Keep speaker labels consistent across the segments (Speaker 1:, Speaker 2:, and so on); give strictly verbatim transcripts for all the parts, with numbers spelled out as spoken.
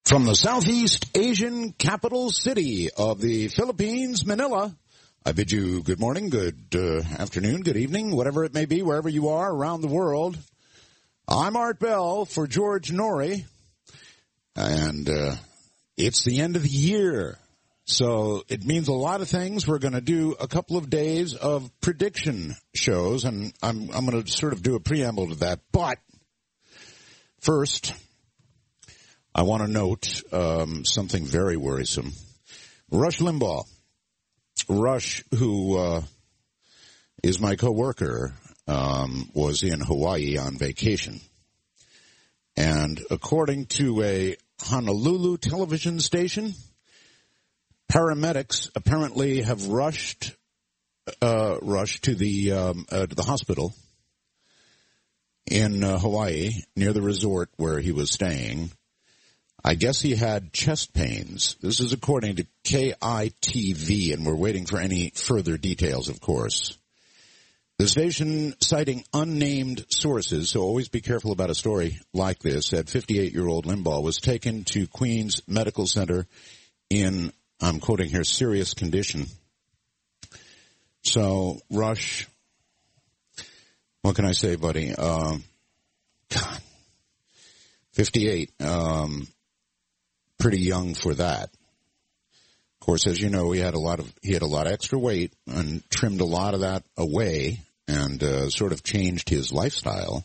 Speaker 1: From the Southeast Asian capital city of the Philippines, Manila, I bid you good morning, good uh, afternoon, good evening, whatever it may be, wherever you are around the world. I'm Art Bell for George Norrie, and uh, it's the end of the year, so it means a lot of things. We're going to do a couple of days of prediction shows, and I'm, I'm going to sort of do a preamble to that, but first, I want to note um, something very worrisome. Rush Limbaugh. Rush, who uh, is my coworker, um, was in Hawaii on vacation. And according to a Honolulu television station, paramedics apparently have rushed uh, rushed to the um, uh, to the hospital in uh, Hawaii near the resort where he was staying. I guess he had chest pains. This is according to K I T V, and we're waiting for any further details, of course. The station, citing unnamed sources, so always be careful about a story like this, said fifty-eight-year-old Limbaugh was taken to Queens Medical Center in, I'm quoting here, serious condition. So, Rush, what can I say, buddy? Uh, God, fifty-eight. Um, pretty young for that. Of course, as you know, he had a lot of he had a lot of extra weight and trimmed a lot of that away and uh, sort of changed his lifestyle.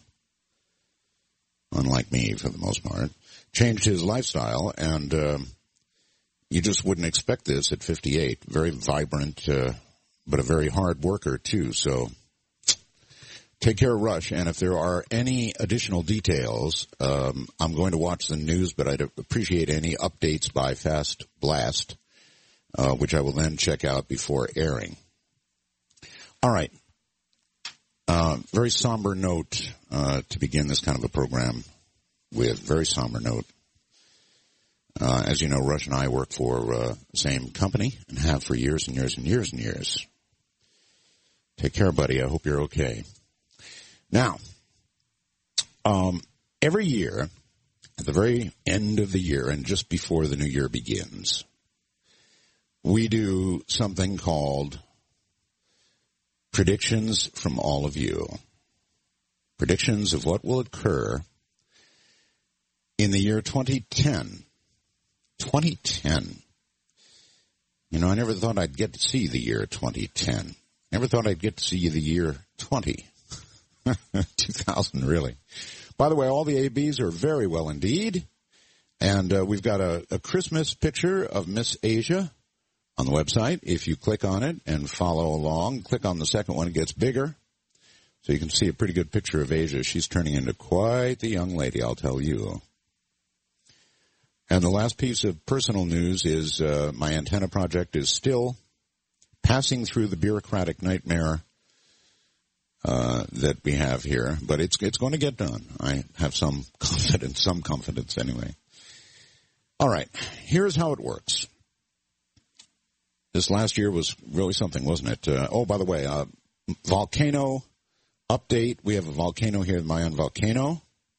Speaker 1: Unlike me, for the most part, changed his lifestyle, and uh, you just wouldn't expect this at fifty-eight. Very vibrant, uh, but a very hard worker too. So. Take care of Rush, and if there are any additional details, um, I'm going to watch the news, but I'd appreciate any updates by Fast Blast, uh, which I will then check out before airing. All right. Uh, very somber note uh, to begin this kind of a program with. Very somber note. Uh, as you know, Rush and I work for uh, the same company and have for years and years and years and years. Take care, buddy. I hope you're okay. Now, um, every year, at the very end of the year and just before the new year begins, we do something called predictions from all of you. Predictions of what will occur in the year twenty ten. twenty ten. You know, I never thought I'd get to see the year twenty ten. Never thought I'd get to see the year twenty. two thousand, really. By the way, all the A Bs are very well indeed. And uh, we've got a, a Christmas picture of Miss Asia on the website. If you click on it and follow along, click on the second one, it gets bigger. So you can see a pretty good picture of Asia. She's turning into quite the young lady, I'll tell you. And the last piece of personal news is uh, my antenna project is still passing through the bureaucratic nightmare Uh, that we have here, but it's it's going to get done. I have some confidence, some confidence anyway. All right, here's how it works. This last year was really something, wasn't it? Uh, oh, by the way, uh, volcano update. We have a volcano here, the Mayon volcano,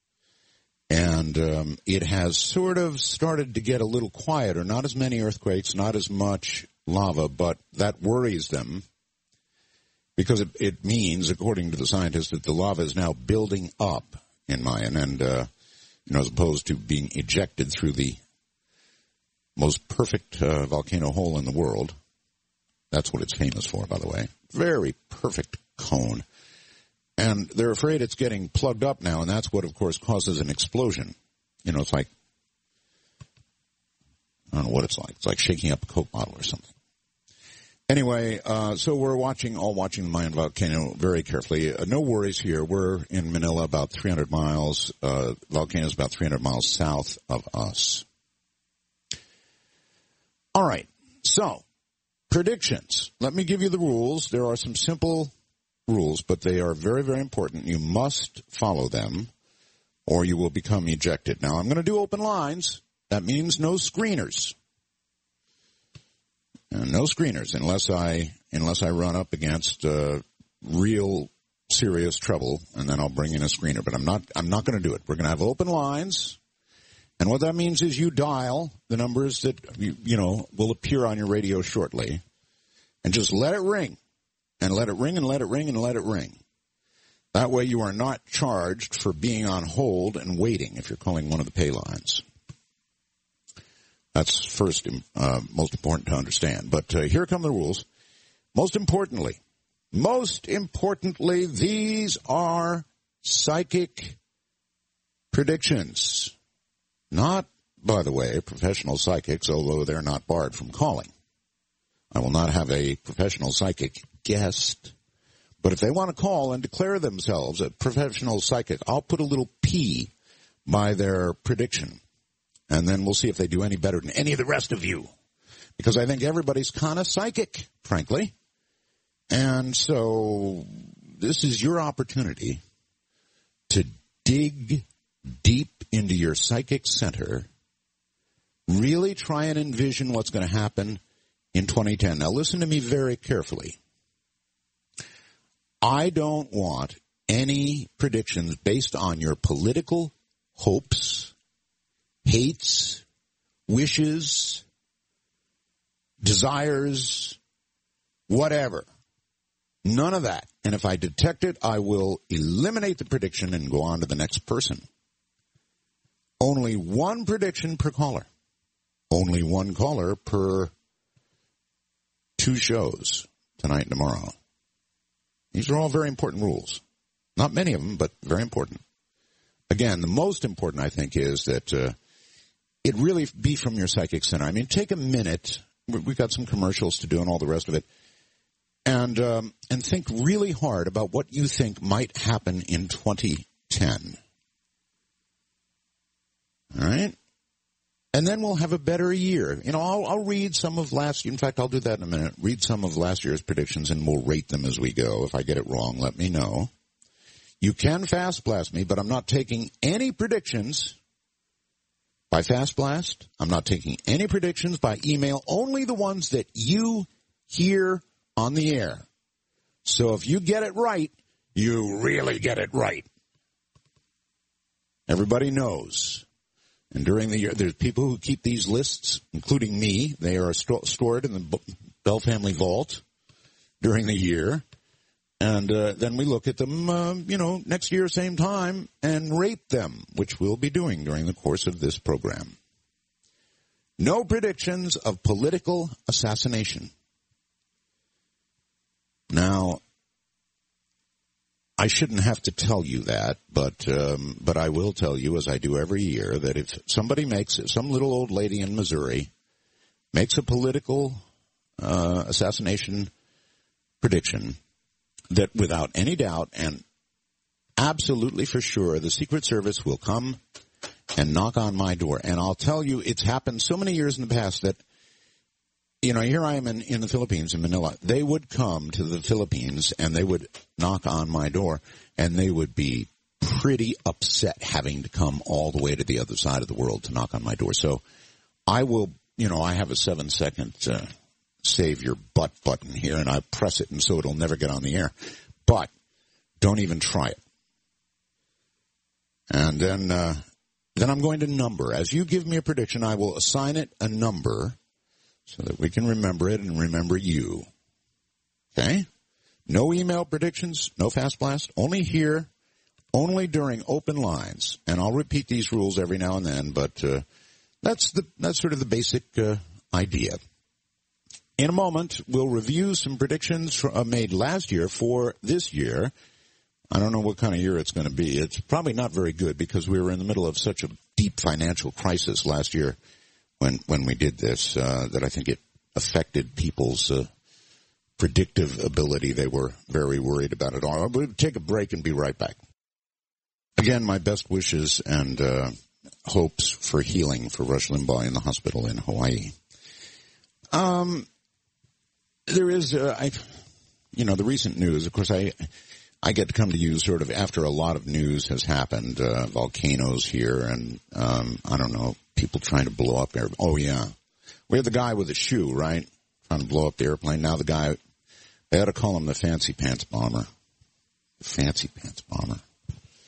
Speaker 1: and um, it has sort of started to get a little quieter. Not as many earthquakes, not as much lava, but that worries them. Because it, it means, according to the scientists, that the lava is now building up in Mayon, and uh, you know, as opposed to being ejected through the most perfect uh, volcano hole in the world. That's what it's famous for, by the way. Very perfect cone. And they're afraid it's getting plugged up now, and that's what, of course, causes an explosion. You know, it's like, I don't know what it's like. It's like shaking up a Coke bottle or something. Anyway, uh, so we're watching, all watching the Mayon volcano very carefully. Uh, no worries here. We're in Manila, about three hundred miles. Uh, volcano is about three hundred miles south of us. All right. So, predictions. Let me give you the rules. There are some simple rules, but they are very, very important. You must follow them, or you will become ejected. Now, I'm going to do open lines. That means no screeners. Uh, no screeners unless I unless I run up against uh, real serious trouble, and then I'll bring in a screener. But I'm not I'm not going to do it. We're going to have open lines, And what that means is you dial the numbers that, you, you know, will appear on your radio shortly, and just let it ring, and let it ring, and let it ring, and let it ring. That way you are not charged for being on hold and waiting if you're calling one of the pay lines. That's first, uh, most important to understand. But uh, here come the rules. Most importantly, most importantly, these are psychic predictions. Not, by the way, professional psychics, although they're not barred from calling. I will not have a professional psychic guest. But if they want to call and declare themselves a professional psychic, I'll put a little P by their prediction. And then we'll see if they do any better than any of the rest of you. Because I think everybody's kind of psychic, frankly. And so this is your opportunity to dig deep into your psychic center, really try and envision what's going to happen in twenty ten. Now listen to me very carefully. I don't want any predictions based on your political hopes, hates, wishes, desires, whatever. None of that. And if I detect it, I will eliminate the prediction and go on to the next person. Only one prediction per caller. Only one caller per two shows, tonight and tomorrow. These are all very important rules. Not many of them, but very important. Again, the most important, I think, is that uh, it really be from your psychic center. I mean, take a minute. We've got some commercials to do and all the rest of it. And um, and think really hard about what you think might happen in twenty ten. All right? And then we'll have a better year. You know, I'll, I'll read some of last year. In fact, I'll do that in a minute. Read some of last year's predictions, and we'll rate them as we go. If I get it wrong, let me know. You can Fast Blast me, but I'm not taking any predictions by Fast Blast. I'm not taking any predictions by email, only the ones that you hear on the air. So if you get it right, you really get it right. Everybody knows. And during the year, there's people who keep these lists, including me. They are st- stored in the Bell Family Vault during the year. And uh, then we look at them, uh, you know, next year, same time, and rate them, which we'll be doing during the course of this program. No predictions of political assassination. Now, I shouldn't have to tell you that, but um, but I will tell you, as I do every year, that if somebody makes, some little old lady in Missouri makes a political uh, assassination prediction, that without any doubt and absolutely for sure, the Secret Service will come and knock on my door. And I'll tell you, it's happened so many years in the past that, you know, here I am in, in the Philippines, in Manila. They would come to the Philippines and they would knock on my door, and they would be pretty upset having to come all the way to the other side of the world to knock on my door. So I will, you know, I have a seven second uh, save your butt button here, and I press it, and so it'll never get on the air. But don't even try it. And then, uh, then I'm going to number. As you give me a prediction, I will assign it a number so that we can remember it and remember you. Okay? No email predictions, no Fast Blast, only here, only during open lines. And I'll repeat these rules every now and then, but uh, that's the that's sort of the basic uh, idea. In a moment, we'll review some predictions for, uh, made last year for this year. I don't know what kind of year it's going to be. It's probably not very good because we were in the middle of such a deep financial crisis last year when when we did this uh, that I think it affected people's uh, predictive ability. They were very worried about it all. We'll take a break and be right back. Again, my best wishes and uh, hopes for healing for Rush Limbaugh in the hospital in Hawaii. Um, there is, uh, I, you know, the recent news. Of course, I I get to come to you sort of after a lot of news has happened. Uh, volcanoes here, and um, I don't know, people trying to blow up air. Oh yeah, we had the guy with the shoe, right, trying to blow up the airplane. Now the guy, they ought to call him the Fancy Pants Bomber. The Fancy Pants Bomber.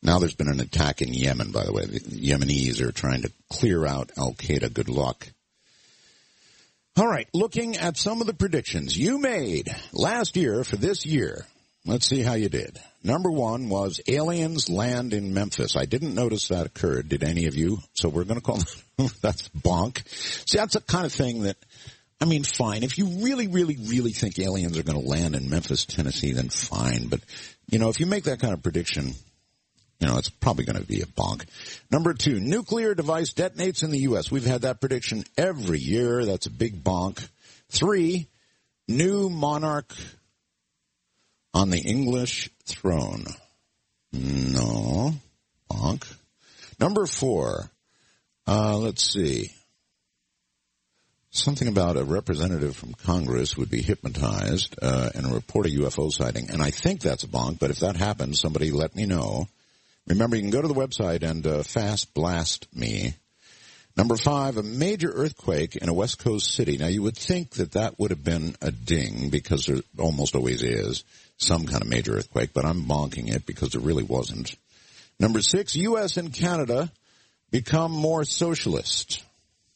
Speaker 1: Now there's been an attack in Yemen, by the way. The Yemenis are trying to clear out Al-Qaeda. Good luck. All right, looking at some of the predictions you made last year for this year. Let's see how you did. Number one was aliens land in Memphis. I didn't notice that occurred. Did any of you? So we're going to call that, that's bonk. See, that's the kind of thing that, I mean, fine. If you really, really, really think aliens are going to land in Memphis, Tennessee, then fine. But, you know, if you make that kind of prediction, you know, it's probably going to be a bonk. Number two, nuclear device detonates in the U S. We've had that prediction every year. That's a big bonk. Three, new monarch on the English throne. No, bonk. Number four, uh, let's see. Something about a representative from Congress would be hypnotized uh, and report a U F O sighting. And I think that's a bonk, but if that happens, somebody let me know. Remember, you can go to the website and uh, fast blast me. Number five, a major earthquake in a West Coast city. Now, you would think that that would have been a ding because there almost always is some kind of major earthquake, but I'm bonking it because there really wasn't. Number six, U S and Canada become more socialist.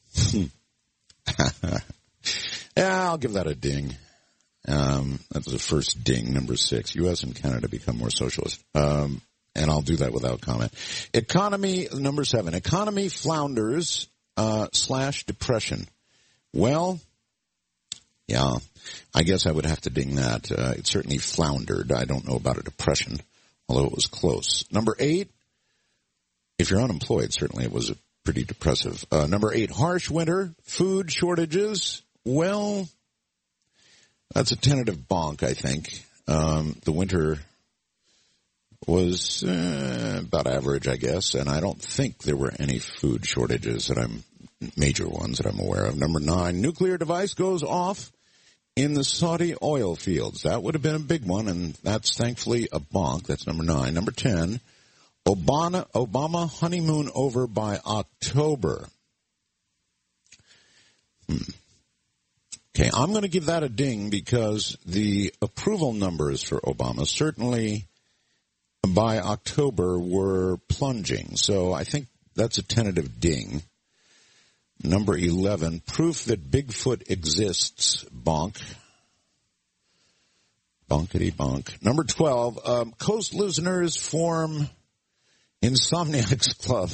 Speaker 1: Yeah, I'll give that a ding. Um, that was the first ding, number six. U S and Canada become more socialist. Um, and I'll do that without comment. Economy, number seven. Economy flounders uh, slash depression. Well, yeah, I guess I would have to ding that. Uh, it certainly floundered. I don't know about a depression, although it was close. Number eight, if you're unemployed, certainly it was a pretty depressive. Uh, number eight, harsh winter, food shortages. Well, that's a tentative bonk, I think. Um, the winter was uh, about average, I guess, and I don't think there were any food shortages that I'm, major ones that I'm aware of. Number nine, nuclear device goes off in the Saudi oil fields. That would have been a big one, and that's thankfully a bonk. That's number nine. Number ten, Obama, Obama honeymoon over by October. Hmm. Okay, I'm going to give that a ding because the approval numbers for Obama certainly by October were plunging. So I think that's a tentative ding. Number eleven, proof that Bigfoot exists. Bonk. Bonkety bonk. Number twelve, um, Coast listeners form Insomniacs Club.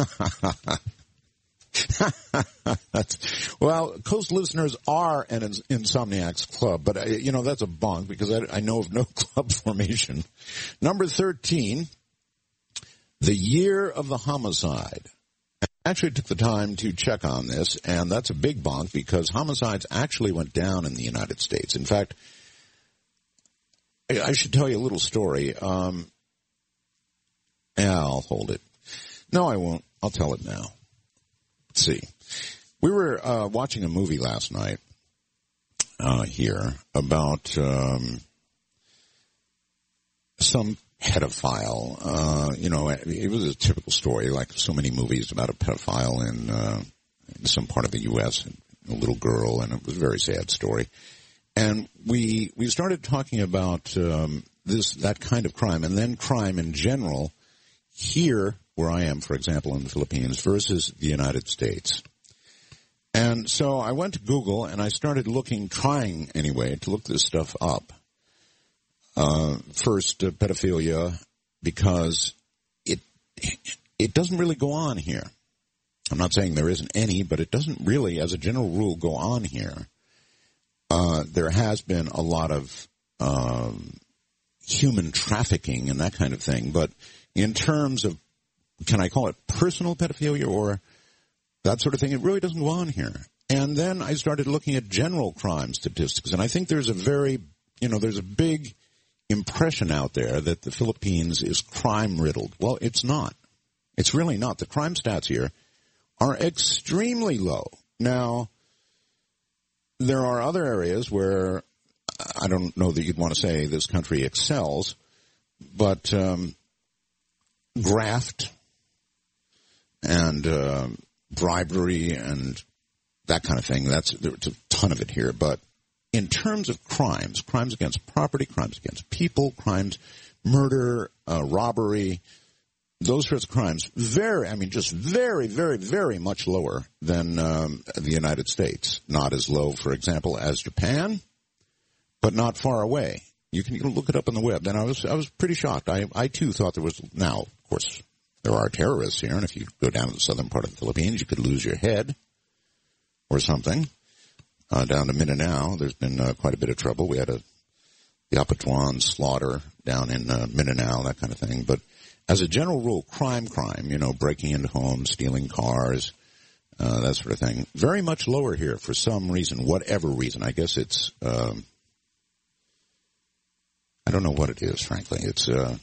Speaker 1: That's, well, Coast listeners are an ins- Insomniacs Club, but, uh, you know, that's a bonk because I, I know of no club formation. Number thirteen, the year of the homicide. I actually took the time to check on this, and that's a big bonk because homicides actually went down in the United States. In fact, I, I should tell you a little story. Um, yeah, I'll hold it. No, I won't. I'll tell it now. Let's see. We were uh, watching a movie last night uh, here about um, some pedophile. Uh, you know, it was a typical story, like so many movies about a pedophile in, uh, in some part of the U S, a little girl, and it was a very sad story. And we we started talking about um, this that kind of crime, and then crime in general here, where I am, for example, in the Philippines, versus the United States. And so I went to Google and I started looking, trying anyway, to look this stuff up. Uh, first, uh, pedophilia, because it it doesn't really go on here. I'm not saying there isn't any, but it doesn't really, as a general rule, go on here. Uh, there has been a lot of um, human trafficking and that kind of thing, but in terms of, can I call it personal pedophilia or that sort of thing, it really doesn't go on here. And then I started looking at general crime statistics, and I think there's a very, you know, there's a big impression out there that the Philippines is crime-riddled. Well, it's not. It's really not. The crime stats here are extremely low. Now, there are other areas where I don't know that you'd want to say this country excels, but um, graft and uh, bribery and that kind of thing, that's there's a ton of it here. But in terms of crimes, crimes against property, crimes against people, crimes, murder, uh, robbery, those sorts of crimes, very, I mean, just very, very, very much lower than um, the United States. Not as low, for example, as Japan, but not far away. You can, you can look it up on the web. And I was I was pretty shocked. I, I, too, thought there was, now, of course, there are terrorists here, and if you go down to the southern part of the Philippines, you could lose your head or something. Uh, down to Mindanao, there's been uh, quite a bit of trouble. We had a the Apatuan slaughter down in uh, Mindanao, that kind of thing. But as a general rule, crime, crime, you know, breaking into homes, stealing cars, uh, that sort of thing, very much lower here for some reason, whatever reason. I guess it's, um, I don't know what it is, frankly. It's, uh,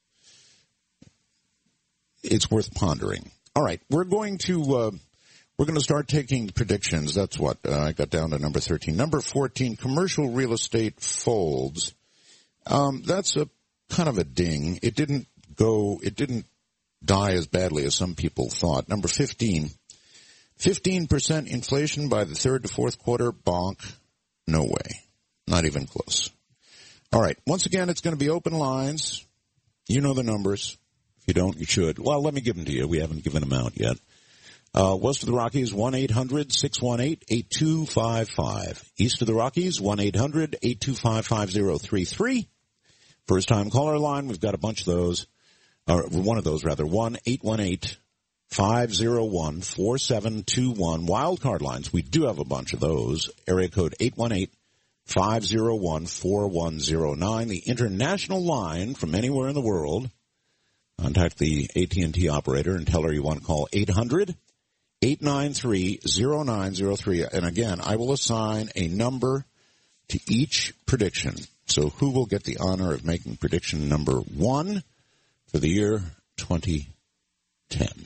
Speaker 1: it's worth pondering. All right, we're going to, uh, we're going to start taking predictions. That's what, uh, I got down to number thirteen. Number fourteen, commercial real estate folds. Um, that's a kind of a ding. It didn't go, it didn't die as badly as some people thought. Number fifteen, fifteen percent inflation by the third to fourth quarter, bonk. No way. Not even close. All right. Once again, it's going to be open lines. You know the numbers. If you don't, you should. Well, let me give them to you. We haven't given them out yet. Uh, west of the Rockies, one eight hundred six one eight eight two five five. East of the Rockies, one eight hundred eight two five five zero three three. First time caller line, we've got a bunch of those. Or one of those, rather. one eight one eight five zero one four seven two one. Wildcard lines, we do have a bunch of those. Area code eight one eight five zero one four one zero nine. The international line from anywhere in the world. Contact the A T and T operator and tell her you want to call eight hundred eight nine three zero nine zero three. And again, I will assign a number to each prediction. So who will get the honor of making prediction number one for the year twenty ten?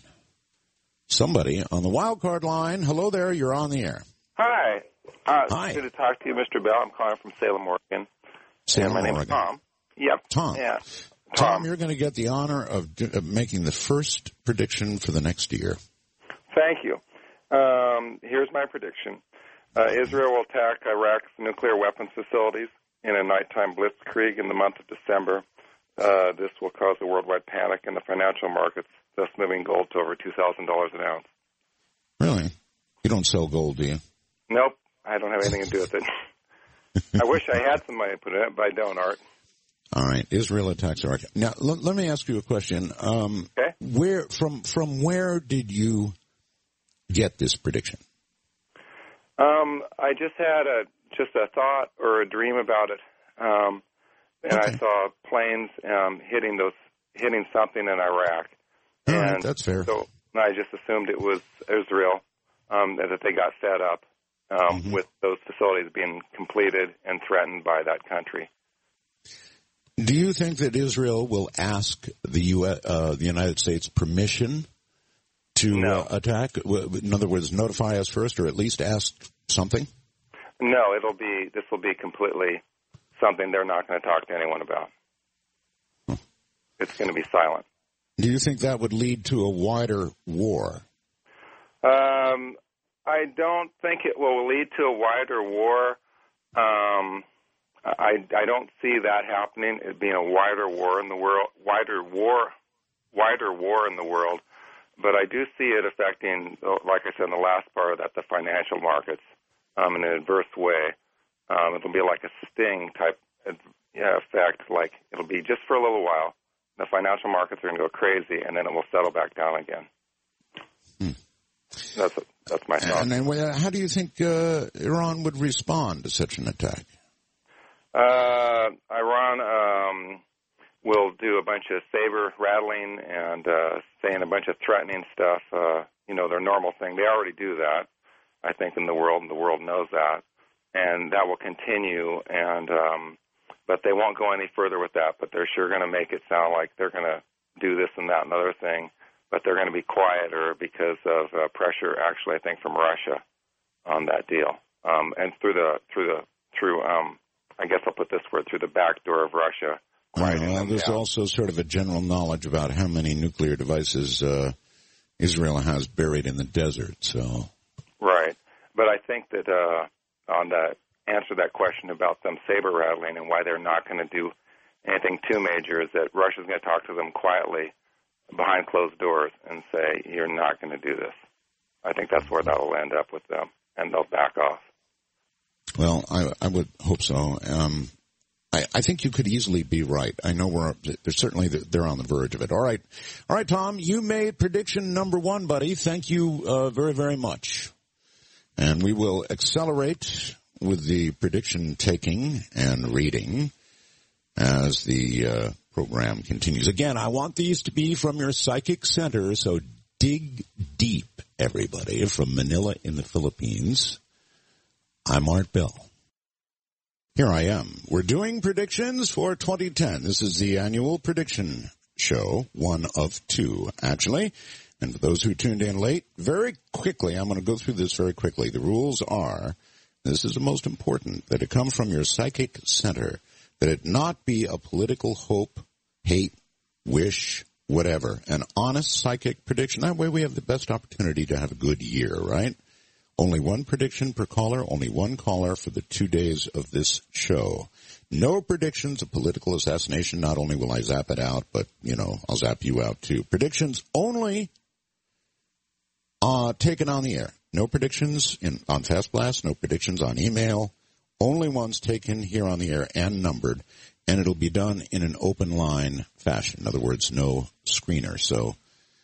Speaker 1: Somebody on the wild card line. Hello there. You're on the air.
Speaker 2: Hi. Uh,
Speaker 1: Hi.
Speaker 2: Good to talk to you, Mister Bell. I'm calling from Salem, Oregon.
Speaker 1: Salem,
Speaker 2: and my name
Speaker 1: Oregon.
Speaker 2: is Tom. Yep.
Speaker 1: Tom.
Speaker 2: Yeah.
Speaker 1: Tom,
Speaker 2: Tom,
Speaker 1: you're going to get the honor of, of making the first prediction for the next year.
Speaker 2: Thank you. Um, here's my prediction. Uh, Israel will attack Iraq's nuclear weapons facilities in a nighttime blitzkrieg in the month of December. Uh, this will cause a worldwide panic in the financial markets, thus moving gold to over two thousand dollars an ounce.
Speaker 1: Really? You don't sell gold, do you?
Speaker 2: Nope. I don't have anything to do with it. I wish I had some money to put in it, but I don't, Art.
Speaker 1: All right. Israel attacks Iraq. Now, l- let me ask you a question. Um,
Speaker 2: Okay.
Speaker 1: Where from from where did you get this prediction?
Speaker 2: Um, I just had a just a thought or a dream about it, um, and
Speaker 1: Okay.
Speaker 2: I saw planes um, hitting those hitting something in Iraq.
Speaker 1: All
Speaker 2: and
Speaker 1: right, that's fair.
Speaker 2: So I just assumed it was Israel, um, that they got set up um,
Speaker 1: Mm-hmm.
Speaker 2: with those facilities being completed and threatened by that country.
Speaker 1: Do you think that Israel will ask the U S, uh, the United States permission to
Speaker 2: No.
Speaker 1: uh, attack? In other words, notify us first, or at least ask something?
Speaker 2: No, it'll be this will be completely something they're not going to talk to anyone about.
Speaker 1: Huh.
Speaker 2: It's going to be silent.
Speaker 1: Do you think that would lead to a wider war?
Speaker 2: Um, I don't think it will lead to a wider war. Um, I, I don't see that happening. It being a wider war in the world, wider war, wider war in the world. But I do see it affecting, like I said in the last part of that, the financial markets um, in an adverse way. Um, it'll be like a sting type of, yeah, effect. Like it'll be just for a little while. The financial markets are going to go crazy, and then it will settle back down again.
Speaker 1: Hmm.
Speaker 2: That's that's my thought.
Speaker 1: And then, uh, how do you think uh, Iran would respond to such an attack?
Speaker 2: Uh, Iran um, will do a bunch of saber rattling and uh, saying a bunch of threatening stuff. Uh, you know, their normal thing. They already do that, I think, in the world, and the world knows that. And that will continue. And um, but they won't go any further with that. But they're sure going to make it sound like they're going to do this and that and other thing. But they're going to be quieter because of uh, pressure, actually, I think, from Russia on that deal. Um, and through the through the through um, I guess I'll put this word through the back door of Russia.
Speaker 1: Uh, well, there's down. also sort of a general knowledge about how many nuclear devices uh, Israel has buried in the desert. So,
Speaker 2: right, but I think that uh, on the answer that question about them saber rattling and why they're not going to do anything too major is that Russia's going to talk to them quietly behind closed doors and say, you're not going to do this. I think that's where that'll end up with them, and they'll back off.
Speaker 1: Well, I, I would hope so. Um, I, I think you could easily be right. I know we're they're certainly they're on the verge of it. All right, all right, Tom. You made prediction number one, buddy. Thank you uh, very, very much. And we will accelerate with the prediction taking and reading as the uh, program continues. Again, I want these to be from your psychic center, so dig deep, everybody. From Manila in the Philippines, I'm Art Bell. Here I am. We're doing predictions for twenty ten. This is the annual prediction show, one of two, actually. And for those who tuned in late, very quickly, I'm going to go through this very quickly. The rules are, this is the most important, that it come from your psychic center, that it not be a political hope, hate, wish, whatever. An honest psychic prediction. That way we have the best opportunity to have a good year, right? Only one prediction per caller, only one caller for the two days of this show. No predictions of political assassination. Not only will I zap it out, but, you know, I'll zap you out too. Predictions only uh, taken on the air. No predictions in, on Fast Blast, no predictions on email. Only ones taken here on the air and numbered. And it'll be done in an open line fashion. In other words, no screener. So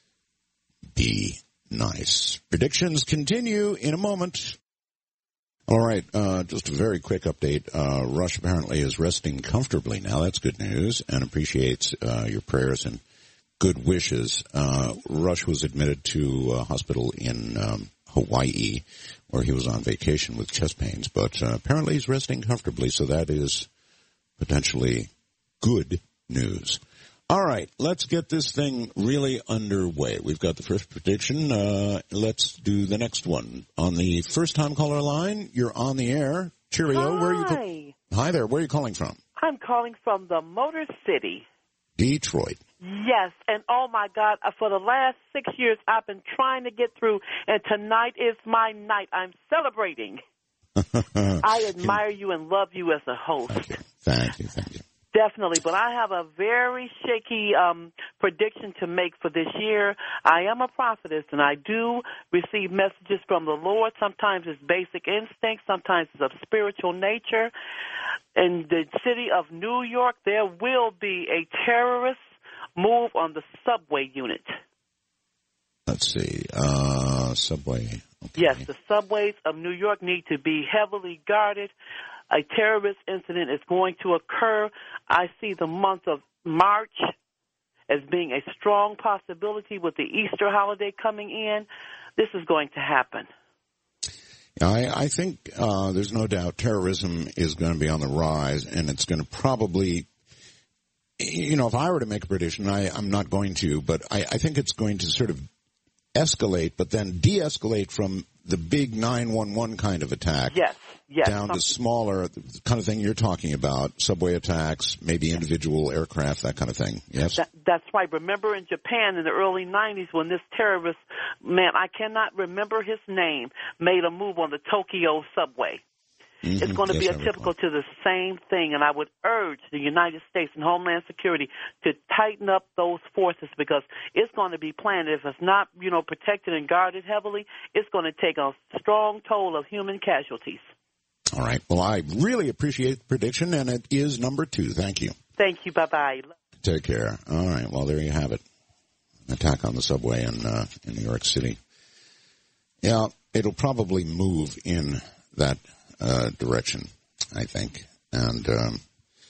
Speaker 1: be nice. Predictions continue in a moment. All right, uh, just a very quick update. Uh, Rush apparently is resting comfortably now. That's good news, and appreciates uh, your prayers and good wishes. Uh, Rush was admitted to a hospital in um, Hawaii, where he was on vacation with chest pains, but uh, apparently he's resting comfortably, so that is potentially good news. All right, let's get this thing really underway. We've got the first prediction. Uh, let's do the next one. On the first-time caller line, you're on the air. Cheerio.
Speaker 3: Hi.
Speaker 1: Where are you co- Hi there. Where are you calling from?
Speaker 3: I'm calling from the Motor City.
Speaker 1: Detroit.
Speaker 3: Yes, and oh, my God, for the last six years, I've been trying to get through, and tonight is my night. I'm celebrating. I admire you and love you as a host.
Speaker 1: Thank you. Thank you. Thank you.
Speaker 3: Definitely, but I have a very shaky um, prediction to make for this year. I am a prophetess, and I do receive messages from the Lord. Sometimes it's basic instinct. Sometimes it's of spiritual nature. In the city of New York, there will be a terrorist move on the subway unit.
Speaker 1: Let's see. Uh, subway. Okay.
Speaker 3: Yes, the subways of New York need to be heavily guarded. A terrorist incident is going to occur. I see the month of March as being a strong possibility with the Easter holiday coming in. This is going to happen.
Speaker 1: I, I think uh, there's no doubt terrorism is going to be on the rise, and it's going to probably, you know, if I were to make a prediction, I, I'm not going to, but I, I think it's going to sort of escalate, but then de-escalate from the big nine one one kind of attack.
Speaker 3: Yes. Yes,
Speaker 1: down something. To smaller, the kind of thing you're talking about, subway attacks, maybe individual aircraft, that kind of thing. Yes?
Speaker 3: That, that's right. Remember in Japan in the early nineties when this terrorist, man, I cannot remember his name, made a move on the Tokyo subway. Mm-hmm. It's going to yes, be a typical to the same thing, and I would urge the United States and Homeland Security to tighten up those forces because it's going to be planned. If it's not, you know, protected and guarded heavily, it's going to take a strong toll of human casualties.
Speaker 1: All right. Well, I really appreciate the prediction, and it is number two. Thank you.
Speaker 3: Thank you. Bye-bye.
Speaker 1: Take care. All right. Well, there you have it. An attack on the subway in, uh, in New York City. Yeah, it'll probably move in that uh, direction, I think. And um,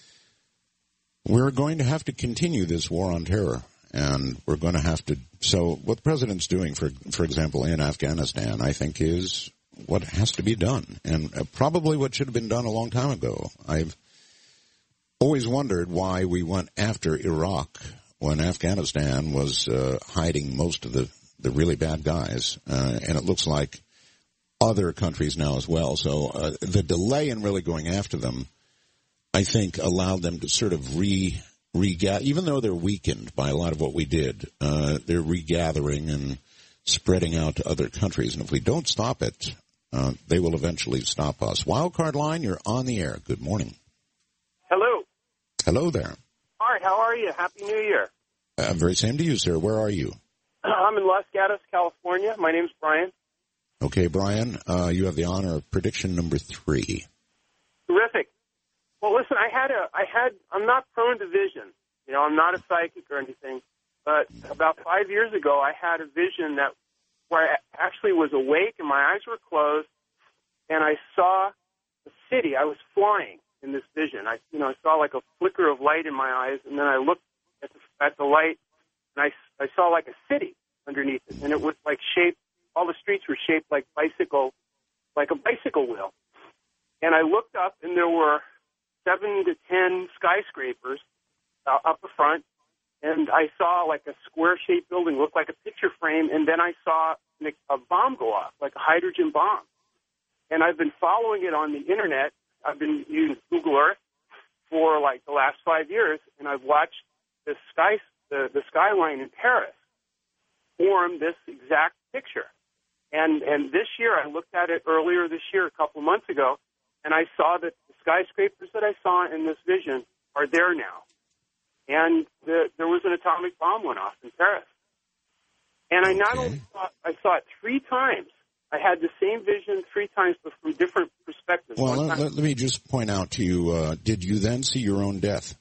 Speaker 1: we're going to have to continue this war on terror, and we're going to have to – so what the president's doing, for for example, in Afghanistan, I think is – what has to be done, and probably what should have been done a long time ago. I've always wondered why we went after Iraq when Afghanistan was uh, hiding most of the, the really bad guys, uh, and it looks like other countries now as well. So uh, the delay in really going after them, I think, allowed them to sort of re regather, even though they're weakened by a lot of what we did, uh, they're regathering and spreading out to other countries. And if we don't stop it, Uh, they will eventually stop us. Wildcard line, you're on the air. Good morning.
Speaker 4: Hello.
Speaker 1: Hello there.
Speaker 4: All right, how are you? Happy New Year.
Speaker 1: Uh, very same to you, sir. Where are you?
Speaker 4: I'm in Los Gatos, California. My name's Brian.
Speaker 1: Okay, Brian, uh, you have the honor of prediction number three.
Speaker 4: Terrific. Well, listen, I had a, I had, I'm not prone to vision. You know, I'm not a psychic or anything. But about five years ago, I had a vision that where I actually was awake and my eyes were closed, and I saw the city. I was flying in this vision. I, you know, I saw like a flicker of light in my eyes, and then I looked at the, at the light, and I, I saw like a city underneath it, and it was like shaped. All the streets were shaped like bicycle, like a bicycle wheel. And I looked up, and there were seven to ten skyscrapers uh, up the front, and I saw like a square-shaped building look like a picture frame, and then I saw a bomb go off, like a hydrogen bomb. And I've been following it on the internet. I've been using Google Earth for like the last five years, and I've watched the sky, the, the skyline in Paris form this exact picture. And and this year, I looked at it earlier this year, a couple of months ago, and I saw that the skyscrapers that I saw in this vision are there now. And the, there was an atomic bomb went off in Paris. And I not
Speaker 1: Okay.
Speaker 4: only saw, I saw it three times. I had the same vision three times, but from different perspectives.
Speaker 1: Well,
Speaker 4: One
Speaker 1: let,
Speaker 4: time-
Speaker 1: let, let me just point out to you, uh, did you then see your own death?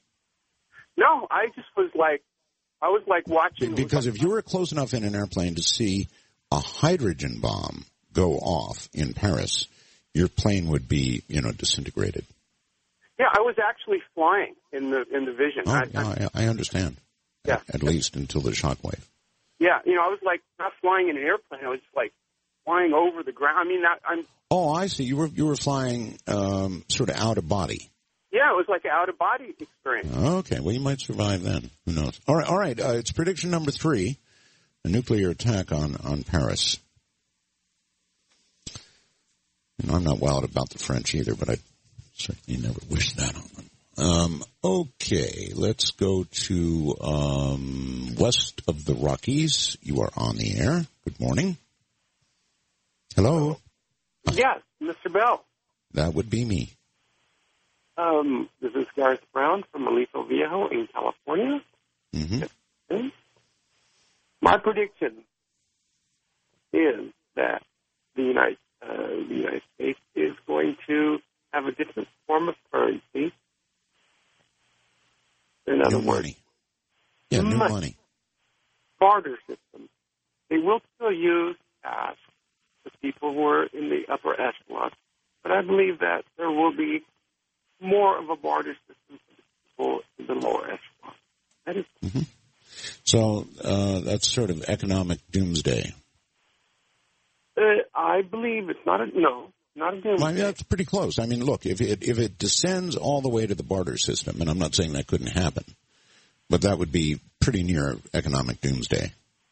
Speaker 4: No, I just was like, I was like watching.
Speaker 1: Because if you were close enough in an airplane to see a hydrogen bomb go off in Paris, your plane would be, you know, disintegrated.
Speaker 4: Yeah, I was actually flying in the in the vision.
Speaker 1: Oh,
Speaker 4: I,
Speaker 1: yeah, I, I understand.
Speaker 4: Yeah.
Speaker 1: At, at least until the shockwave.
Speaker 4: Yeah, you know, I was like not flying in an airplane. I was just like flying over the ground. I mean, that, I'm.
Speaker 1: Oh, I see. You were you were flying um, sort of out of body.
Speaker 4: Yeah, it was like an out of body experience.
Speaker 1: Okay, well, you might survive then. Who knows? All right, all right. Uh, it's prediction number three: a nuclear attack on on Paris. You know, I'm not wild about the French either, but I certainly never wish that on them. Um, okay, let's go to um, west of the Rockies. You are on the air. Good morning. Hello.
Speaker 4: Yes, Mister Bell.
Speaker 1: That would be me.
Speaker 4: Um, this is Gareth Brown from Aliso Viejo in California.
Speaker 1: Mm-hmm.
Speaker 4: My prediction is that the United, uh, the United States is going to have a different form of currency. In other
Speaker 1: New
Speaker 4: words,
Speaker 1: money. Yeah, new
Speaker 4: money.
Speaker 1: money.
Speaker 4: barter system. They will still use cash for people who are in the upper echelon, but I believe that there will be more of a barter system for the people in the lower echelon. That is.
Speaker 1: Mm-hmm. So uh, that's sort of economic doomsday.
Speaker 4: Uh, I believe it's not a no, not a doomsday.
Speaker 1: Well, that's pretty close. I mean, look, if it if it descends all the way to the barter system, and I'm not saying that couldn't happen, but that would be pretty near economic doomsday.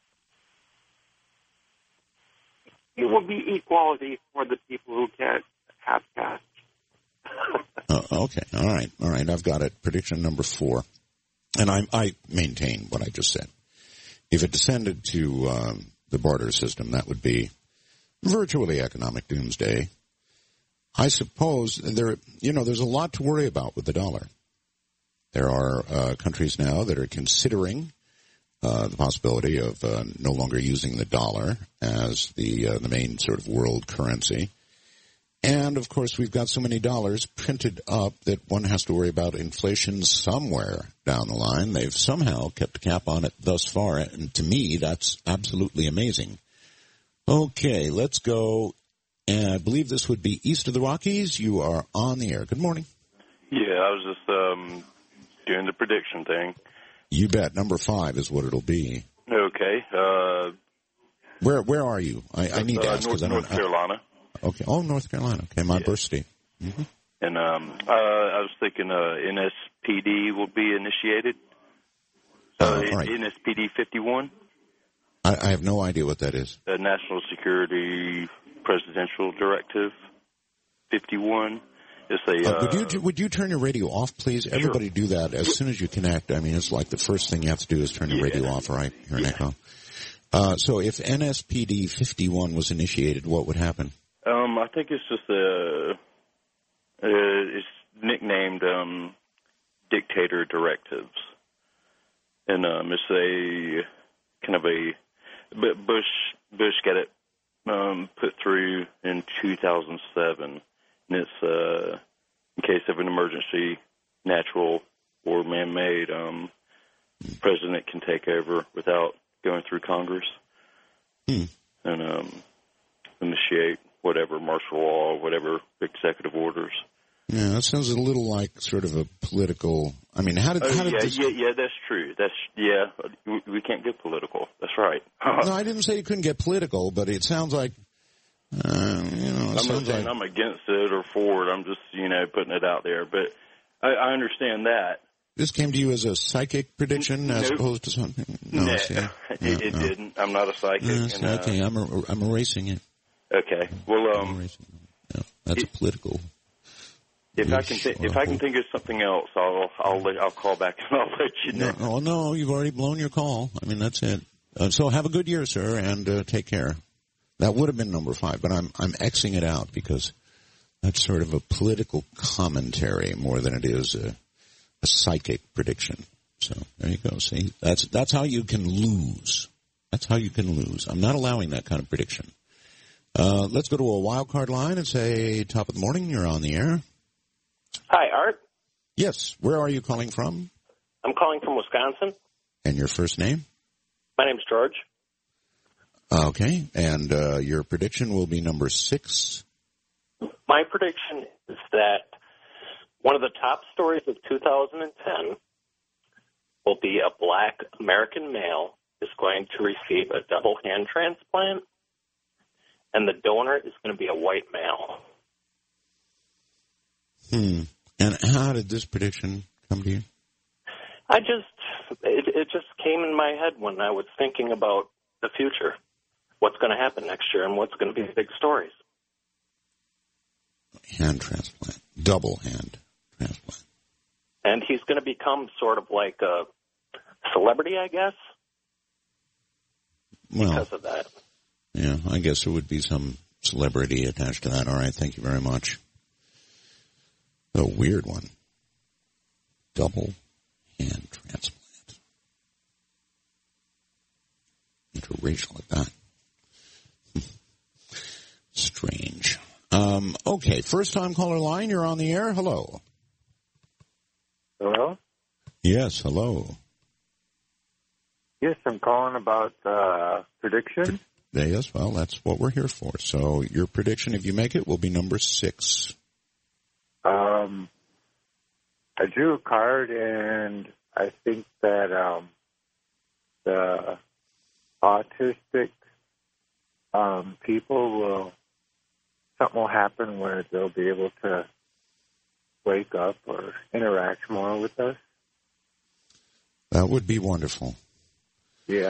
Speaker 4: It will be equality for the people who can't have cash.
Speaker 1: uh, okay, all right, all right. I've got it. Prediction number four, and I I maintain what I just said. If it descended to um, the barter system, that would be virtually economic doomsday. I suppose there, you know, there's a lot to worry about with the dollar. There are uh, countries now that are considering uh, the possibility of uh, no longer using the dollar as the uh, the main sort of world currency. And, of course, we've got so many dollars printed up that one has to worry about inflation somewhere down the line. They've somehow kept a cap on it thus far, and to me, that's absolutely amazing. Okay, let's go. And I believe this would be east of the Rockies. You are on the air. Good morning.
Speaker 5: Yeah, I was just um, doing the prediction thing.
Speaker 1: You bet. Number five is what it'll be.
Speaker 5: Okay. Uh,
Speaker 1: Where where are you? I, I need to
Speaker 5: uh,
Speaker 1: ask
Speaker 5: North,
Speaker 1: because I don't
Speaker 5: North Carolina.
Speaker 1: Okay. Oh, North Carolina. Okay, my
Speaker 5: Yeah.
Speaker 1: birth state. Mm-hmm.
Speaker 5: And um, uh, I was thinking uh, N S P D will be initiated.
Speaker 1: Uh,
Speaker 5: Uh,
Speaker 1: all right.
Speaker 5: N S P D fifty-one,
Speaker 1: I, I have no idea what that is.
Speaker 5: the National Security Presidential Directive fifty-one. It's a.
Speaker 1: Uh, would
Speaker 5: uh,
Speaker 1: you would you turn your radio off, please? Everybody do that as soon as you connect. I mean, it's like the first thing you have to do is turn your
Speaker 5: Yeah.
Speaker 1: radio off, right? Hear an
Speaker 5: Yeah.
Speaker 1: echo. Uh, so if N S P D fifty-one was initiated, what would happen?
Speaker 5: Um, I think it's just a. Uh, it's nicknamed um, dictator directives. and um, it's a kind of a but Bush Bush got it um, put through in two thousand seven, and it's uh, in case of an emergency, natural or man-made, um, president can take over without going through Congress
Speaker 1: hmm.
Speaker 5: and um, initiate whatever martial law, whatever executive orders.
Speaker 1: Yeah, that sounds a little like sort of a political. I mean, how did
Speaker 5: oh,
Speaker 1: how did
Speaker 5: yeah,
Speaker 1: this?
Speaker 5: yeah, yeah, that's true. That's yeah, we, we can't get political. That's right.
Speaker 1: No, I didn't say you couldn't get political, but it sounds like uh, you know. It
Speaker 5: I'm not
Speaker 1: sounds
Speaker 5: saying
Speaker 1: like,
Speaker 5: I'm against it or for it. I'm just you know putting it out there. But I, I understand that.
Speaker 1: This came to you as a psychic prediction as
Speaker 5: nope.
Speaker 1: opposed to something. No,
Speaker 5: no,
Speaker 1: see,
Speaker 5: it,
Speaker 1: no,
Speaker 5: it
Speaker 1: no.
Speaker 5: didn't. I'm not a psychic.
Speaker 1: No, see,
Speaker 5: and, uh,
Speaker 1: okay, I'm er- I'm erasing it.
Speaker 5: Okay. Well,
Speaker 1: I'm
Speaker 5: um,
Speaker 1: erasing it. No, that's
Speaker 5: it,
Speaker 1: a political.
Speaker 5: If I can, th- if I can think of something else, I'll I'll let, I'll call back and I'll let you know.
Speaker 1: No, oh no, you've already blown your call. I mean, that's it. Uh, so have a good year, sir, and uh, take care. That would have been number five, but I'm I'm Xing it out because that's sort of a political commentary more than it is a, a psychic prediction. So there you go. See, that's that's how you can lose. That's how you can lose. I'm not allowing that kind of prediction. Uh, let's go to a wild card line and say, top of the morning, you're on the air.
Speaker 6: Hi, Art.
Speaker 1: Yes. Where are you calling from?
Speaker 6: I'm calling from Wisconsin.
Speaker 1: And your first name?
Speaker 6: My name's George.
Speaker 1: Okay. And uh, your prediction will be number six?
Speaker 6: My prediction is that one of the top stories of two thousand ten will be a black American male is going to receive a double hand transplant, and the donor is going to be a white male.
Speaker 1: Hmm. And how did this prediction come to you?
Speaker 6: I just, it, it just came in my head when I was thinking about the future, what's going to happen next year and what's going to be the big stories.
Speaker 1: Hand transplant. Double hand transplant.
Speaker 6: And he's going to become sort of like a celebrity, I guess,
Speaker 1: well,
Speaker 6: because of that.
Speaker 1: Yeah, I guess there would be some celebrity attached to that. All right, thank you very much. A weird one. Double hand transplant. Interracial at that. Strange. Um, okay, first time caller line, you're on the air. Hello.
Speaker 7: Hello?
Speaker 1: Yes, hello.
Speaker 7: Yes, I'm calling about uh, prediction.
Speaker 1: Yes, well, that's what we're here for. So your prediction, if you make it, will be number six.
Speaker 7: Um, I drew a card, and I think that um, the autistic um, people will, something will happen where they'll be able to wake up or interact more with us.
Speaker 1: That would be wonderful.
Speaker 7: Yeah.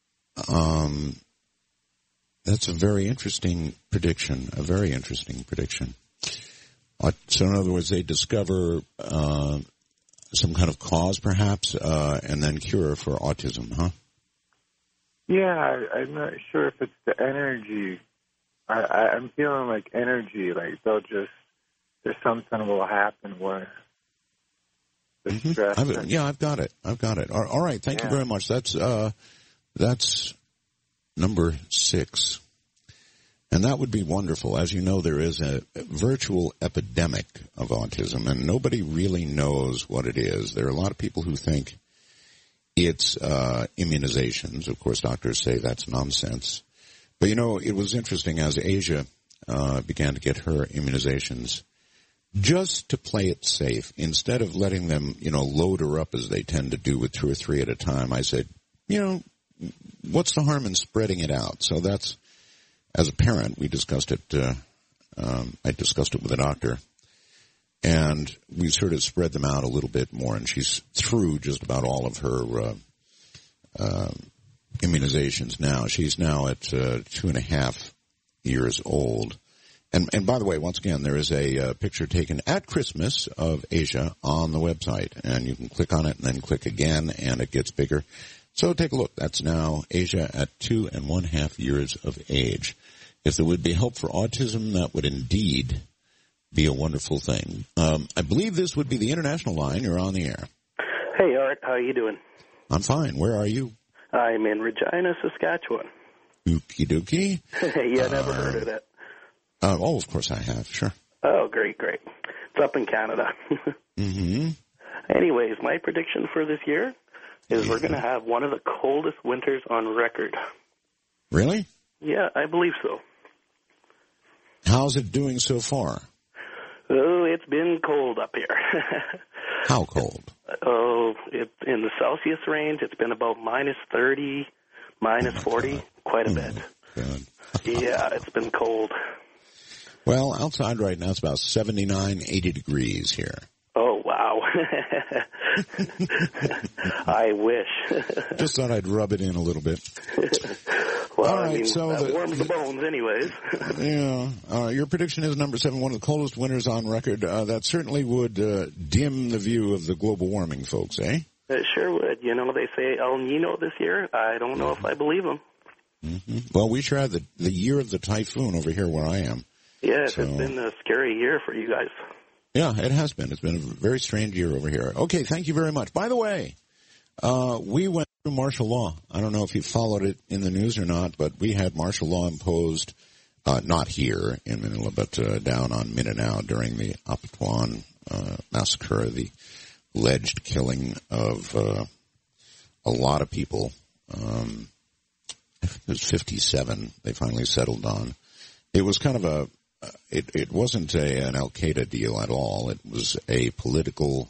Speaker 1: Um, that's a very interesting prediction, a very interesting prediction. So in other words, they discover uh, some kind of cause, perhaps, uh, and then cure for autism, huh?
Speaker 7: Yeah, I, I'm not sure if it's the energy. I, I, I'm feeling like energy, like they'll just, there's something will happen where the
Speaker 1: Mm-hmm.
Speaker 7: stress.
Speaker 1: I've,
Speaker 7: and,
Speaker 1: yeah, I've got it. I've got it. All, all right, thank
Speaker 7: yeah.
Speaker 1: you very much. That's uh, that's number six. And that would be wonderful. As you know, there is a virtual epidemic of autism, and nobody really knows what it is. There are a lot of people who think it's uh, immunizations. Of course, doctors say that's nonsense. But, you know, it was interesting as Asia uh, began to get her immunizations, just to play it safe, instead of letting them, you know, load her up as they tend to do with two or three at a time, I said, you know, what's the harm in spreading it out? So that's, as a parent, we discussed it, uh, um, I discussed it with a doctor, and we sort of spread them out a little bit more, and she's through just about all of her uh, uh, immunizations now. She's now at uh, two and a half years old. And, and by the way, once again, there is a uh, picture taken at Christmas of Asia on the website, and you can click on it and then click again, and it gets bigger. So take a look. That's now Asia at two and one half years of age. If there would be help for autism, that would indeed be a wonderful thing. Um, I believe this would be the international line. You're on the air.
Speaker 8: Hey, Art. How are you doing?
Speaker 1: I'm fine. Where are you?
Speaker 8: I'm in Regina, Saskatchewan.
Speaker 1: Okie dokie.
Speaker 8: Yeah, never
Speaker 1: uh,
Speaker 8: heard of it.
Speaker 1: Uh, oh, of course I have, sure.
Speaker 8: Oh, great, great. It's up in Canada.
Speaker 1: Mm-hmm.
Speaker 8: Anyways, my prediction for this year is yeah. we're going to have one of the coldest winters on record.
Speaker 1: Really?
Speaker 8: Yeah, I believe so.
Speaker 1: How's it doing so far?
Speaker 8: Oh, it's been cold up here.
Speaker 1: How cold?
Speaker 8: Oh, it, in the Celsius range, it's been about minus thirty, minus oh forty, God. Quite a oh bit.
Speaker 1: God.
Speaker 8: Yeah, it's been cold.
Speaker 1: Well, outside right now it's about seventy-nine, eighty degrees here.
Speaker 8: Oh, wow. I wish.
Speaker 1: Just thought I'd rub it in a little bit.
Speaker 8: Well,
Speaker 1: all right,
Speaker 8: I mean,
Speaker 1: so
Speaker 8: that
Speaker 1: the,
Speaker 8: warms the bones anyways.
Speaker 1: Yeah. Uh, your prediction is number seven, one of the coldest winters on record. Uh, that certainly would uh, dim the view of the global warming, folks, eh?
Speaker 8: It sure would. You know, they say El Nino this year. I don't know mm-hmm. if I believe them.
Speaker 1: Mm-hmm. Well, we sure had the, the year of the typhoon over here where I am.
Speaker 8: Yeah,
Speaker 1: so,
Speaker 8: it's been a scary year for you guys.
Speaker 1: Yeah, it has been. It's been a very strange year over here. Okay, thank you very much. By the way, uh, we went through martial law. I don't know if you followed it in the news or not, but we had martial law imposed, uh, not here in Manila, but uh, down on Mindanao during the Apatuan uh, massacre, the alleged killing of uh, a lot of people. Um, it was fifty-seven they finally settled on. It was kind of a It, it wasn't a, an Al-Qaeda deal at all. It was a political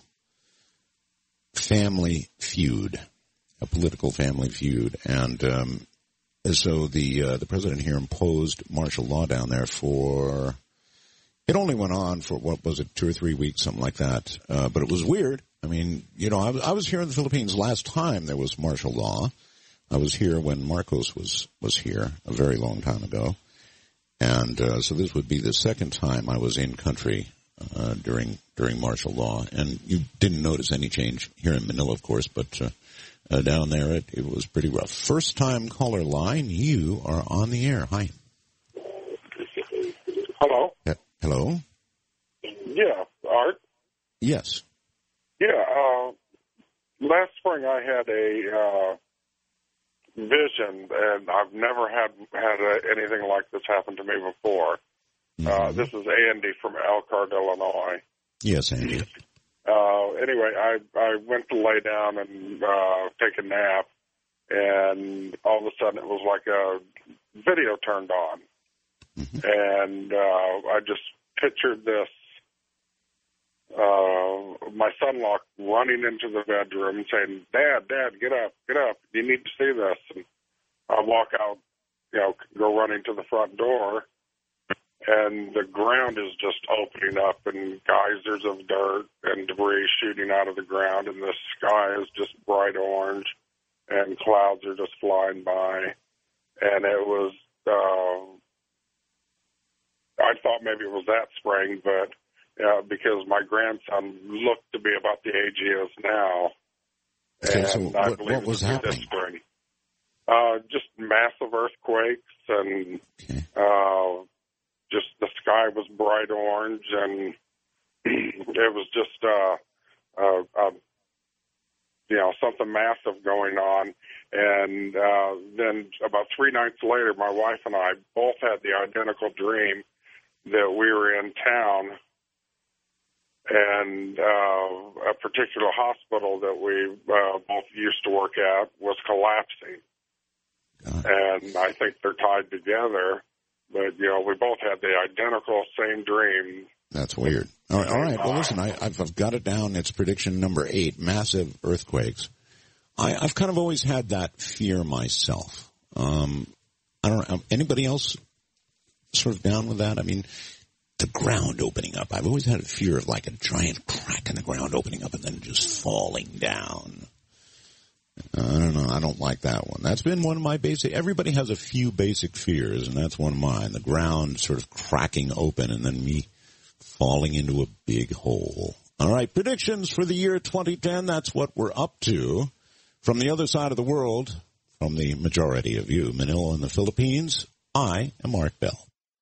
Speaker 1: family feud, a political family feud. And um, so the uh, the president here imposed martial law down there for, it only went on for, what was it, two or three weeks, something like that. Uh, but it was weird. I mean, you know, I was, I was here in the Philippines last time there was martial law. I was here when Marcos was, was here a very long time ago. And uh, so this would be the second time I was in country uh, during during martial law. And you didn't notice any change here in Manila, of course, but uh, uh, down there it, it was pretty rough. First time caller line, you are on the air. Hi.
Speaker 9: Hello.
Speaker 1: Uh, hello.
Speaker 9: Yeah, Art.
Speaker 1: Yes.
Speaker 9: Yeah. Uh, last spring I had a. Uh, vision, and I've never had had a, anything like this happen to me before. Mm-hmm. Uh, this is Andy from Elkhart, Illinois.
Speaker 1: Yes, Andy.
Speaker 9: Uh, anyway, I I went to lay down and uh, take a nap, and all of a sudden it was like a video turned on, mm-hmm. and uh, I just pictured this. Uh, my son-in-law running into the bedroom and saying, Dad, Dad, get up, get up. You need to see this. And I walk out, you know, go running to the front door, and the ground is just opening up and geysers of dirt and debris shooting out of the ground, and the sky is just bright orange, and clouds are just flying by. And it was, uh, I thought maybe it was that spring, but Uh, because my grandson looked to be about the age he is now.
Speaker 1: Okay,
Speaker 9: and
Speaker 1: so
Speaker 9: I
Speaker 1: what,
Speaker 9: believe
Speaker 1: what was
Speaker 9: it
Speaker 1: happening?
Speaker 9: This spring. Uh, just massive earthquakes, and
Speaker 1: okay.
Speaker 9: uh, just the sky was bright orange, and it was just, uh, uh, uh, you know, something massive going on. And uh, then about three nights later, my wife and I both had the identical dream that we were in town, and uh, a particular hospital that we uh, both used to work at was collapsing. God. And I think they're tied together. But, you know, we both had the identical same dream.
Speaker 1: That's weird. All right. All right. Well, listen, I, I've got it down. It's prediction number eight, massive earthquakes. I, I've kind of always had that fear myself. Um, I don't know. Anybody else sort of down with that? I mean, the ground opening up. I've always had a fear of like a giant crack in the ground opening up and then just falling down. I don't know. I don't like that one. That's been one of my basic, everybody has a few basic fears, and that's one of mine. The ground sort of cracking open and then me falling into a big hole. All right, predictions for the year twenty ten. That's what we're up to. From the other side of the world, from the majority of you, Manila and the Philippines, I am Mark Bell.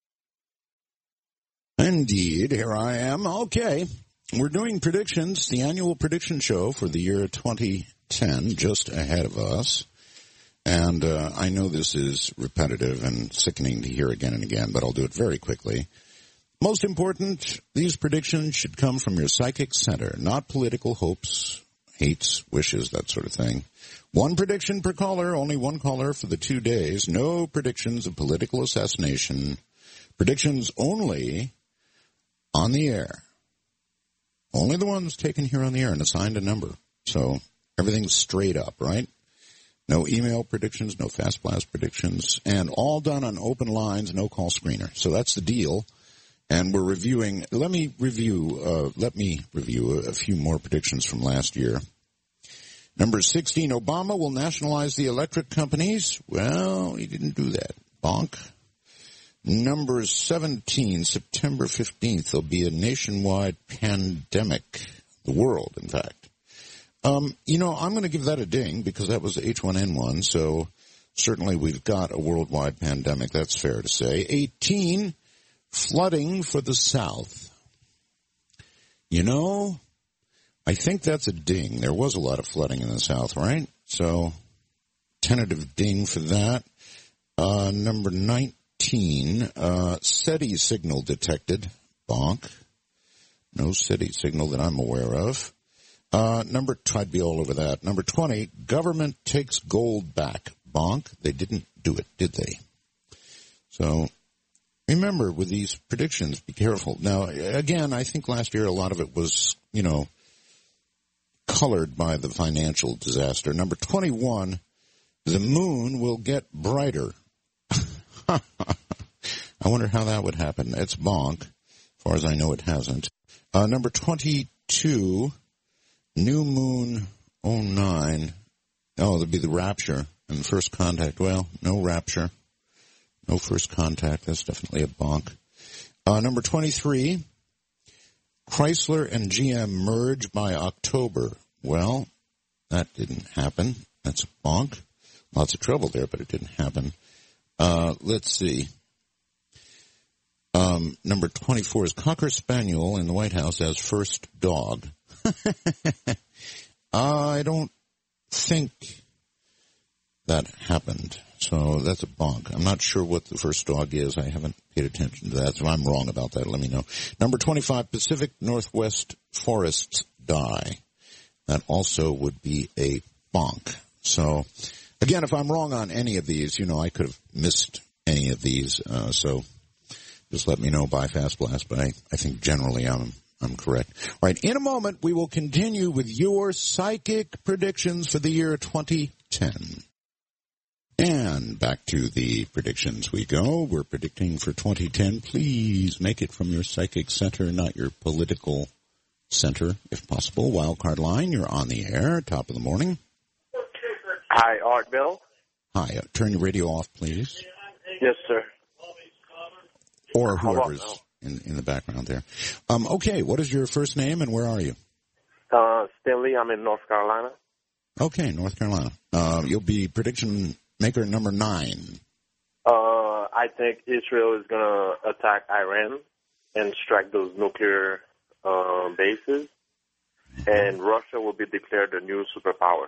Speaker 1: Indeed, here I am. Okay, we're doing predictions, the annual prediction show for the year twenty ten just ahead of us. And uh, I know this is repetitive and sickening to hear again and again, but I'll do it very quickly. Most important, these predictions should come from your psychic center, not political hopes, hates, wishes, that sort of thing. One prediction per caller, only one caller for the two days. No predictions of political assassination. Predictions only on the air. Only the ones taken here on the air and assigned a number. So everything's straight up, right? No email predictions, no fast blast predictions, and all done on open lines, no call screener. So that's the deal. And we're reviewing, let me review, uh, let me review a, a few more predictions from last year. Number sixteen, Obama will nationalize the electric companies. Well, he didn't do that. Bonk. Number seventeen, September fifteenth, there'll be a nationwide pandemic. The world, in fact. Um, you know, I'm going to give that a ding because that was H one N one, so certainly we've got a worldwide pandemic. That's fair to say. eighteen, flooding for the South. You know, I think that's a ding. There was a lot of flooding in the South, right? So, tentative ding for that. Uh, number nineteen, uh, SETI signal detected. Bonk. No SETI signal that I'm aware of. Uh, number, I'd be all over that. Number twenty, government takes gold back. Bonk. They didn't do it, did they? So, remember, with these predictions, be careful. Now, again, I think last year a lot of it was, you know, colored by the financial disaster. Number twenty-one, the moon will get brighter. I wonder how that would happen. It's bonk. As far as I know, it hasn't. Uh, number twenty-two, new moon oh nine. Oh, there'd be the rapture and first contact. Well, no rapture. No first contact. That's definitely a bonk. Uh, number twenty-three, Chrysler and G M merge by October. Well, that didn't happen. That's a bonk. Lots of trouble there, but it didn't happen. Uh, let's see. Um, number twenty-four is Cocker Spaniel in the White House as first dog. I don't think that happened. So that's a bonk. I'm not sure what the first dog is. I haven't paid attention to that. So I'm wrong about that. Let me know. Number twenty-five, Pacific Northwest forests die. That also would be a bonk. So, again, if I'm wrong on any of these, you know, I could have missed any of these. Uh, so just let me know by Fast Blast. But I, I think generally I'm I'm correct. All right, in a moment, we will continue with your psychic predictions for the year twenty ten. And back to the predictions we go. We're predicting for twenty ten. Please make it from your psychic center, not your political center, if possible. Wildcard line, you're on the air, top of the morning.
Speaker 10: Hi, Art Bill.
Speaker 1: Hi, uh, turn your radio off, please.
Speaker 10: Yes, sir.
Speaker 1: Or whoever's in, in the background there. Um, okay, what is your first name and where are you?
Speaker 10: Uh, Stanley, I'm in North Carolina.
Speaker 1: Okay, North Carolina. Uh, you'll be prediction maker number nine.
Speaker 10: Uh, I think Israel is going to attack Iran and strike those nuclear uh, bases, and Russia will be declared a new superpower.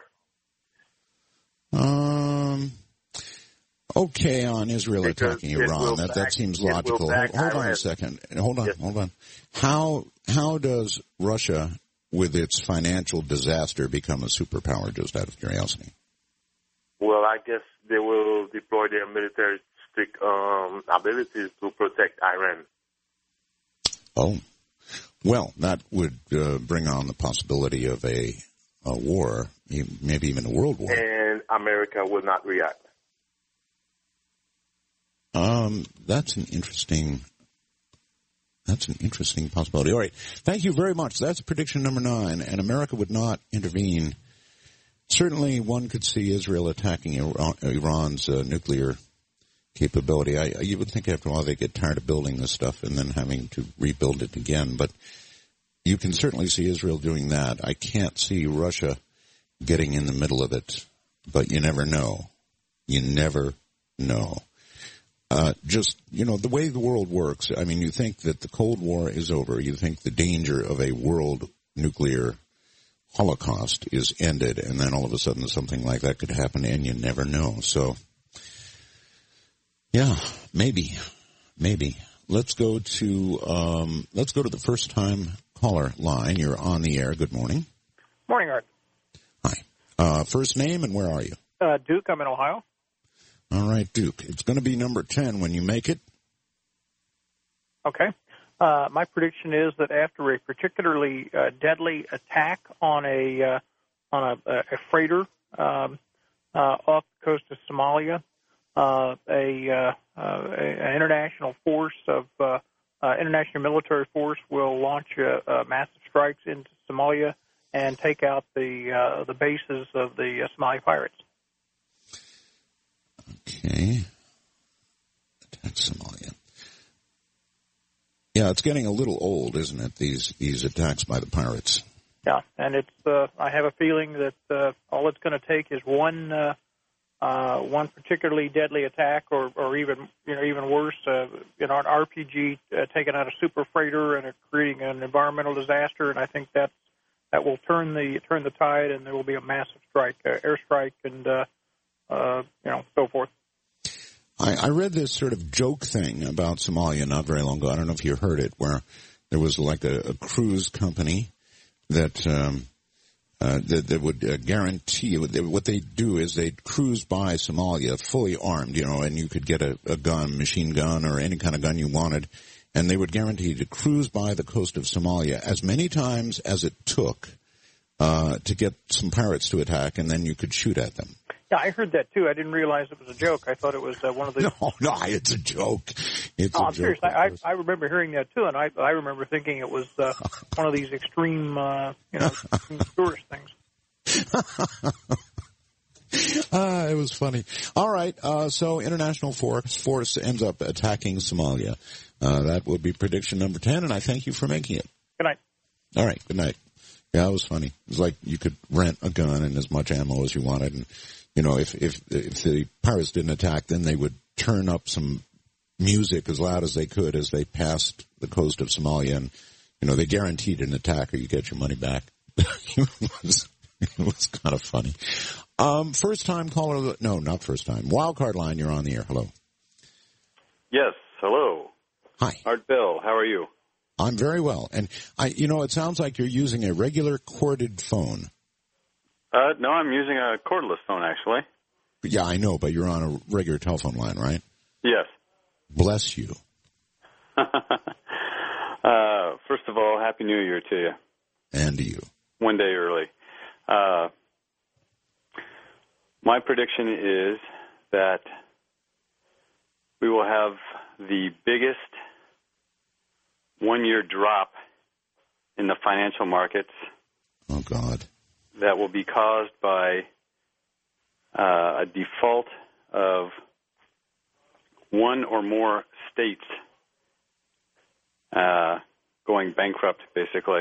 Speaker 1: Um. Okay, on Israel
Speaker 10: Because
Speaker 1: attacking Iran, that back, that seems logical. Hold, hold on a second. Hold on, yes. hold on. How how does Russia, with its financial disaster, become a superpower? Just out of curiosity.
Speaker 10: Well, I guess they will deploy their military um, abilities to protect Iran.
Speaker 1: Oh, well, that would uh, bring on the possibility of a, a war, maybe even a world war.
Speaker 10: And America will not react.
Speaker 1: Um, that's an interesting, that's an interesting possibility. All right. Thank you very much. That's prediction number nine. And America would not intervene. Certainly one could see Israel attacking Iran, Iran's uh, nuclear capability. I, you would think after a while they get tired of building this stuff and then having to rebuild it again. But you can certainly see Israel doing that. I can't see Russia getting in the middle of it. But you never know. You never know. Uh, just, you know, the way the world works, I mean, you think that the Cold War is over. You think the danger of a world nuclear Holocaust is ended, and then all of a sudden something like that could happen, and you never know. So, yeah, maybe, maybe. Let's go to um, let's go to the first time caller line. You're on the air. Good morning.
Speaker 11: Morning, Art.
Speaker 1: Hi. Uh, first name and where are you?
Speaker 11: Uh, Duke. I'm in Ohio.
Speaker 1: All right, Duke. It's going to be number ten when you make it.
Speaker 11: Okay. Uh, my prediction is that after a particularly uh, deadly attack on a uh, on a, a freighter um, uh, off the coast of Somalia, uh, a, uh, uh, an international force of uh, uh, international military force will launch uh, uh, massive strikes into Somalia and take out the uh, the bases of the uh, Somali pirates.
Speaker 1: Okay. Attack Somalia. Yeah, it's getting a little old, isn't it? These these attacks by the pirates.
Speaker 11: Yeah, and it's. Uh, I have a feeling that uh, all it's going to take is one uh, uh, one particularly deadly attack, or, or even you know even worse, uh, you know, an R P G uh, taking out a super freighter and uh, creating an environmental disaster. And I think that that will turn the turn the tide, and there will be a massive strike, uh, airstrike, and uh, uh, you know so forth.
Speaker 1: I, I read this sort of joke thing about Somalia not very long ago. I don't know if you heard it, where there was like a, a cruise company that um, uh, that, that would uh, guarantee what they do is they'd cruise by Somalia fully armed, you know, and you could get a, a gun, machine gun, or any kind of gun you wanted, and they would guarantee to cruise by the coast of Somalia as many times as it took uh, to get some pirates to attack, and then you could shoot at them.
Speaker 11: Yeah, I heard that too. I didn't realize it was a joke. I thought it was uh, one of the.
Speaker 1: No, no, it's a joke. It's
Speaker 11: no,
Speaker 1: a
Speaker 11: I'm
Speaker 1: joke,
Speaker 11: serious. I, I remember hearing that too, and I I remember thinking it was uh, one of these extreme, uh, you know, tourist things.
Speaker 1: Ah, it was funny. All right, uh, so international force force ends up attacking Somalia. Uh, that would be prediction number ten, and I thank you for making it.
Speaker 11: Good night.
Speaker 1: All right, good night. Yeah, it was funny. It was like you could rent a gun and as much ammo as you wanted, and you know, if if if the pirates didn't attack, then they would turn up some music as loud as they could as they passed the coast of Somalia, and you know, they guaranteed an attack or you get your money back. it was it was kind of funny. Um, first time caller, no, not first time. Wildcard line, you're on the air. Hello.
Speaker 12: Yes, hello.
Speaker 1: Hi.
Speaker 12: Art Bill, how are you?
Speaker 1: I'm very well, and I, you know, it sounds like you're using a regular corded phone.
Speaker 12: Uh, no, I'm using a cordless phone, actually.
Speaker 1: Yeah, I know, but you're on a regular telephone line, right?
Speaker 12: Yes.
Speaker 1: Bless you.
Speaker 12: uh, first of all, Happy New Year to you.
Speaker 1: And to you.
Speaker 12: One day early. Uh, my prediction is that we will have the biggest one-year drop in the financial markets.
Speaker 1: Oh, God.
Speaker 12: That will be caused by uh, a default of one or more states uh, going bankrupt, basically.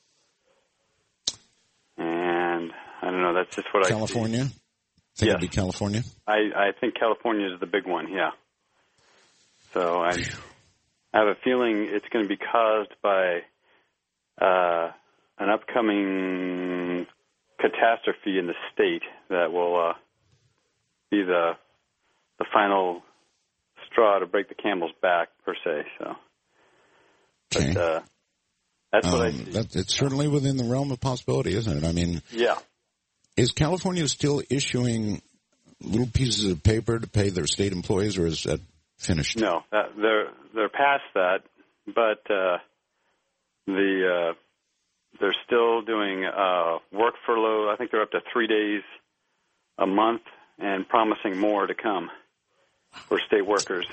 Speaker 12: And I don't know, that's just what
Speaker 1: California?
Speaker 12: I see.
Speaker 1: Think
Speaker 12: yes.
Speaker 1: it'd be California?
Speaker 12: I, I think California is the big one, yeah. So I, I have a feeling it's going to be caused by uh, an upcoming catastrophe in the state that will uh, be the the final straw to break the camel's back, per se. So,
Speaker 1: okay.
Speaker 12: but, uh, that's
Speaker 1: um,
Speaker 12: what I see.
Speaker 1: That, it's certainly within the realm of possibility, isn't it? I mean,
Speaker 12: yeah.
Speaker 1: Is California still issuing little pieces of paper to pay their state employees, or is that finished?
Speaker 12: No, that, they're they're past that, but uh, the uh, they're still doing uh, work furlough. I think they're up to three days a month, and promising more to come for state workers.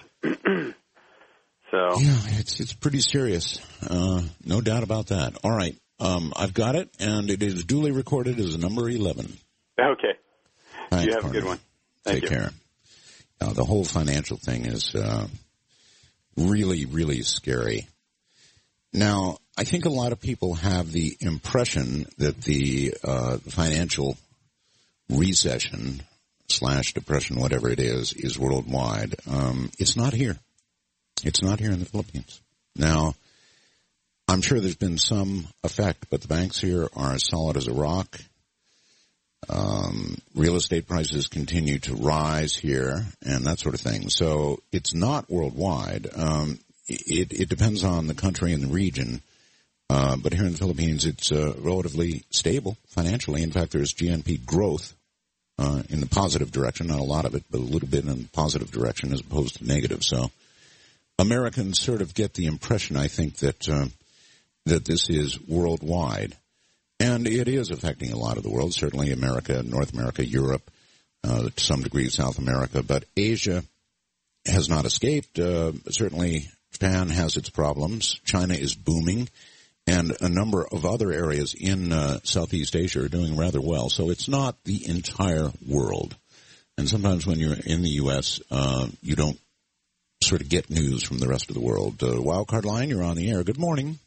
Speaker 12: So
Speaker 1: yeah, it's it's pretty serious, uh, no doubt about that. All right, um, I've got it, and it is duly recorded as number eleven.
Speaker 12: Okay,
Speaker 1: Thanks,
Speaker 12: you have
Speaker 1: Carter.
Speaker 12: a good one. Thank
Speaker 1: Take
Speaker 12: you.
Speaker 1: care. Now, the whole financial thing is uh, really, really scary. Now, I think a lot of people have the impression that the uh, financial recession slash depression, whatever it is, is worldwide. Um, it's not here. It's not here in the Philippines. Now, I'm sure there's been some effect, but the banks here are as solid as a rock. Um, real estate prices continue to rise here and that sort of thing. So it's not worldwide. Um, it, it depends on the country and the region. Uh, but here in the Philippines, it's uh, relatively stable financially. In fact, there's G N P growth uh, in the positive direction, not a lot of it, but a little bit in the positive direction as opposed to negative. So Americans sort of get the impression, I think, that uh, that this is worldwide. And it is affecting a lot of the world, certainly America, North America, Europe, uh, to some degree South America. But Asia has not escaped. Uh, certainly Japan has its problems. China is booming. And a number of other areas in uh, Southeast Asia are doing rather well. So it's not the entire world. And sometimes when you're in the U S, uh, you don't sort of get news from the rest of the world. Uh, Wildcard Line, you're on the air. Good morning.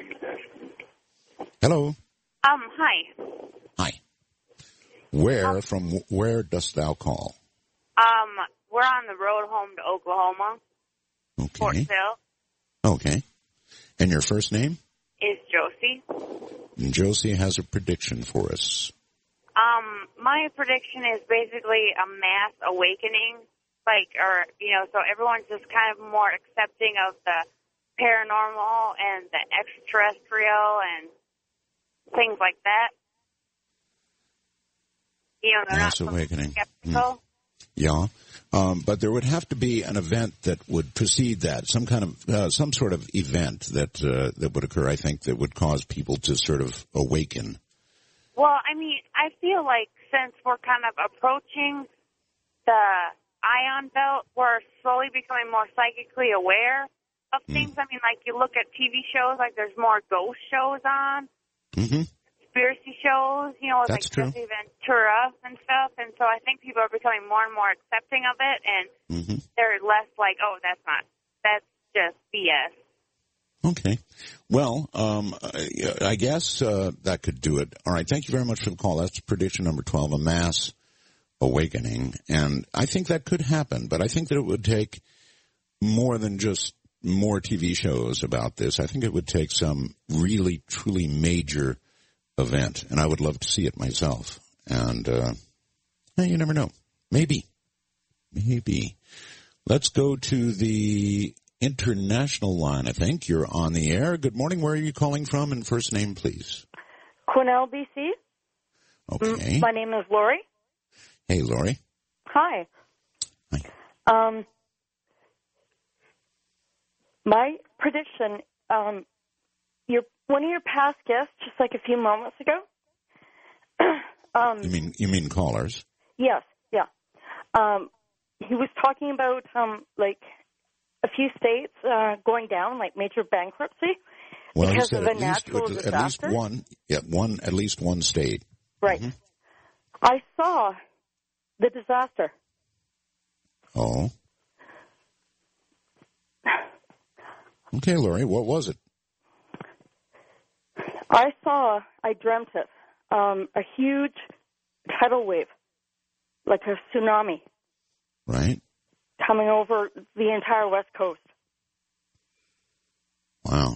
Speaker 1: Hello.
Speaker 13: Um, hi.
Speaker 1: Hi. Where, um, from where dost thou call?
Speaker 13: Um, we're on the road home to Oklahoma.
Speaker 1: Okay.
Speaker 13: Fort Sill.
Speaker 1: Okay. And your first name?
Speaker 13: Is Josie.
Speaker 1: And Josie has a prediction for us.
Speaker 13: Um, my prediction is basically a mass awakening, like, or, you know, so everyone's just kind of more accepting of the paranormal and the extraterrestrial and things like that. You know, they're
Speaker 1: mass
Speaker 13: not
Speaker 1: awakening.
Speaker 13: skeptical.
Speaker 1: Mm. Yeah. Um, but there would have to be an event that would precede that, some kind of, uh, some sort of event that, uh, that would occur, I think, that would cause people to sort of awaken.
Speaker 13: Well, I mean, I feel like since we're kind of approaching the ion belt, we're slowly becoming more psychically aware of things. Mm. I mean, like you look at T V shows, like there's more ghost shows on.
Speaker 1: Mm-hmm.
Speaker 13: Conspiracy shows, you know, with
Speaker 1: That's
Speaker 13: like
Speaker 1: true.
Speaker 13: Jesse Ventura and stuff. And so I think people are becoming more and more accepting of it, and
Speaker 1: mm-hmm.
Speaker 13: they're less like, oh, that's not, that's just B S.
Speaker 1: Okay. Well, um, I, I guess uh, that could do it. All right. Thank you very much for the call. That's prediction number twelve, a mass awakening. And I think that could happen, but I think that it would take more than just more T V shows about this. I think it would take some really, truly major event, and I would love to see it myself. And uh, you never know. Maybe. Maybe. Let's go to the international line, I think. You're on the air. Good morning. Where are you calling from? And first name, please.
Speaker 14: Quesnel, B C.
Speaker 1: Okay.
Speaker 14: My name is Lori.
Speaker 1: Hey, Lori.
Speaker 14: Hi.
Speaker 1: Hi.
Speaker 14: Um, my prediction, um, your one of your past guests, just like a few moments ago. um,
Speaker 1: You mean you mean callers?
Speaker 14: Yes, yeah. Um, he was talking about um, like a few states uh, going down, like major bankruptcy,
Speaker 1: well,
Speaker 14: because
Speaker 1: said
Speaker 14: of a
Speaker 1: at least,
Speaker 14: natural
Speaker 1: at
Speaker 14: disaster.
Speaker 1: least one, yeah, one, at least one state.
Speaker 14: Right.
Speaker 1: Mm-hmm.
Speaker 14: I saw the disaster.
Speaker 1: Oh. Okay, Lori, what was it?
Speaker 14: I saw, I dreamt it, um, a huge tidal wave, like a tsunami.
Speaker 1: Right.
Speaker 14: Coming over the entire West Coast.
Speaker 1: Wow.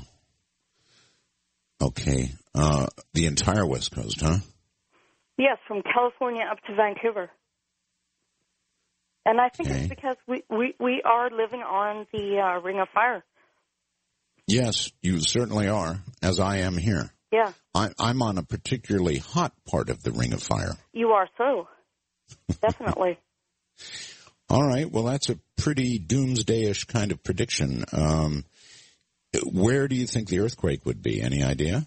Speaker 1: Okay. Uh, the entire West Coast, huh?
Speaker 14: Yes, from California up to Vancouver. And I think
Speaker 1: okay.
Speaker 14: it's because we, we, we are living on the uh, Ring of Fire.
Speaker 1: Yes, you certainly are, as I am here.
Speaker 14: Yeah.
Speaker 1: I, I'm on a particularly hot part of the Ring of Fire.
Speaker 14: You are so. Definitely.
Speaker 1: All right. Well, that's a pretty doomsday-ish kind of prediction. Um, where do you think the earthquake would be? Any idea?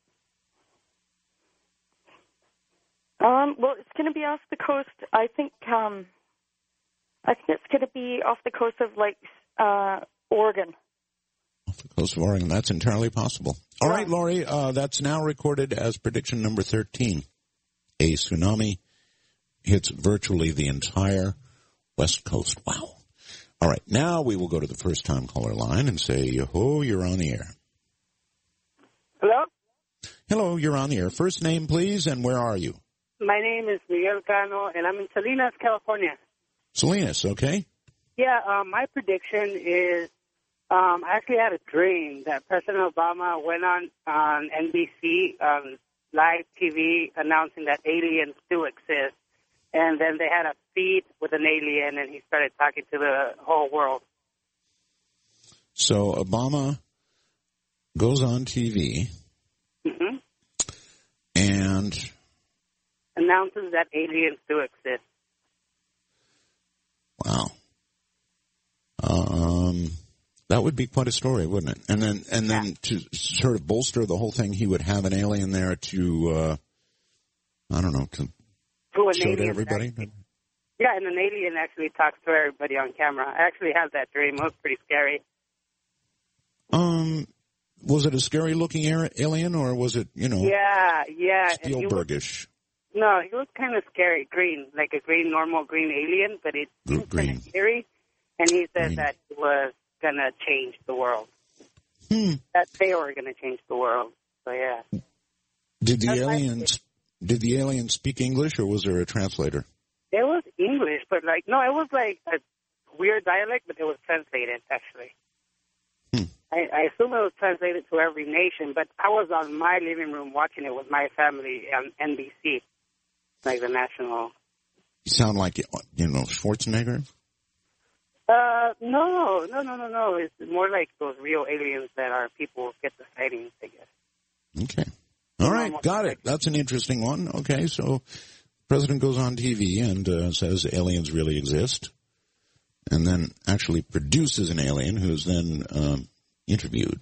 Speaker 14: Um, well, it's going to be off the coast. I think. Um, I think it's going to be off the coast of like uh, Oregon.
Speaker 1: Off the coast of Oregon. That's entirely possible. All right, Lori. Uh, that's now recorded as prediction number thirteen. A tsunami hits virtually the entire West Coast. Wow. All right. Now we will go to the first time caller line and say, yo-ho, you're on the air.
Speaker 15: Hello?
Speaker 1: Hello, you're on the air. First name, please, and where are you?
Speaker 15: My name is Miguel Cano, and I'm in Salinas, California.
Speaker 1: Salinas, okay.
Speaker 15: Yeah, uh, my prediction is Um, I actually had a dream that President Obama went on on N B C um, live T V announcing that aliens do exist, and then they had a feed with an alien, and he started talking to the whole world.
Speaker 1: So Obama goes on T V
Speaker 15: Mm-hmm.
Speaker 1: and
Speaker 15: Announces that aliens do exist.
Speaker 1: wow, um, that would be quite a story, wouldn't it? And then, and then yeah. to sort of bolster the whole thing, he would have an alien there to, uh, I don't know, to,
Speaker 15: to
Speaker 1: show to everybody.
Speaker 15: Actually. Yeah, and an alien actually talks to everybody on camera. I actually had that dream. It was pretty scary.
Speaker 1: Um, was it a scary-looking alien, or was it, you know,
Speaker 15: yeah, yeah,
Speaker 1: Spielbergish?
Speaker 15: No, he was kind of scary, green, like a green, normal green alien, but it was kind of scary. And he said green. that he was going to change the world.
Speaker 1: Hmm.
Speaker 15: That they were going to change the world. So, yeah.
Speaker 1: Did the aliens, did the alien speak English, or was there a translator?
Speaker 15: It was English, but like, no, it was like a weird dialect, but it was translated, actually.
Speaker 1: Hmm.
Speaker 15: I, I assume it was translated to every nation, but I was on my living room watching it with my family on N B C. Like the national.
Speaker 1: You sound like, you know, Schwarzenegger?
Speaker 15: Uh, no, no, no, no, no. It's more like those real aliens that our people get the sightings, I guess.
Speaker 1: Okay. All right, got it. That's an interesting one. Okay, so the president goes on T V and uh, says aliens really exist, and then actually produces an alien who's then um, interviewed.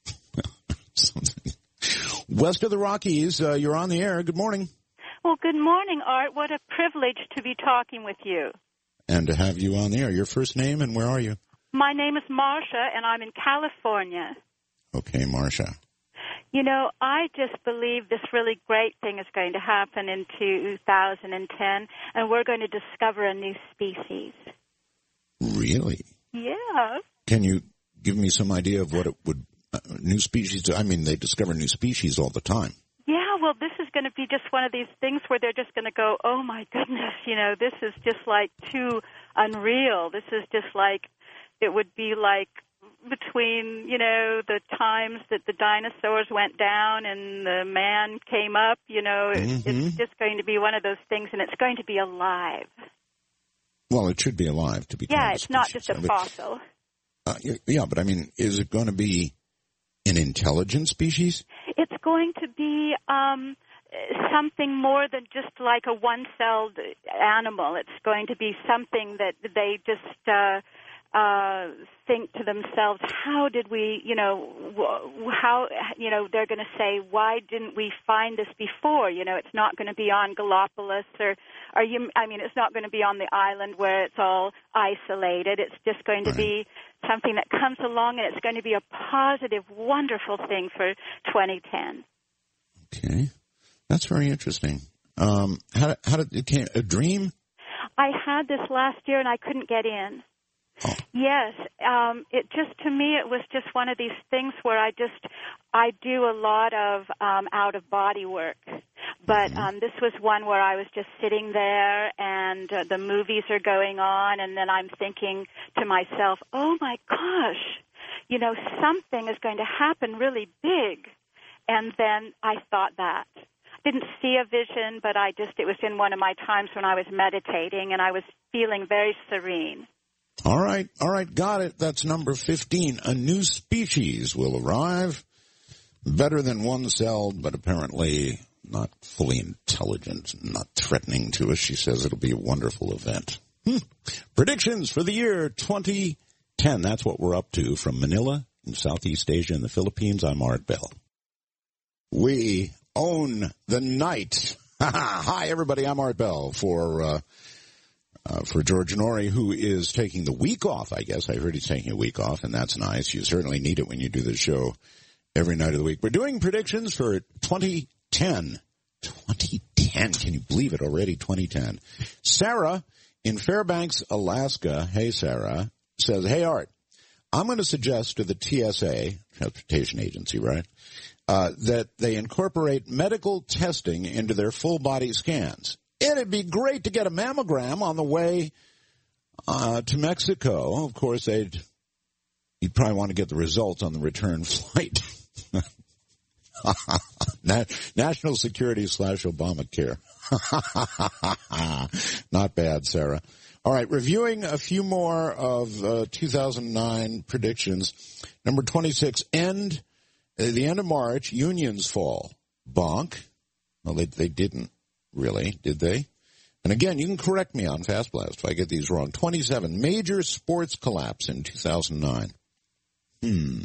Speaker 1: West of the Rockies, uh, you're on the air. Good morning.
Speaker 16: Well, good morning, Art. What a privilege to be talking with you.
Speaker 1: And to have you on the air. Your first name and where are you?
Speaker 16: My name is Marcia, and I'm in California.
Speaker 1: Okay, Marcia.
Speaker 16: You know, I just believe this really great thing is going to happen in two thousand ten, and we're going to discover a new species.
Speaker 1: Really?
Speaker 16: Yeah.
Speaker 1: Can you give me some idea of what it would, uh, new species, I mean, they discover new species all the time.
Speaker 16: Yeah, well, this is going to be just one of these things where they're just going to go, oh, my goodness, you know, this is just like too unreal. This is just like, it would be like between, you know, the times that the dinosaurs went down and the man came up, you know,
Speaker 1: Mm-hmm.
Speaker 16: it's just going to be one of those things, and it's going to be alive.
Speaker 1: Well, it should be alive to be.
Speaker 16: Yeah, it's not just a fossil.
Speaker 1: Uh, yeah, but I mean, is it going to be an intelligent species?
Speaker 16: It's going to be um, something more than just like a one-celled animal. It's going to be something that they just uh, uh, think to themselves, how did we, you know, how, you know, they're going to say, why didn't we find this before? You know, it's not going to be on Galapagos or, or you, I mean, it's not going to be on the island where it's all isolated. It's just going to
Speaker 1: right.
Speaker 16: be something that comes along, and it's going to be a positive, wonderful thing for twenty ten.
Speaker 1: Okay. That's very interesting. Um, how, how did it came, a dream?
Speaker 16: I had this last year, and I couldn't get in.
Speaker 1: Oh.
Speaker 16: Yes, um, it just, to me, it was just one of these things where I just, I do a lot of um, out-of-body work. But
Speaker 1: mm-hmm.
Speaker 16: um, this was one where I was just sitting there, and uh, the movies are going on, and then I'm thinking to myself, oh, my gosh, you know, something is going to happen really big. And then I thought that. Didn't see a vision, but I just, it was in one of my times when I was meditating, and I was feeling very serene.
Speaker 1: All right, all right, got it. That's number fifteen. A new species will arrive. Better than one-celled, but apparently not fully intelligent, not threatening to us. She says it'll be a wonderful event. Hmm. Predictions for the year twenty ten. That's what we're up to from Manila in Southeast Asia and the Philippines. I'm Art Bell. We own the night. Hi, everybody. I'm Art Bell for... Uh, Uh, for George Norrie, who is taking the week off, I guess. I heard he's taking a week off, and that's nice. You certainly need it when you do the show every night of the week. We're doing predictions for twenty ten. twenty ten. Can you believe it already? twenty ten. Sarah in Fairbanks, Alaska. Hey, Sarah. Says, hey, Art, I'm going to suggest to the T S A, Transportation Agency, right, uh, that they incorporate medical testing into their full-body scans. It'd be great to get a mammogram on the way uh, to Mexico. Of course, they'd you'd probably want to get the results on the return flight. National security slash Obamacare. Not bad, Sarah. All right, reviewing a few more of uh, two thousand nine predictions. Number twenty-six, end, uh, the end of March, unions fall. Bonk. Well, they, they didn't really, did they? And again, you can correct me on Fast Blast if I get these wrong. twenty-seven, major sports collapse in two thousand nine. Hmm.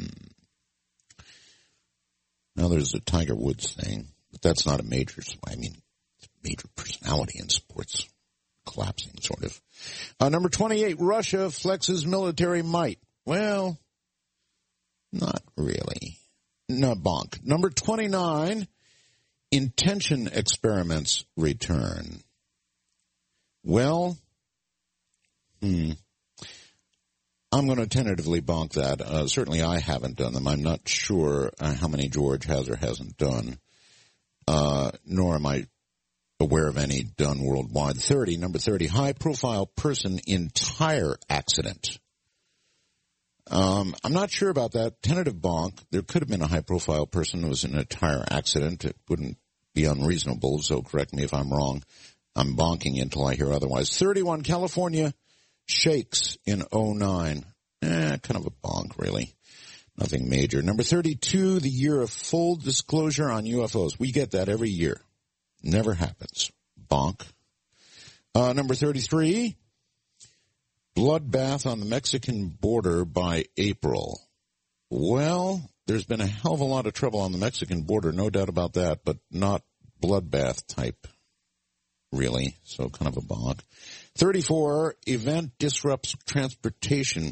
Speaker 1: Now there's the Tiger Woods thing, but that's not a major, I mean, it's a major personality in sports. Collapsing, sort of. Uh, number twenty-eight, Russia flexes military might. Well, not really. No, bonk. Number twenty-nine, intention experiments return. Well, hmm. I'm going to tentatively bonk that. Uh, certainly I haven't done them. I'm not sure uh, how many George has or hasn't done, uh, nor am I aware of any done worldwide. thirty, number thirty, high-profile person in tire accident. Um, I'm not sure about that. Tentative bonk. There could have been a high-profile person who was in a tire accident. It wouldn't be unreasonable, so correct me if I'm wrong. I'm bonking until I hear otherwise. thirty-one, California shakes in oh nine. Eh, kind of a bonk, really. Nothing major. Number thirty-two, the year of full disclosure on U F Os. We get that every year. Never happens. Bonk. Uh, number thirty-three, bloodbath on the Mexican border by April. Well, there's been a hell of a lot of trouble on the Mexican border, no doubt about that, but not bloodbath type, really. So kind of a bonk. thirty-four, event disrupts transportation.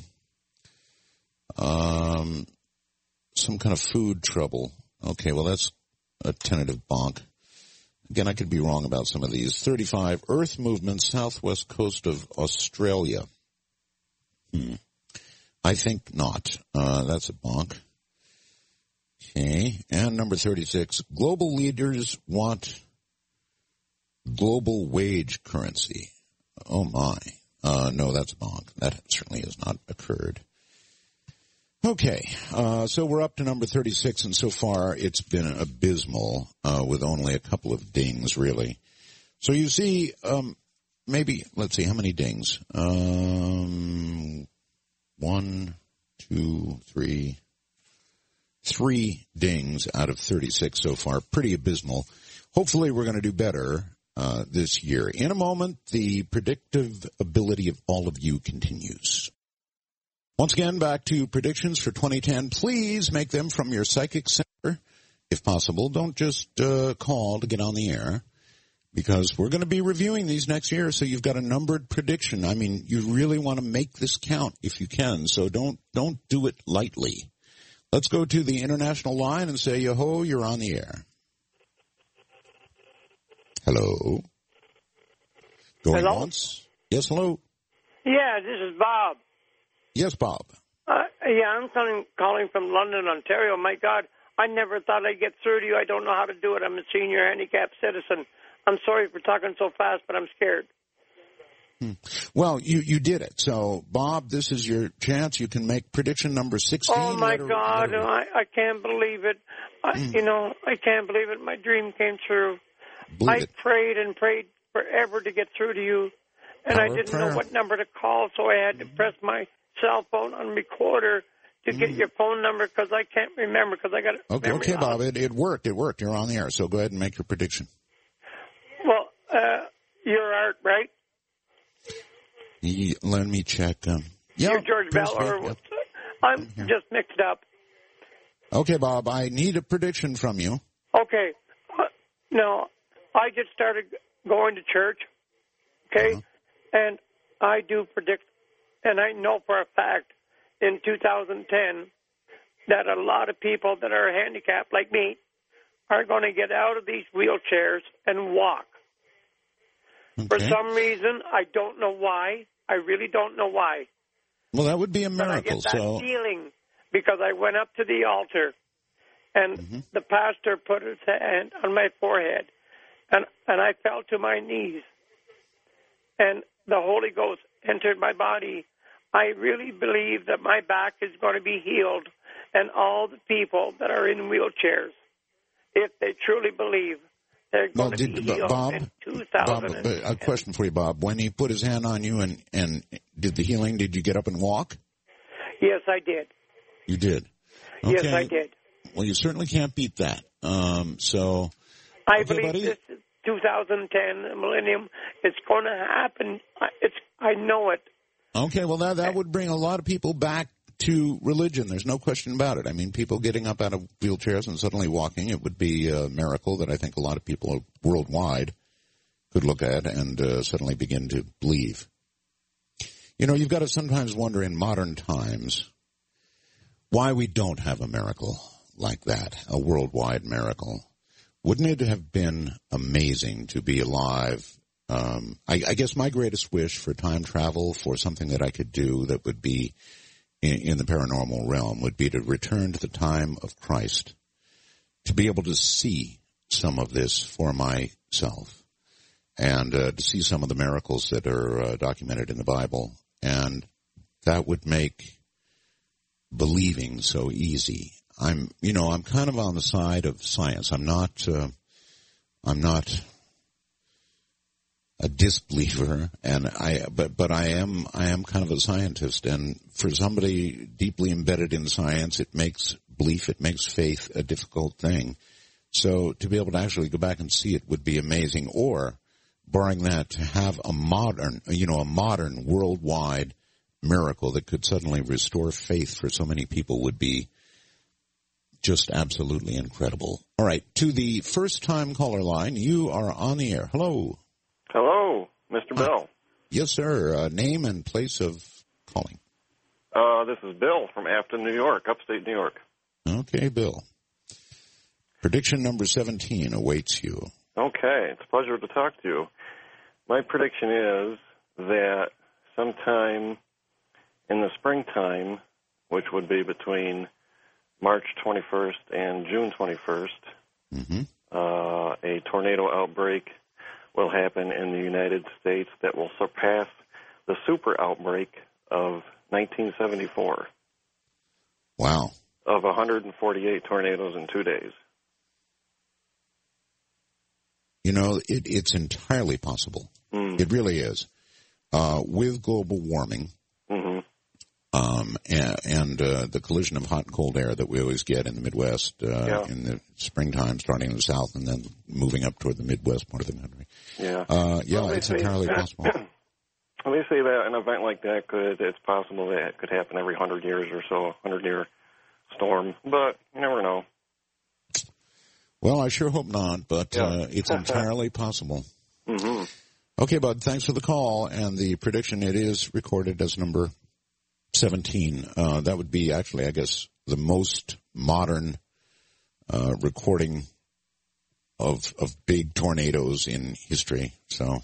Speaker 1: Um, some kind of food trouble. Okay, well, that's a tentative bonk. Again, I could be wrong about some of these. thirty-five, earth movement, southwest coast of Australia. Hmm. I think not. Uh, that's a bonk. Okay. And number thirty-six, global leaders want global wage currency. Oh my. Uh, no, that's a bonk. That certainly has not occurred. Okay, uh, so we're up to number thirty-six, and so far it's been abysmal, uh, with only a couple of dings, really. So you see, um, maybe, let's see, how many dings? Um, one, two, three, three dings out of thirty-six so far. Pretty abysmal. Hopefully we're going to do better, uh, this year. In a moment, the predictive ability of all of you continues. Once again, back to predictions for twenty ten. Please make them from your psychic center, if possible. Don't just uh, call to get on the air, because we're going to be reviewing these next year, so you've got a numbered prediction. I mean, you really want to make this count if you can, so don't don't do it lightly. Let's go to the international line and say, yo-ho, you're on the air. Hello? Going
Speaker 17: Hello?
Speaker 1: once? Yes, hello?
Speaker 17: Yeah, this is Bob.
Speaker 1: Yes, Bob.
Speaker 17: Uh, yeah, I'm calling, calling from London, Ontario. My God, I never thought I'd get through to you. I don't know how to do it. I'm a senior handicapped citizen. I'm sorry for talking so fast, but I'm scared.
Speaker 1: Hmm. Well, you, you did it. So, Bob, this is your chance. You can make prediction number sixteen.
Speaker 17: Oh, my
Speaker 1: letter,
Speaker 17: God,
Speaker 1: letter.
Speaker 17: I, I can't believe it. I,
Speaker 1: Mm.
Speaker 17: You know, I can't believe it. My dream came true.
Speaker 1: Believe
Speaker 17: I
Speaker 1: it.
Speaker 17: prayed and prayed forever to get through to you, and
Speaker 1: Power
Speaker 17: I
Speaker 1: of
Speaker 17: didn't
Speaker 1: prayer.
Speaker 17: know what number to call, so I had to press my cell phone on recorder to get your phone number because I can't remember because I got it.
Speaker 1: Okay, okay, Bob. It, it worked. It worked. You're on the air. So go ahead and make your prediction.
Speaker 17: Well, uh, you're Art, right?
Speaker 1: Ye- Let me check. Um, yeah,
Speaker 17: You're George Bell, or
Speaker 1: yeah.
Speaker 17: what's I'm just mixed up.
Speaker 1: Okay, Bob. I need a prediction from you.
Speaker 17: Okay. Uh, no, I just started going to church, okay?
Speaker 1: Uh-huh.
Speaker 17: And I do predict, and I know for a fact in two thousand ten that a lot of people that are handicapped, like me, are going to get out of these wheelchairs and walk.
Speaker 1: Okay.
Speaker 17: For some reason, I don't know why. I really don't know why.
Speaker 1: Well, that would be a
Speaker 17: But I
Speaker 1: miracle.
Speaker 17: get that
Speaker 1: So,
Speaker 17: feeling because I went up to the altar, and
Speaker 1: Mm-hmm.
Speaker 17: the pastor put his hand on my forehead, and and I fell to my knees, and the Holy Ghost entered my body. I really believe that my back is going to be healed, and all the people that are in wheelchairs, if they truly believe, they're going
Speaker 1: well,
Speaker 17: to
Speaker 1: did,
Speaker 17: be healed
Speaker 1: Bob,
Speaker 17: in two thousand ten.
Speaker 1: Bob, a question for you, Bob. When he put his hand on you and, and did the healing, did you get up and walk?
Speaker 17: Yes, I did.
Speaker 1: You did? Okay.
Speaker 17: Yes, I did.
Speaker 1: Well, you certainly can't beat that. Um, so,
Speaker 17: I
Speaker 1: okay,
Speaker 17: believe
Speaker 1: buddy.
Speaker 17: this is two thousand ten, the millennium. It's going to happen. It's I know it.
Speaker 1: Okay, well, that that would bring a lot of people back to religion. There's no question about it. I mean, people getting up out of wheelchairs and suddenly walking, it would be a miracle that I think a lot of people worldwide could look at and uh, suddenly begin to believe. You know, you've got to sometimes wonder in modern times why we don't have a miracle like that, a worldwide miracle. Wouldn't it have been amazing to be alive? Um, I, I guess my greatest wish for time travel, for something that I could do that would be in, in the paranormal realm, would be to return to the time of Christ, to be able to see some of this for myself, and uh, to see some of the miracles that are uh, documented in the Bible. And that would make believing so easy. I'm, you know, I'm kind of on the side of science. I'm not, uh, I'm not a disbeliever, and I, but, but I am, I am kind of a scientist. And for somebody deeply embedded in science, it makes belief, it makes faith a difficult thing. So to be able to actually go back and see it would be amazing. Or, barring that, to have a modern, you know, a modern worldwide miracle that could suddenly restore faith for so many people would be just absolutely incredible. All right, to the first-time caller line, you are on the air. Hello.
Speaker 18: Hello, Mister Bill.
Speaker 1: Uh, yes, sir. Uh, name and place of calling.
Speaker 18: Uh, this is Bill from Afton, New York, upstate New York.
Speaker 1: Okay, Bill. Prediction number seventeen awaits you.
Speaker 18: Okay, it's a pleasure to talk to you. My prediction is that sometime in the springtime, which would be between March twenty-first and June twenty-first,
Speaker 1: mm-hmm.
Speaker 18: uh, a tornado outbreak will happen in the United States that will surpass the super outbreak of nineteen seventy-four.
Speaker 1: Wow.
Speaker 18: Of one hundred forty-eight tornadoes in two days.
Speaker 1: You know, it, it's entirely possible.
Speaker 18: Mm.
Speaker 1: It really is. Uh, with global warming,
Speaker 18: mm-hmm.
Speaker 1: um, and, and uh, the collision of hot and cold air that we always get in the Midwest uh,
Speaker 18: yeah.
Speaker 1: in the springtime, starting in the south and then moving up toward the Midwest part of the country.
Speaker 18: Yeah,
Speaker 1: uh, yeah,
Speaker 18: well,
Speaker 1: it's
Speaker 18: say,
Speaker 1: entirely possible.
Speaker 18: They say that an event like that could, it's possible that it could happen every hundred years or so, hundred-year storm, but you never know.
Speaker 1: Well, I sure hope not, but
Speaker 18: yeah.
Speaker 1: uh, it's entirely possible.
Speaker 18: Mm-hmm.
Speaker 1: Okay, bud, thanks for the call, and the prediction, it is recorded as number seventeen. Uh, that would be actually, I guess, the most modern uh, recording of of big tornadoes in history. So,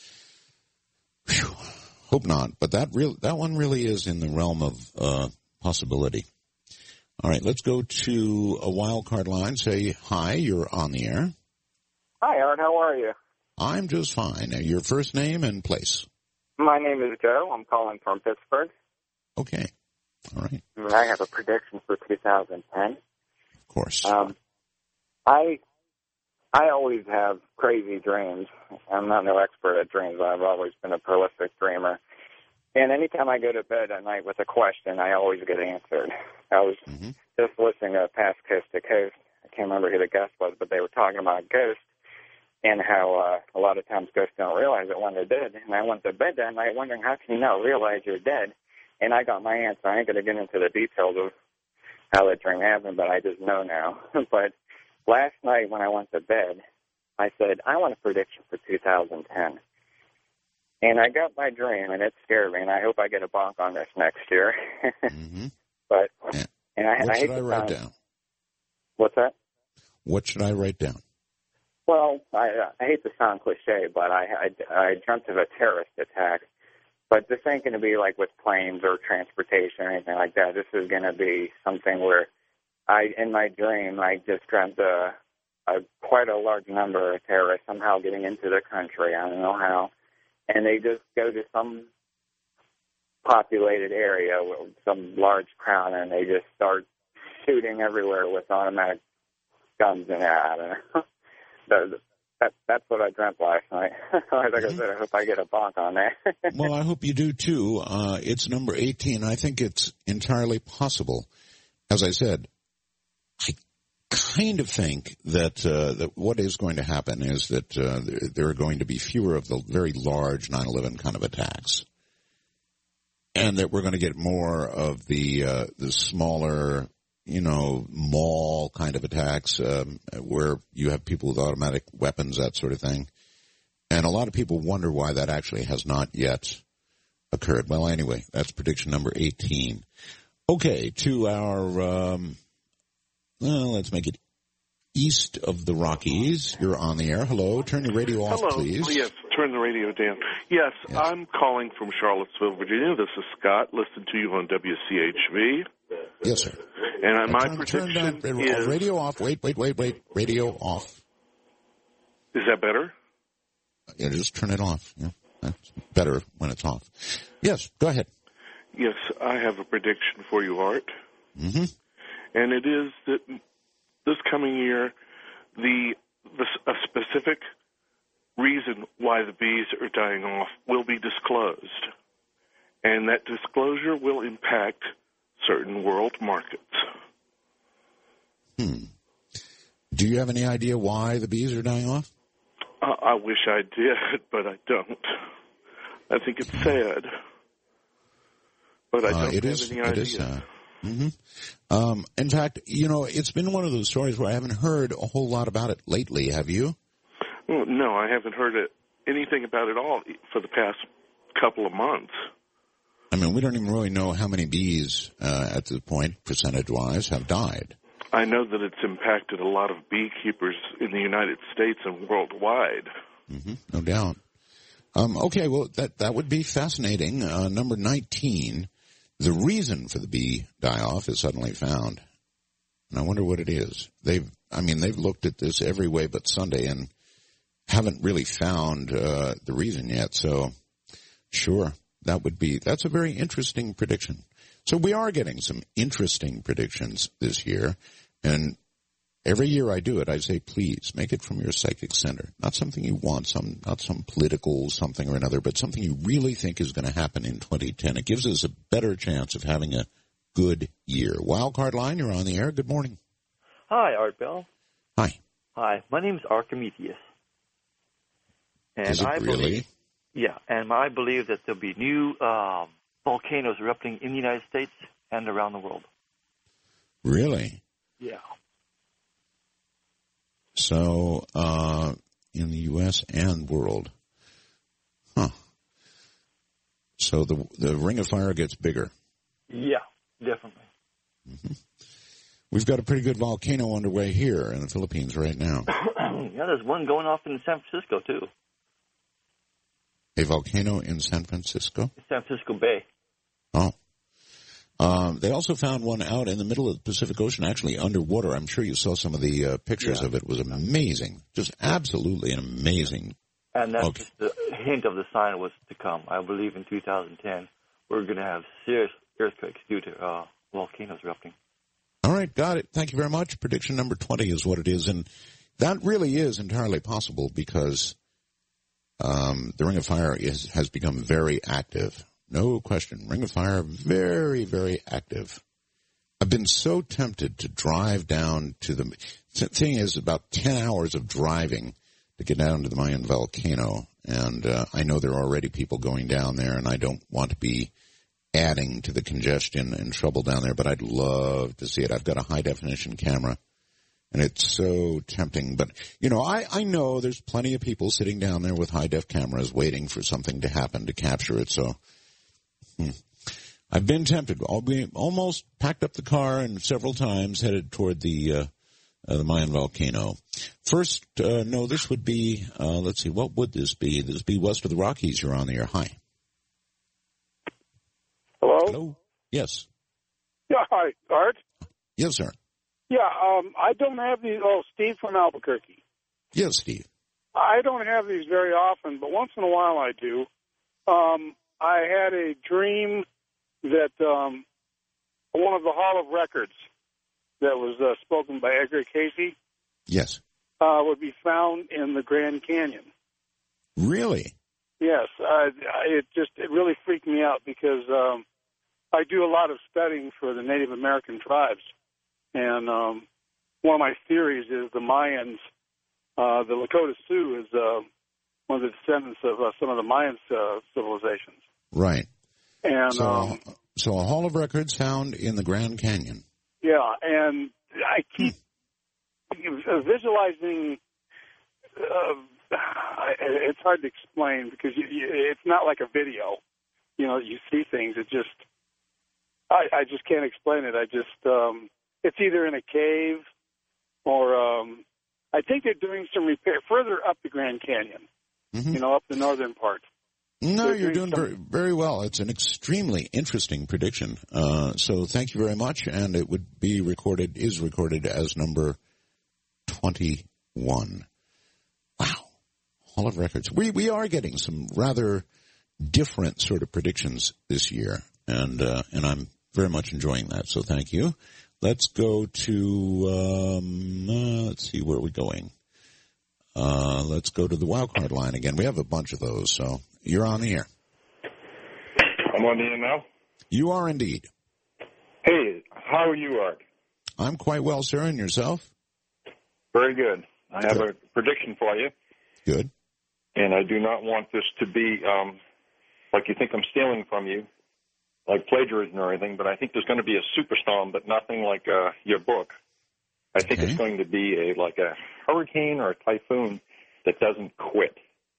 Speaker 1: whew, hope not. But that real that one really is in the realm of uh, possibility. All right, let's go to a wild card line. Say hi. You're on the air.
Speaker 19: Hi, Art. How are you?
Speaker 1: I'm just fine. Now, your first name and place.
Speaker 19: My name is Joe. I'm calling from Pittsburgh.
Speaker 1: Okay. All right.
Speaker 19: I have a prediction for two thousand ten.
Speaker 1: Of course.
Speaker 19: Um, I I always have crazy dreams. I'm not no expert at dreams. I've always been a prolific dreamer. And anytime I go to bed at night with a question, I always get answered. I was
Speaker 1: mm-hmm.
Speaker 19: just listening to Past Coast to Coast. I can't remember who the guest was, but they were talking about ghosts and how uh, a lot of times ghosts don't realize it when they're dead. And I went to bed that night wondering, how can you not realize you're dead? And I got my answer. I ain't going to get into the details of how that dream happened, but I just know now. But last night when I went to bed, I said, I want a prediction for two thousand ten. And I got my dream, and it scared me, and I hope I get a bonk on this next year.
Speaker 1: mm-hmm.
Speaker 19: But and I,
Speaker 1: what
Speaker 19: I
Speaker 1: should
Speaker 19: hate
Speaker 1: I write
Speaker 19: sound,
Speaker 1: down?
Speaker 19: What's that?
Speaker 1: What should I write down?
Speaker 19: Well, I, I hate to sound cliche, but I, I, I dreamt of a terrorist attack. But this ain't going to be like with planes or transportation or anything like that. This is going to be something where I, in my dream, I just dreamt a, a quite a large number of terrorists somehow getting into the country. I don't know how. And they just go to some populated area with some large crowd, and they just start shooting everywhere with automatic guns in there. I don't know. the, that, that's what I dreamt last night. Like I said, I hope I get a bonk on that.
Speaker 1: Well, I hope you do, too. Uh, it's number eighteen. I think it's entirely possible. As I said, I kind of think that, uh, that what is going to happen is that uh, there, there are going to be fewer of the very large nine eleven kind of attacks. And that we're going to get more of the uh, the smaller, you know, mall kind of attacks um, where you have people with automatic weapons, that sort of thing. And a lot of people wonder why that actually has not yet occurred. Well, anyway, that's prediction number eighteen. Okay, to our, um, well, let's make it east of the Rockies. You're on the air. Hello. Turn your radio off,
Speaker 20: Hello.
Speaker 1: please.
Speaker 20: Oh, yes, turn the radio down. Yes, yes, I'm calling from Charlottesville, Virginia. This is Scott. Listen to you on W C H V.
Speaker 1: Yes, sir.
Speaker 20: And uh, my
Speaker 1: turn,
Speaker 20: prediction
Speaker 1: turn down,
Speaker 20: is...
Speaker 1: Radio off. Wait, wait, wait, wait. Radio off.
Speaker 20: Is that better?
Speaker 1: Yeah, just turn it off. Yeah, that's better when it's off. Yes, go ahead.
Speaker 20: Yes, I have a prediction for you, Art.
Speaker 1: Mm-hmm.
Speaker 20: And it is that this coming year, the, the a specific reason why the bees are dying off will be disclosed. And that disclosure will impact certain world markets.
Speaker 1: Hmm. Do you have any idea why the bees are dying off?
Speaker 20: Uh, I wish I did, but I don't. I think it's sad. But I don't
Speaker 1: uh, it
Speaker 20: have
Speaker 1: is,
Speaker 20: any
Speaker 1: it
Speaker 20: idea.
Speaker 1: Is, uh, mm-hmm. um, in fact, you know, it's been one of those stories where I haven't heard a whole lot about it lately. Have you?
Speaker 20: Well, no, I haven't heard it, anything about it all for the past couple of months.
Speaker 1: I mean, we don't even really know how many bees uh, at this point, percentage-wise, have died.
Speaker 20: I know that it's impacted a lot of beekeepers in the United States and worldwide.
Speaker 1: Mm-hmm, no doubt. Um, okay, well, that that would be fascinating. Uh, number nineteen, the reason for the bee die-off is suddenly found. And I wonder what it is. They've, I mean, they've looked at this every way but Sunday and haven't really found uh, the reason yet. So, sure, that would be, that's a very interesting prediction. So we are getting some interesting predictions this year. And every year I do it, I say, please make it from your psychic center. Not something you want, some, not some political something or another, but something you really think is going to happen in twenty ten. It gives us a better chance of having a good year. Wildcard Line, you're on the air. Good morning.
Speaker 21: Hi, Art Bell.
Speaker 1: Hi.
Speaker 21: Hi, my name's Archimedes. And
Speaker 1: is it
Speaker 21: I
Speaker 1: really?
Speaker 21: Believe, yeah, and I believe that there'll be new um, volcanoes erupting in the United States and around the world.
Speaker 1: Really?
Speaker 21: Yeah.
Speaker 1: So, uh, in the U S and world. Huh. So the the Ring of Fire gets bigger.
Speaker 21: Yeah, definitely.
Speaker 1: Mm-hmm. We've got a pretty good volcano underway here in the Philippines right now.
Speaker 21: Yeah, there's one going off in San Francisco, too.
Speaker 1: A volcano in San Francisco?
Speaker 21: San Francisco Bay.
Speaker 1: Oh. Um, they also found one out in the middle of the Pacific Ocean, actually underwater. I'm sure you saw some of the uh, pictures
Speaker 21: yeah.
Speaker 1: of it. It was amazing. Just absolutely an amazing.
Speaker 21: And that's
Speaker 1: okay.
Speaker 21: just the hint of the sign was to come. I believe in two thousand ten, we're going to have serious earthquakes due to uh, volcanoes erupting.
Speaker 1: All right, got it. Thank you very much. Prediction number twenty is what it is. And that really is entirely possible because um, the Ring of Fire is, has become very active. No question. Ring of Fire, very, very active. I've been so tempted to drive down to the, the thing is about ten hours of driving to get down to the Mayan volcano. And uh, I know there are already people going down there, and I don't want to be adding to the congestion and trouble down there, but I'd love to see it. I've got a high-definition camera, and it's so tempting. But, you know, I, I know there's plenty of people sitting down there with high-def cameras waiting for something to happen to capture it, so... Hmm. I've been tempted. I'll be almost packed up the car and several times headed toward the uh, uh, the Mayan volcano. First, uh, no, this would be, uh, let's see, what would this be? This would be west of the Rockies. You're on the air. Hi.
Speaker 22: Hello?
Speaker 1: Hello? Yes.
Speaker 22: Yeah, hi, Art.
Speaker 1: Yes, sir.
Speaker 22: Yeah, um, I don't have these, oh, Steve from Albuquerque.
Speaker 1: Yes, Steve.
Speaker 22: I don't have these very often, but once in a while I do. Um, I had a dream that um, one of the Hall of Records that was uh, spoken by Edgar Cayce
Speaker 1: Yes.
Speaker 22: uh, would be found in the Grand Canyon.
Speaker 1: Really?
Speaker 22: Yes, uh, it just it really freaked me out because um, I do a lot of studying for the Native American tribes, and um, one of my theories is the Mayans, uh, the Lakota Sioux, is uh, one of the descendants of uh, some of the Mayan uh, civilizations.
Speaker 1: Right.
Speaker 22: And
Speaker 1: so,
Speaker 22: um,
Speaker 1: so a Hall of Records found in the Grand Canyon.
Speaker 22: yeah, and I keep visualizing. Uh, it's hard to explain because you, you, it's not like a video. You know, you see things. It just, I, I just can't explain it. I just, um, it's either in a cave or um, I think they're doing some repair further up the Grand Canyon.
Speaker 1: Mm-hmm.
Speaker 22: You know, up the northern part.
Speaker 1: No,
Speaker 22: They're
Speaker 1: you're doing
Speaker 22: some-
Speaker 1: very, very well. It's an extremely interesting prediction. Uh, so thank you very much. And it would be recorded, is recorded as number twenty-one. Wow. Hall of Records. We, we are getting some rather different sort of predictions this year. And, uh, and I'm very much enjoying that. So thank you. Let's go to, um, uh, let's see, where are we going? Uh, let's go to the wild card line again. We have a bunch of those, so you're on the air.
Speaker 2: I'm on the air now?
Speaker 1: You are indeed.
Speaker 2: Hey, how are you, Art?
Speaker 1: I'm quite well, sir, and yourself?
Speaker 2: Very good. I have a prediction for you.
Speaker 1: Good.
Speaker 2: And I do not want this to be um, like you think I'm stealing from you, like plagiarism or anything, but I think there's going to be a superstorm, but nothing like uh, your book. I think
Speaker 1: Okay.
Speaker 2: it's going to be a like a hurricane or a typhoon that doesn't quit.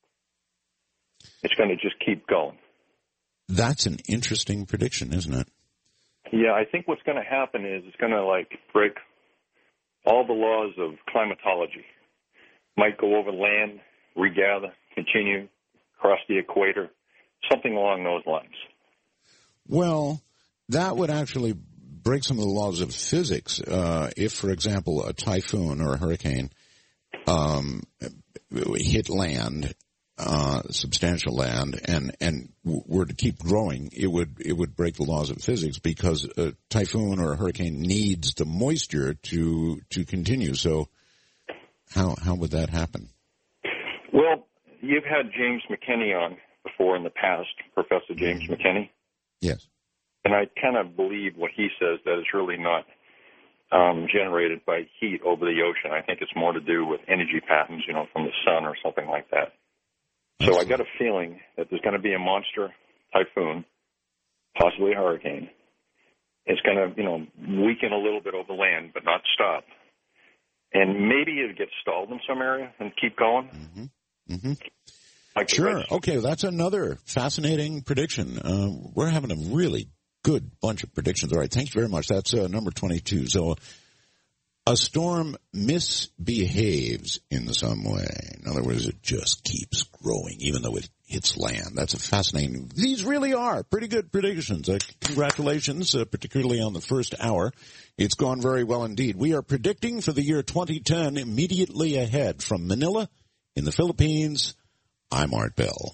Speaker 2: It's going to just keep going.
Speaker 1: That's an interesting prediction, isn't it?
Speaker 2: Yeah, I think what's going to happen is it's going to like break all the laws of climatology. Might go over land, regather, continue, cross the equator, something along those lines.
Speaker 1: Well, that would actually break some of the laws of physics. Uh, if, for example, a typhoon or a hurricane um, hit land, uh, substantial land, and and were to keep growing, it would it would break the laws of physics because a typhoon or a hurricane needs the moisture to to continue. So, how how would that happen?
Speaker 2: Well, you've had James McKinney on before in the past, Professor James
Speaker 1: Mm-hmm.
Speaker 2: McKinney.
Speaker 1: Yes.
Speaker 2: And I kind of believe what he says, that it's really not um, generated by heat over the ocean. I think it's more to do with energy patterns, you know, from the sun or something like that. So I got a feeling that there's going to be a monster typhoon, possibly a hurricane. It's going to, you know, weaken a little bit over land, but not stop. And maybe it gets stalled in some area and keep going.
Speaker 1: Mm-hmm. Mm-hmm.
Speaker 2: Like the
Speaker 1: Sure.
Speaker 2: Red-
Speaker 1: Okay, that's another fascinating prediction. Uh, we're having a really good bunch of predictions. All right, thanks very much. That's uh, number twenty-two. So a storm misbehaves in some way. In other words, it just keeps growing, even though it hits land. That's a fascinating. These really are pretty good predictions. Uh, congratulations, uh, particularly on the first hour. It's gone very well indeed. We are predicting for the year twenty ten immediately ahead from Manila in the Philippines. I'm Art Bell.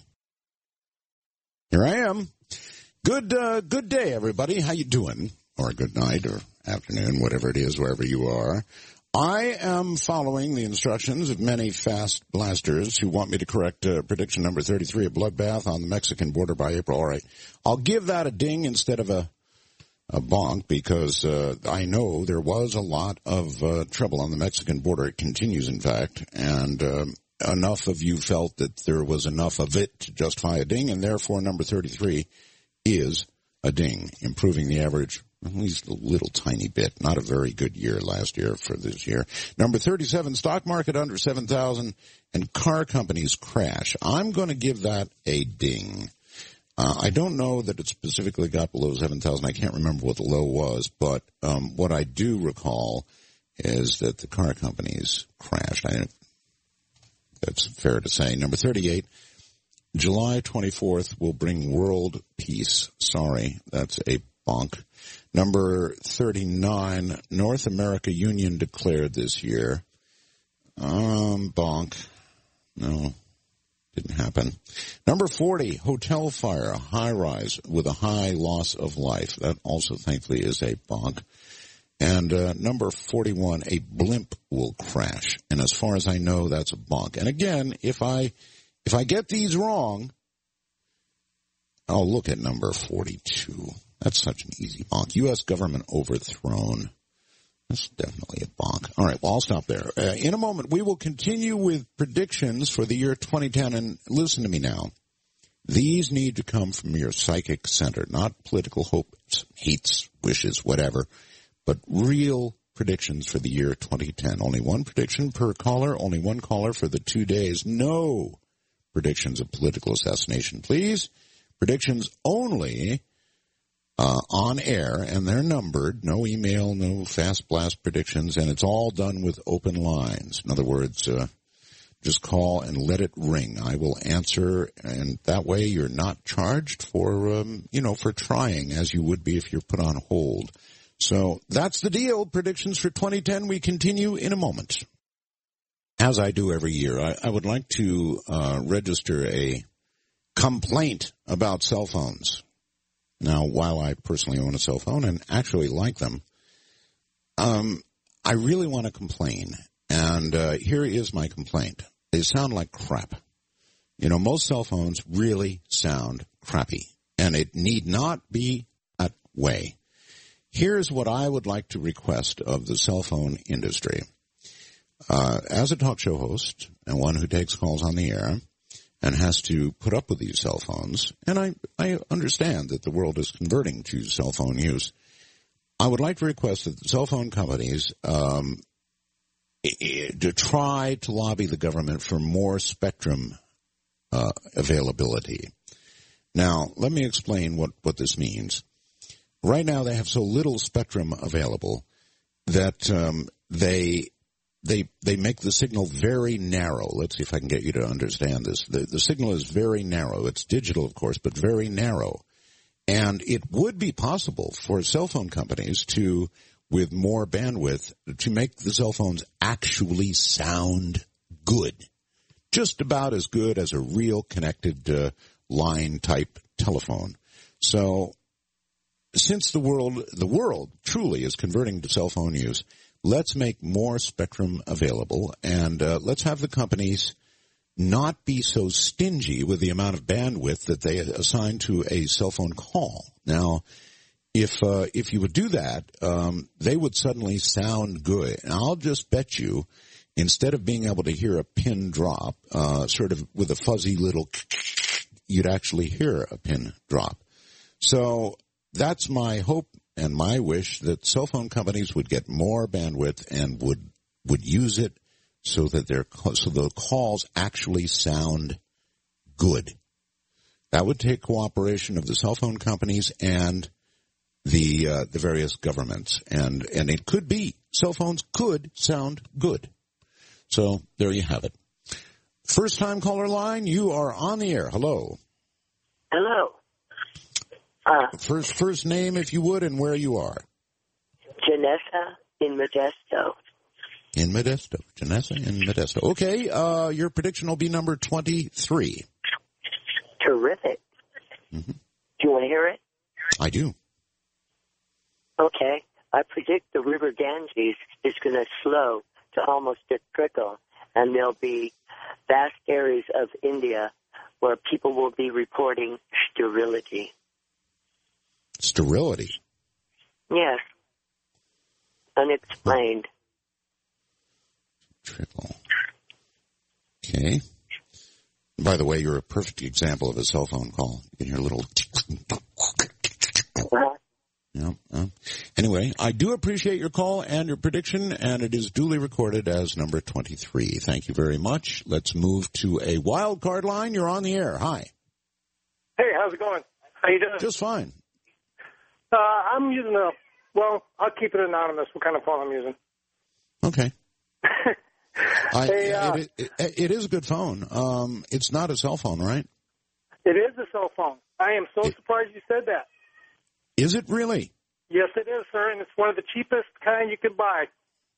Speaker 1: Here I am. Good, uh, good day, everybody. How you doing? Or good night or afternoon, whatever it is, wherever you are. I am following the instructions of many fast blasters who want me to correct uh, prediction number thirty-three, a bloodbath on the Mexican border by April. All right. I'll give that a ding instead of a, a bonk because uh, I know there was a lot of uh, trouble on the Mexican border. It continues, in fact, and um, enough of you felt that there was enough of it to justify a ding, and therefore number thirty-three is a ding, improving the average at least a little tiny bit. Not a very good year last year for this year. Number thirty-seven, stock market under seven thousand and car companies crash. I'm going to give that a ding. Uh, I don't know that it specifically got below seven thousand. I can't remember what the low was, but um, what I do recall is that the car companies crashed. I That's fair to say. Number thirty-eight, July twenty-fourth will bring world peace. Sorry, that's a bonk. Number thirty-nine, North America Union declared this year. Um, bonk. No. Didn't happen. Number forty, hotel fire, a high rise with a high loss of life. That also, thankfully, is a bonk. And uh, number forty-one, a blimp will crash. And as far as I know, that's a bonk. And again, if I if I get these wrong, I'll look at number forty-two. That's such an easy bonk. U S government overthrown. That's definitely a bonk. All right, well, I'll stop there. Uh, in a moment, we will continue with predictions for the year twenty ten. And listen to me now. These need to come from your psychic center, not political hopes, hates, wishes, whatever, but real predictions for the year twenty ten. Only one prediction per caller, only one caller for the two days. No predictions of political assassination, please. Predictions only Uh, on air, and they're numbered. No email, no fast blast predictions, and it's all done with open lines. In other words, uh, just call and let it ring. I will answer, and that way you're not charged for, um, you know, for trying as you would be if you're put on hold. So that's the deal. Predictions for twenty ten. We continue in a moment. As I do every year, I, I would like to uh, register a complaint about cell phones. Now, while I personally own a cell phone and actually like them, um, I really want to complain. And uh, here is my complaint. They sound like crap. You know, most cell phones really sound crappy, and it need not be that way. Here's what I would like to request of the cell phone industry. Uh, as a talk show host and one who takes calls on the air, and has to put up with these cell phones, and I, I understand that the world is converting to cell phone use. I would like to request that the cell phone companies um, to try to lobby the government for more spectrum uh, availability. Now, let me explain what, what this means. Right now, they have so little spectrum available that um, they... They they make the signal very narrow. Let's see if I can get you to understand this. The, the signal is very narrow. It's digital, of course, but very narrow. And it would be possible for cell phone companies to, with more bandwidth, to make the cell phones actually sound good. Just about as good as a real connected uh, line-type telephone. So since the world the world truly is converting to cell phone use, let's make more spectrum available, and uh, let's have the companies not be so stingy with the amount of bandwidth that they assign to a cell phone call. Now, if uh, if you would do that, um, they would suddenly sound good. And I'll just bet you, instead of being able to hear a pin drop, uh, sort of with a fuzzy little, you'd actually hear a pin drop. So that's my hope and my wish, that cell phone companies would get more bandwidth and would would use it so that their so the calls actually sound good. That would take cooperation of the cell phone companies and the uh, the various governments, and and it could be cell phones could sound good. So there you have it. First time caller line, you are on the air. Hello.
Speaker 3: Hello. Uh,
Speaker 1: first, first name, if you would, and where you are.
Speaker 3: Janessa in Modesto.
Speaker 1: In Modesto. Janessa in Modesto. Okay, uh, your prediction will be number twenty-three.
Speaker 3: Terrific.
Speaker 1: Mm-hmm.
Speaker 3: Do you want to hear it?
Speaker 1: I do.
Speaker 3: Okay. I predict the River Ganges is going to slow to almost a trickle, and there'll be vast areas of India where people will be reporting sterility.
Speaker 1: Sterility?
Speaker 3: Yes. Unexplained.
Speaker 1: Trickle. Okay. By the way, you're a perfect example of a cell phone call. You can hear a little... Yeah, uh, anyway, I do appreciate your call and your prediction, and it is duly recorded as number twenty-three. Thank you very much. Let's move to a wild card line. You're on the air. Hi.
Speaker 4: Hey, how's it going? How you doing?
Speaker 1: Just fine.
Speaker 4: Uh, I'm using a, well, I'll keep it anonymous, what kind of phone I'm using.
Speaker 1: Okay. I,
Speaker 4: hey, uh,
Speaker 1: it, it, it is a good phone. Um, it's not a cell phone, right?
Speaker 4: It is a cell phone. I am so
Speaker 1: it,
Speaker 4: surprised you said that.
Speaker 1: Is it really?
Speaker 4: Yes, it is, sir, and it's one of the cheapest kind you can buy.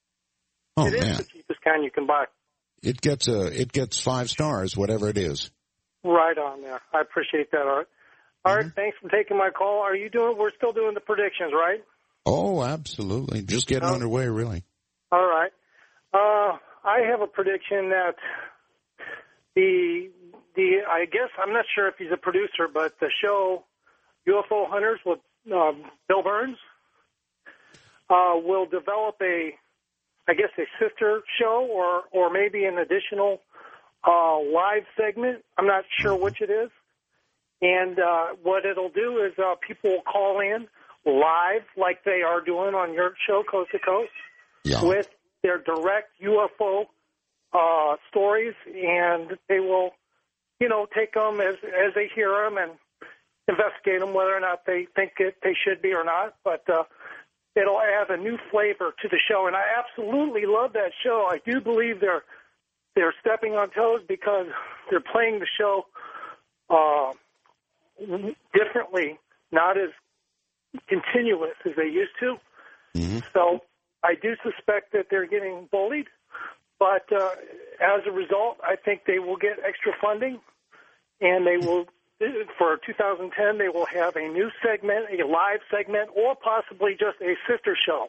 Speaker 1: Oh,
Speaker 4: it is
Speaker 1: man.
Speaker 4: the cheapest kind you can buy.
Speaker 1: It gets a, it gets five stars, whatever it is.
Speaker 4: Right on there. I appreciate that, Art. Art, mm-hmm. thanks for taking my call. Are you doing? We're still doing the predictions, right?
Speaker 1: Oh, absolutely. Just getting oh. underway, really.
Speaker 4: All right. Uh, I have a prediction that the the I guess I'm not sure if he's a producer, but the show U F O Hunters with uh, Bill Burns uh, will develop a, I guess, a sister show or or maybe an additional uh, live segment. I'm not sure which it is. And uh, what it'll do is uh, people will call in live, like they are doing on your show, Coast to Coast, yeah. with their direct U F O uh, stories, and they will, you know, take them as as they hear them and investigate them, whether or not they think it, they should be or not. But uh, it'll add a new flavor to the show, and I absolutely love that show. I do believe they're they're stepping on toes because they're playing the show uh, differently, not as continuous as they used to. Mm-hmm. So I do suspect that they're getting bullied, but uh, as a result, I think they will get extra funding, and they will, for two thousand ten, they will have a new segment, a live segment, or possibly just a sister show.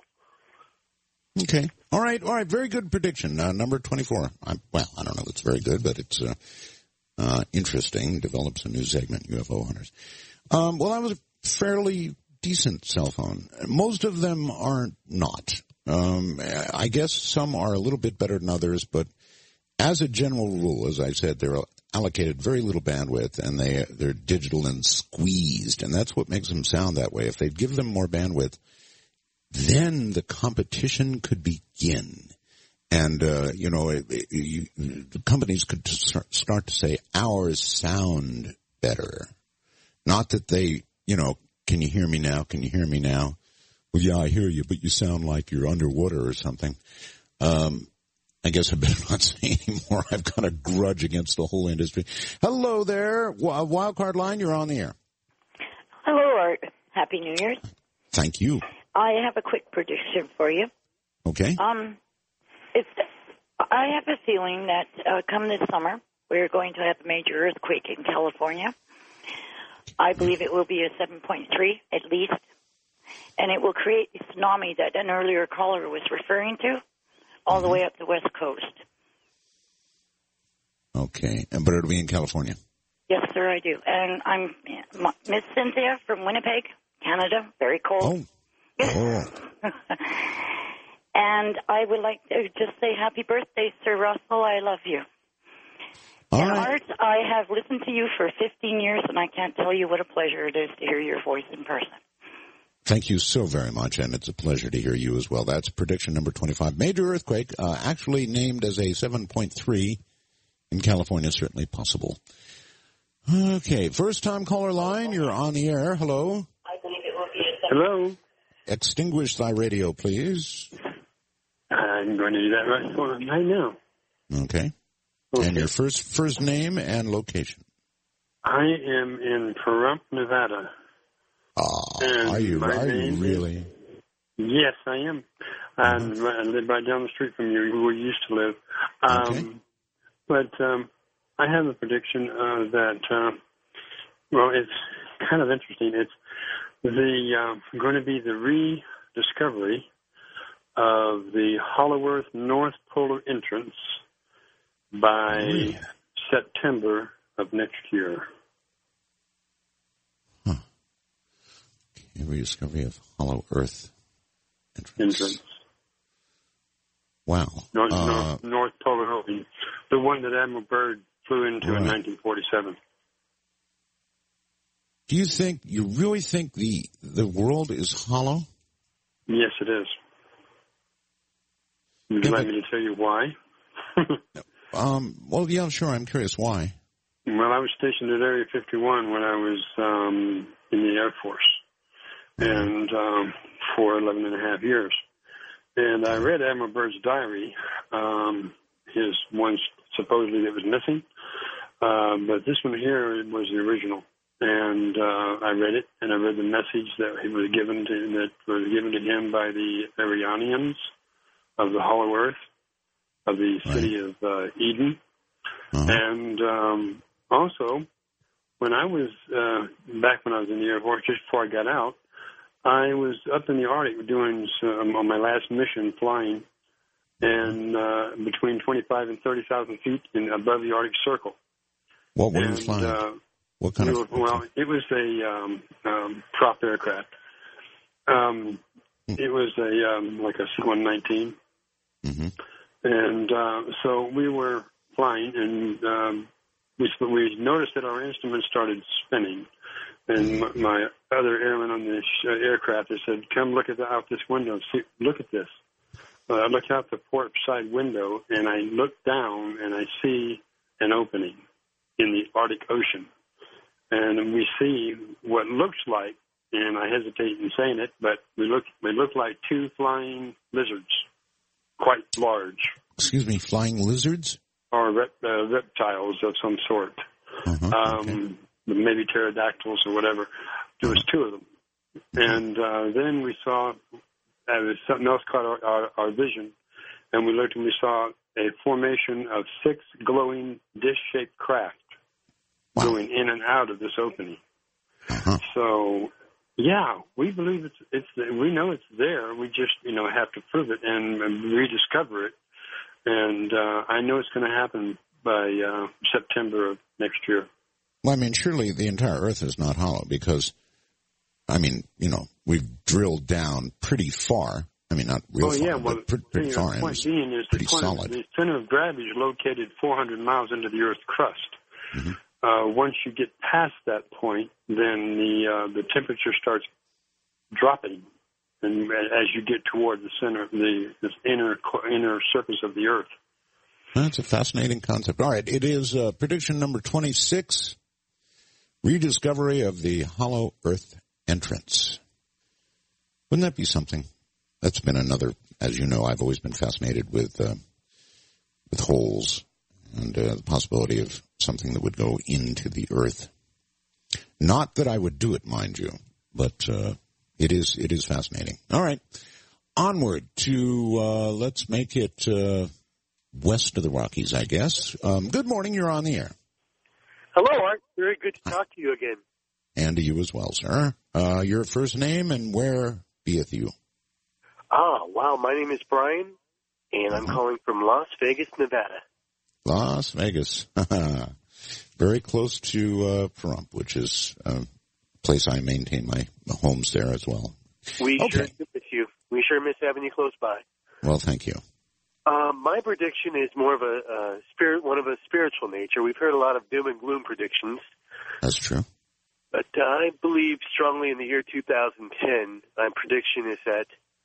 Speaker 1: Okay. All right. All right. Very good prediction. Uh, number twenty-four. I'm, well, I don't know if it's very good, but it's uh, uh, interesting. Develops a new segment, U F O Hunters. Um, well, that was a fairly decent cell phone. Most of them are not. Um, I guess some are a little bit better than others, but as a general rule, as I said, they're allocated very little bandwidth, and they, they're digital and squeezed, and that's what makes them sound that way. If they'd give them more bandwidth, then the competition could begin. And, uh, you know, it, it, you, the companies could start to say, ours sound better. Not that they, you know, can you hear me now? Can you hear me now? Well, yeah, I hear you, but you sound like you're underwater or something. Um, I guess I better not say anymore. I've got a grudge against the whole industry. Hello there. Wildcard Line, you're on the air.
Speaker 5: Hello, Art. Happy New Year's.
Speaker 1: Thank you.
Speaker 5: I have a quick prediction for you.
Speaker 1: Okay.
Speaker 5: Um, it's, I have a feeling that uh, come this summer, we're going to have a major earthquake in California. I believe it will be a seven point three at least, and it will create the tsunami that an earlier caller was referring to all mm-hmm. the way up the West Coast.
Speaker 1: Okay, but it'll be in California.
Speaker 5: Yes, sir, I do. And I'm Miss Cynthia from Winnipeg, Canada, very cold.
Speaker 1: Oh. oh.
Speaker 5: And I would like to just say happy birthday, Sir Russell. I love you.
Speaker 1: All
Speaker 5: and
Speaker 1: right.
Speaker 5: Art, I have listened to you for fifteen years, and I can't tell you what a pleasure it is to hear your voice in person.
Speaker 1: Thank you so very much, and it's a pleasure to hear you as well. That's prediction number twenty-five. Major earthquake, uh, actually named as a seven point three in California, certainly possible. Okay, first-time caller line, you're on the air. Hello.
Speaker 5: I believe it will be a
Speaker 6: Hello.
Speaker 1: Extinguish thy radio, please.
Speaker 6: I'm going to do that right, for right now.
Speaker 1: Okay. Okay. And your first first name and location.
Speaker 6: I am in Pahrump, Nevada.
Speaker 1: Ah, are you, are you really?
Speaker 6: Is, yes, I am. Mm-hmm. I live right down the street from you, where we used to live. Um, okay. But um, I have a prediction uh, that, uh, well, it's kind of interesting. It's the uh, going to be the rediscovery of the Hollow Earth North Polar entrance by really? September of next year.
Speaker 1: Huh. Okay, rediscovery of Hollow Earth entrance. entrance. Wow.
Speaker 6: North,
Speaker 1: uh,
Speaker 6: North, North Polar Ocean. The one that Admiral Byrd flew into right. in nineteen forty-seven.
Speaker 1: Do you think, you really think the the world is hollow?
Speaker 6: Yes, it is. Would you yeah, like but, me to tell you why?
Speaker 1: um, well, yeah, sure. I'm curious why.
Speaker 6: Well, I was stationed at Area fifty-one when I was um, in the Air Force, and um, for eleven and a half years. And I read Admiral Byrd's diary, um, his one supposedly that was missing, uh, but this one here was the original. And uh, I read it, and I read the message that he was given to that was given to him by the Arianians of the Hollow Earth, of the city right. of uh, Eden. Uh-huh. And um, also, when I was uh, back when I was in the Air Force, just before I got out, I was up in the Arctic doing some, on my last mission flying, and uh, between twenty-five and thirty thousand feet in, above the Arctic Circle.
Speaker 1: What were
Speaker 6: and,
Speaker 1: you flying?
Speaker 6: Uh,
Speaker 1: what kind
Speaker 6: we
Speaker 1: of?
Speaker 6: Were, well, it was a um, um, prop aircraft. Um, it was a um, like a C one nineteen,
Speaker 1: mm-hmm.
Speaker 6: and uh, so we were flying, and um, we we noticed that our instruments started spinning. And my, my other airman on the sh- aircraft, they said, "Come look at the, out this window. See, look at this." Uh, I look out the port side window, and I look down, and I see an opening in the Arctic Ocean. And we see what looks like, and I hesitate in saying it, but we look we look like two flying lizards, quite large.
Speaker 1: Excuse me, flying lizards?
Speaker 6: Or rep, uh, reptiles of some sort.
Speaker 1: Uh-huh,
Speaker 6: um,
Speaker 1: okay.
Speaker 6: Maybe pterodactyls or whatever. There was two of them. And uh, then we saw, uh, something else caught our, our, our vision, and we looked and we saw a formation of six glowing dish-shaped craft wow. going in and out of this opening.
Speaker 1: Uh-huh.
Speaker 6: So, yeah, we believe it's, it's, we know it's there. We just, you know, have to prove it and, and rediscover it. And uh, I know it's going to happen by uh, September of next year.
Speaker 1: Well, I mean, surely the entire Earth is not hollow because, I mean, you know, we've drilled down pretty far. I mean, not real
Speaker 6: oh,
Speaker 1: far,
Speaker 6: yeah, well,
Speaker 1: but pretty, pretty
Speaker 6: the
Speaker 1: far. And
Speaker 6: point
Speaker 1: it's
Speaker 6: being is
Speaker 1: pretty
Speaker 6: the, point
Speaker 1: solid.
Speaker 6: Of, the center of gravity is located four hundred miles into the Earth's crust.
Speaker 1: Mm-hmm.
Speaker 6: Uh, once you get past that point, then the uh, the temperature starts dropping, and as you get toward the center, the this inner inner surface of the Earth.
Speaker 1: That's a fascinating concept. All right, it is uh, prediction number twenty-six. Rediscovery of the hollow Earth entrance. Wouldn't that be something? That's been another, as you know, I've always been fascinated with uh, with holes and uh, the possibility of something that would go into the Earth. Not that I would do it, mind you, but uh, it is it is fascinating. All right, onward to uh, let's make it uh, west of the Rockies, I guess. Um, good morning. You're on the air.
Speaker 7: Hello, Art. Very good to talk to you again.
Speaker 1: And to you as well, sir. Uh, your first name and where beeth you?
Speaker 7: Ah, wow. My name is Brian, and I'm calling from Las Vegas, Nevada.
Speaker 1: Las Vegas. Very close to uh, Pahrump, which is a place I maintain my homes there as well.
Speaker 7: We
Speaker 1: okay.
Speaker 7: sure miss you. We sure miss having you close by.
Speaker 1: Well, thank you.
Speaker 7: Um, my prediction is more of a uh, spirit, one of a spiritual nature. We've heard a lot of doom and gloom predictions.
Speaker 1: That's true.
Speaker 7: But uh, I believe strongly in the year two thousand ten. My prediction is that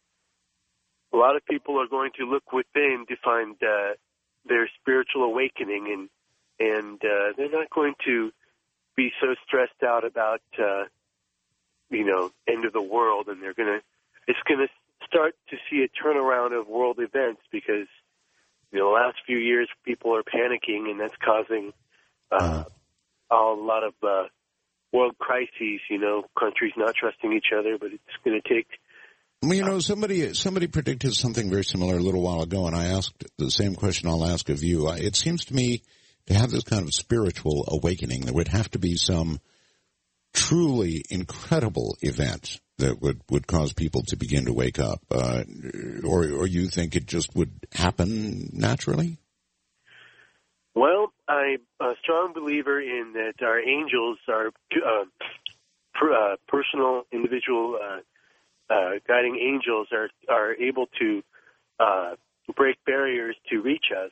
Speaker 7: a lot of people are going to look within to find uh, their spiritual awakening, and and uh, they're not going to be so stressed out about uh, you know end of the world, and they're gonna it's gonna start to see a turnaround of world events because you know the last few years people are panicking, and that's causing uh, a lot of uh, world crises. You know, countries not trusting each other, but it's going to take.
Speaker 1: Well, you know, somebody somebody predicted something very similar a little while ago, and I asked the same question I'll ask of you. It seems to me to have this kind of spiritual awakening, there would have to be some truly incredible event that would, would cause people to begin to wake up, uh, or or you think it just would happen naturally?
Speaker 7: Well, I'm a strong believer in that our angels are uh, per, uh, personal, individual, uh, uh, guiding angels are are able to uh, break barriers to reach us,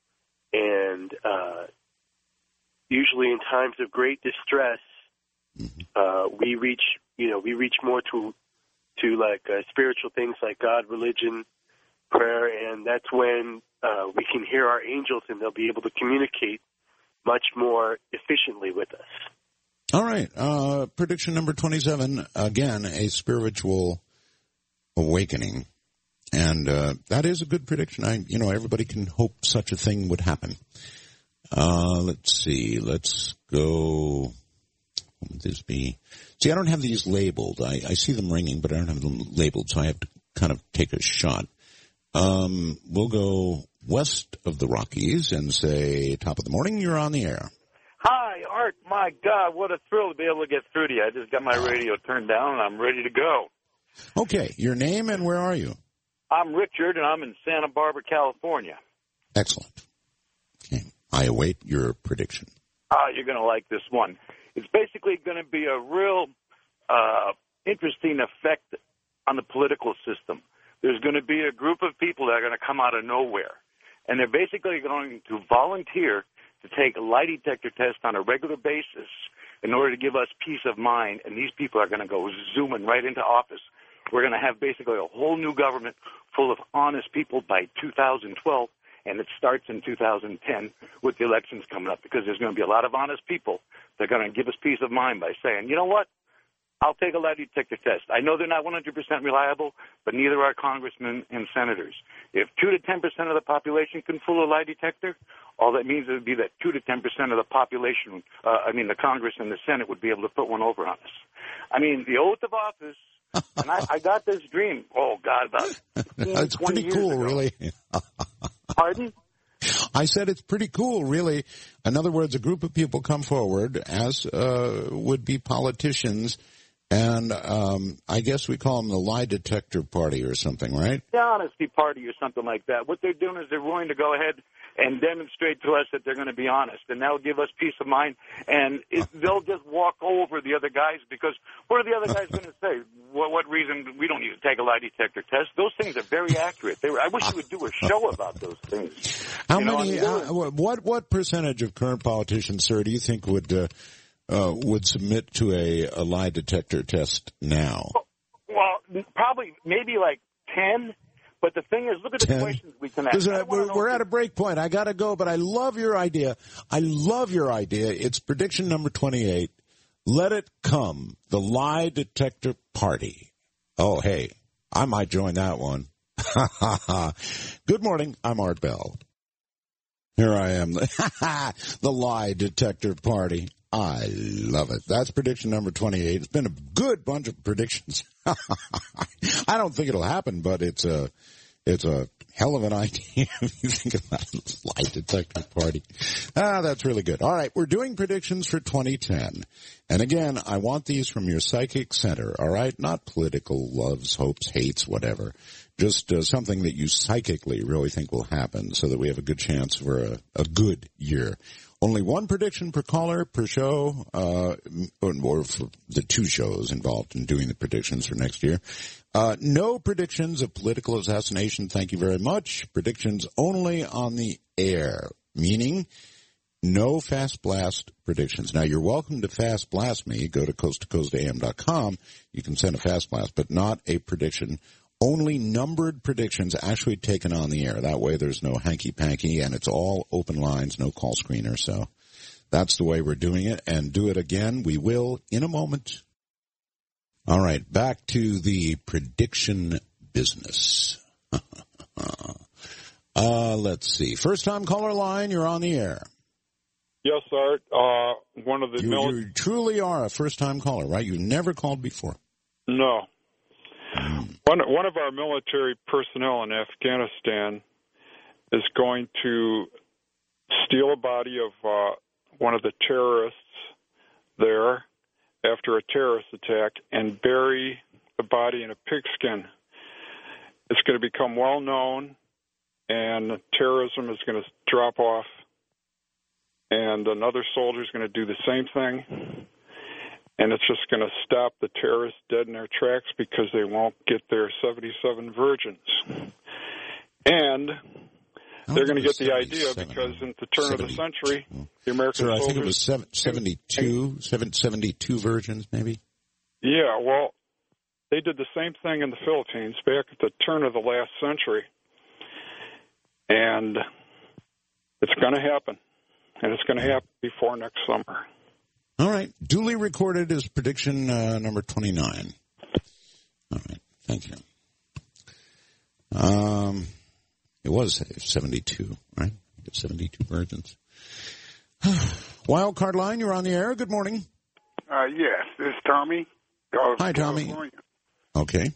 Speaker 7: and uh, usually in times of great distress, uh, we reach. You know, we reach more to to like uh, spiritual things like God, religion, prayer, and that's when uh, we can hear our angels, and they'll be able to communicate much more efficiently with us.
Speaker 1: All right. Uh, prediction number twenty-seven, again, a spiritual awakening. And uh, that is a good prediction. I, you know, everybody can hope such a thing would happen. Uh, let's see. Let's go. What would this be? See, I don't have these labeled. I, I see them ringing, but I don't have them labeled, so I have to kind of take a shot. Um, we'll go west of the Rockies and say, top of the morning, you're on the air.
Speaker 8: Hi, Art, my God, what a thrill to be able to get through to you. I just got my radio turned down, and I'm ready to go.
Speaker 1: Okay, your name and where are you?
Speaker 8: I'm Richard, and I'm in Santa Barbara, California.
Speaker 1: Excellent. Okay, I await your prediction.
Speaker 8: Ah, you're going to like this one. It's basically going to be a real uh, interesting effect on the political system. There's going to be a group of people that are going to come out of nowhere, and they're basically going to volunteer to take a lie detector test on a regular basis in order to give us peace of mind, and these people are going to go zooming right into office. We're going to have basically a whole new government full of honest people by two thousand twelve, and it starts in two thousand ten with the elections coming up, because there's going to be a lot of honest people that are going to give us peace of mind by saying, you know what, I'll take a lie detector test. I know they're not one hundred percent reliable, but neither are congressmen and senators. If two to ten percent of the population can fool a lie detector, all that means would be that two to ten percent of the population, uh, I mean the Congress and the Senate, would be able to put one over on us. I mean, the oath of office, and I, I got this dream, oh, God, about fifteen,
Speaker 1: It's pretty
Speaker 8: years
Speaker 1: cool,
Speaker 8: ago.
Speaker 1: really.
Speaker 8: Pardon?
Speaker 1: I said it's pretty cool, really. In other words, a group of people come forward, as uh, would be politicians, and um, I guess we call them the lie detector party or something, right?
Speaker 8: The honesty party or something like that. What they're doing is they're willing to go ahead and demonstrate to us that they're going to be honest, and that'll give us peace of mind, and it, they'll just walk over the other guys, because what are the other guys going to say? What, what reason we don't need to take a lie detector test? Those things are very accurate. They were, I wish you would do a show about those things.
Speaker 1: How
Speaker 8: You know,
Speaker 1: many?
Speaker 8: I mean,
Speaker 1: Uh, what what percentage of current politicians, sir, do you think would uh, uh, would submit to a, a lie detector test now?
Speaker 8: Well, probably maybe like ten. But the thing is, look at the
Speaker 1: ten?
Speaker 8: questions we can ask.
Speaker 1: Listen,
Speaker 8: I don't
Speaker 1: we're,
Speaker 8: wanna know
Speaker 1: we're
Speaker 8: if
Speaker 1: at a break point. I got to go, but I love your idea. I love your idea. It's prediction number twenty-eight. Let it come, the lie detector party. Oh, hey, I might join that one. Good morning. I'm Art Bell. Here I am, the lie detector party. I love it. That's prediction number twenty-eight. It's been a good bunch of predictions. I don't think it'll happen, but it's a, it's a hell of an idea if you think about it. Lie detector party. Ah, that's really good. All right. We're doing predictions for twenty ten. And again, I want these from your psychic center. All right. Not political loves, hopes, hates, whatever. Just uh, something that you psychically really think will happen so that we have a good chance for a, a good year. Only one prediction per caller per show, uh, or for the two shows involved in doing the predictions for next year. Uh, no predictions of political assassination, thank you very much. Predictions only on the air, meaning no fast blast predictions. Now, you're welcome to fast blast me. Go to coast to coast a m dot com. You can send a fast blast, but not a prediction. Only numbered predictions actually taken on the air. That way there's no hanky-panky, and it's all open lines, no call screener. So that's the way we're doing it, and do it again. We will in a moment. All right, back to the prediction business. uh, let's see. First-time caller line, you're on the air.
Speaker 9: Yes, Art. Uh, one of the
Speaker 1: You,
Speaker 9: mil-
Speaker 1: you truly are a first-time caller, right? You've never called before.
Speaker 9: No. One one of our military personnel in Afghanistan is going to steal a body of uh, one of the terrorists there after a terrorist attack and bury the body in a pigskin. It's going to become well known, and terrorism is going to drop off, and another soldier is going to do the same thing. And it's just going to stop the terrorists dead in their tracks because they won't get their seventy-seven virgins. And they're going to get the idea because in the turn of the century, the American
Speaker 1: Sir, I
Speaker 9: soldiers...
Speaker 1: think it was seven, seventy-two, seven, seventy-two virgins, maybe?
Speaker 9: Yeah, well, they did the same thing in the Philippines back at the turn of the last century. And it's going to happen. And it's going to happen before next summer.
Speaker 1: All right. Duly recorded is prediction uh, number twenty-nine. All right. Thank you. Um, it was seventy-two, right? seventy-two virgins. Wild card line, you're on the air. Good morning.
Speaker 23: Uh, yes, this is Tommy. Of
Speaker 1: Hi, Tommy.
Speaker 23: California.
Speaker 1: Okay.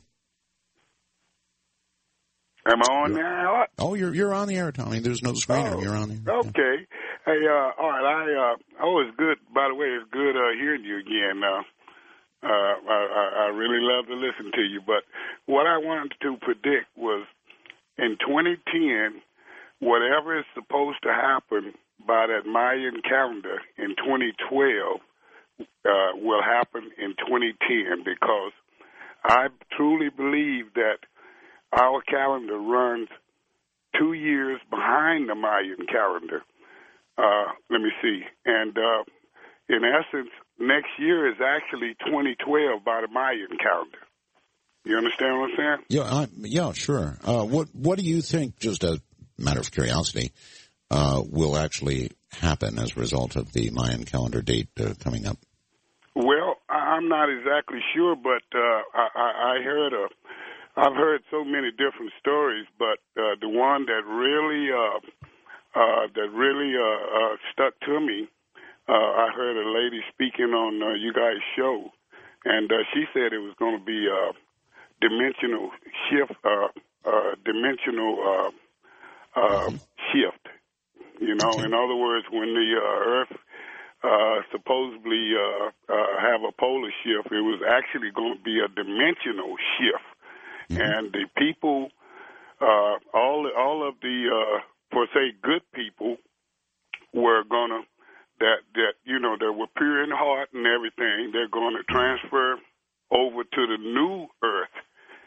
Speaker 23: Am I on now?
Speaker 1: Oh, you're you're on the air, Tommy. There's no screener.
Speaker 23: Oh,
Speaker 1: You're on the air.
Speaker 23: Okay. Hey, uh, all right, I, uh, oh, it's good. By the way, it's good uh, hearing you again. Uh, uh, I, I really love to listen to you. But what I wanted to predict was in twenty ten, whatever is supposed to happen by that Mayan calendar in twenty twelve uh, will happen in twenty ten, because I truly believe that our calendar runs two years behind the Mayan calendar. Uh, let me see. And uh, in essence, next year is actually twenty twelve by the Mayan calendar. You understand what I'm saying?
Speaker 1: Yeah, I, yeah, sure. Uh, what What do you think, just a matter of curiosity, uh, will actually happen as a result of the Mayan calendar date uh, coming up?
Speaker 23: Well, I'm not exactly sure, but uh, I, I heard a, I've heard so many different stories, but uh, the one that really, uh, uh, that really uh, uh, stuck to me, uh, I heard a lady speaking on uh, you guys' show, and uh, she said it was going to be a dimensional shift, uh, uh, dimensional uh, uh, shift. You know, in other words, when the uh, Earth Uh, supposedly uh, uh, have a polar shift, it was actually going to be a dimensional shift, mm-hmm. and the people, uh, all all of the, uh, for say, good people, were going to that that you know that were pure in heart and everything. They're going to transfer over to the new Earth,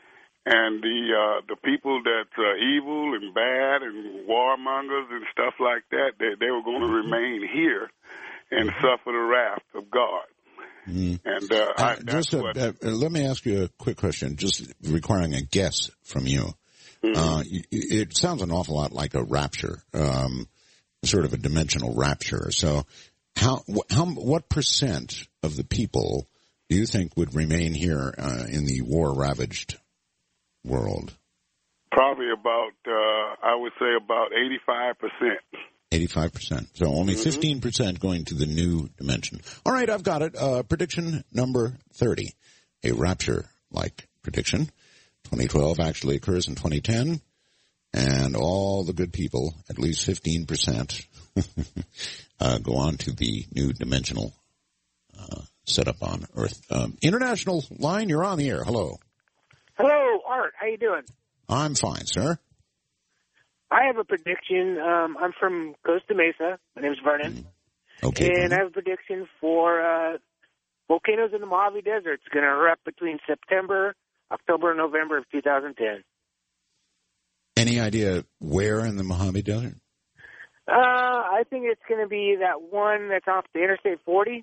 Speaker 23: and the uh, the people that's uh, evil and bad and warmongers and stuff like that, they they were going to remain here and suffer the wrath of God. Mm. And uh, I,
Speaker 1: uh,
Speaker 23: that's
Speaker 1: just a,
Speaker 23: what,
Speaker 1: uh, let me ask you a quick question, just requiring a guess from you. Mm-hmm. Uh, it sounds an awful lot like a rapture, um, sort of a dimensional rapture. So, how, how, what percent of the people do you think would remain here uh, in the war-ravaged world?
Speaker 23: Probably about, uh, I would say about eighty-five percent.
Speaker 1: eighty-five percent. So only fifteen percent going to the new dimension. All right, I've got it. Uh, prediction number thirty. A rapture-like prediction. twenty twelve actually occurs in twenty ten. And all the good people, at least fifteen percent, uh, go on to the new dimensional uh, setup on Earth. Um, international line, you're on the air. Hello.
Speaker 10: Hello, Art. How you doing?
Speaker 1: I'm fine, sir.
Speaker 10: I have a prediction. Um, I'm from Costa Mesa. My name's Vernon.
Speaker 1: Okay.
Speaker 10: And
Speaker 1: Vernon.
Speaker 10: I have a prediction for uh, volcanoes in the Mojave Desert. It's going to erupt between September, October, and November of two thousand ten.
Speaker 1: Any idea where in the Mojave Desert?
Speaker 10: Uh, I think it's going to be that one that's off the Interstate forty.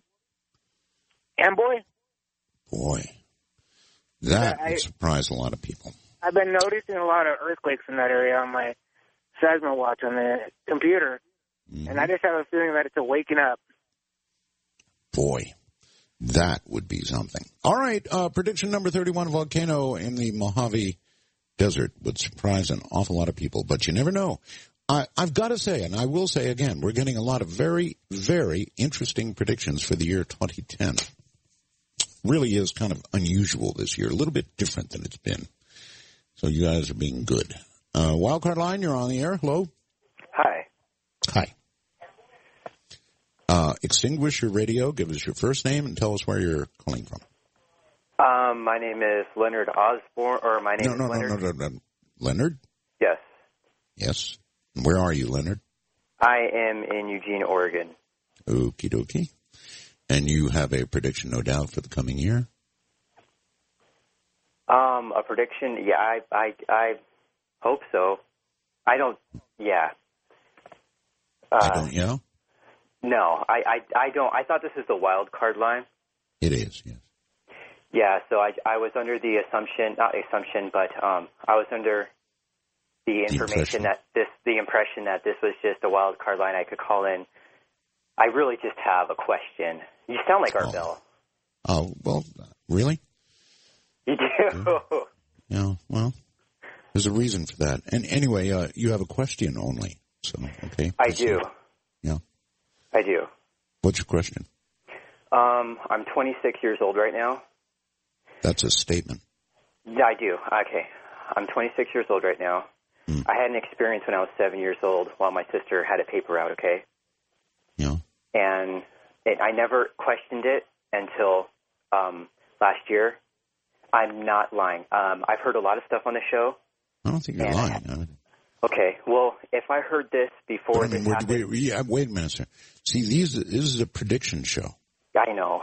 Speaker 10: Amboy.
Speaker 1: Boy, that
Speaker 10: I,
Speaker 1: would surprise a lot of people.
Speaker 10: I've been noticing a lot of earthquakes in that area on my Seismo watch on the computer, mm-hmm. and I just have a feeling that it's a waking up.
Speaker 1: Boy, that would be something. All right, uh, prediction number thirty-one, volcano in the Mojave Desert would surprise an awful lot of people, but you never know. I, I've got to say, and I will say again, we're getting a lot of very, very interesting predictions for the year twenty ten. Really is kind of unusual this year, a little bit different than it's been. So you guys are being good. Uh, Wildcard Line, you're on the air. Hello.
Speaker 11: Hi.
Speaker 1: Hi. Uh, extinguish your radio, give us your first name, and tell us where you're calling from.
Speaker 11: Um, my name is Leonard Osborne, or my name
Speaker 1: no,
Speaker 11: is
Speaker 1: no,
Speaker 11: Leonard.
Speaker 1: No, no, no, no. Leonard?
Speaker 11: Yes.
Speaker 1: Yes. Where are you, Leonard?
Speaker 11: I am in Eugene, Oregon.
Speaker 1: Okie dokie. And you have a prediction, no doubt, for the coming year?
Speaker 11: Um, a prediction? Yeah, I, I, I hope so. I don't, yeah. Uh,
Speaker 1: I don't, yeah?
Speaker 11: No, I, I, I don't. I thought this is the wild card line.
Speaker 1: It is, yes.
Speaker 11: Yeah, so I, I was under the assumption, not assumption, but um, I was under the information
Speaker 1: the
Speaker 11: that this, the impression that this was just a wild card line I could call in. I really just have a question. You sound like Art
Speaker 1: oh.
Speaker 11: Bell.
Speaker 1: Oh, well, really?
Speaker 11: You do?
Speaker 1: Yeah, well, there's a reason for that. And anyway, uh, you have a question only, so, okay.
Speaker 11: I do.
Speaker 1: Yeah.
Speaker 11: I do.
Speaker 1: What's your question?
Speaker 11: Um, I'm twenty-six years old right now.
Speaker 1: That's a statement.
Speaker 11: Yeah, I do. Okay. I'm twenty-six years old right now. Mm. I had an experience when I was seven years old while my sister had a paper out, okay?
Speaker 1: Yeah.
Speaker 11: And it, I never questioned it until um, last year. I'm not lying. Um, I've heard a lot of stuff on the show.
Speaker 1: I don't think you're
Speaker 11: and
Speaker 1: lying. I mean,
Speaker 11: okay, well, if I heard this before
Speaker 1: I mean,
Speaker 11: this
Speaker 1: wait,
Speaker 11: happened...
Speaker 1: wait, yeah, wait a minute, sir. See, these, this is a prediction show.
Speaker 11: I know.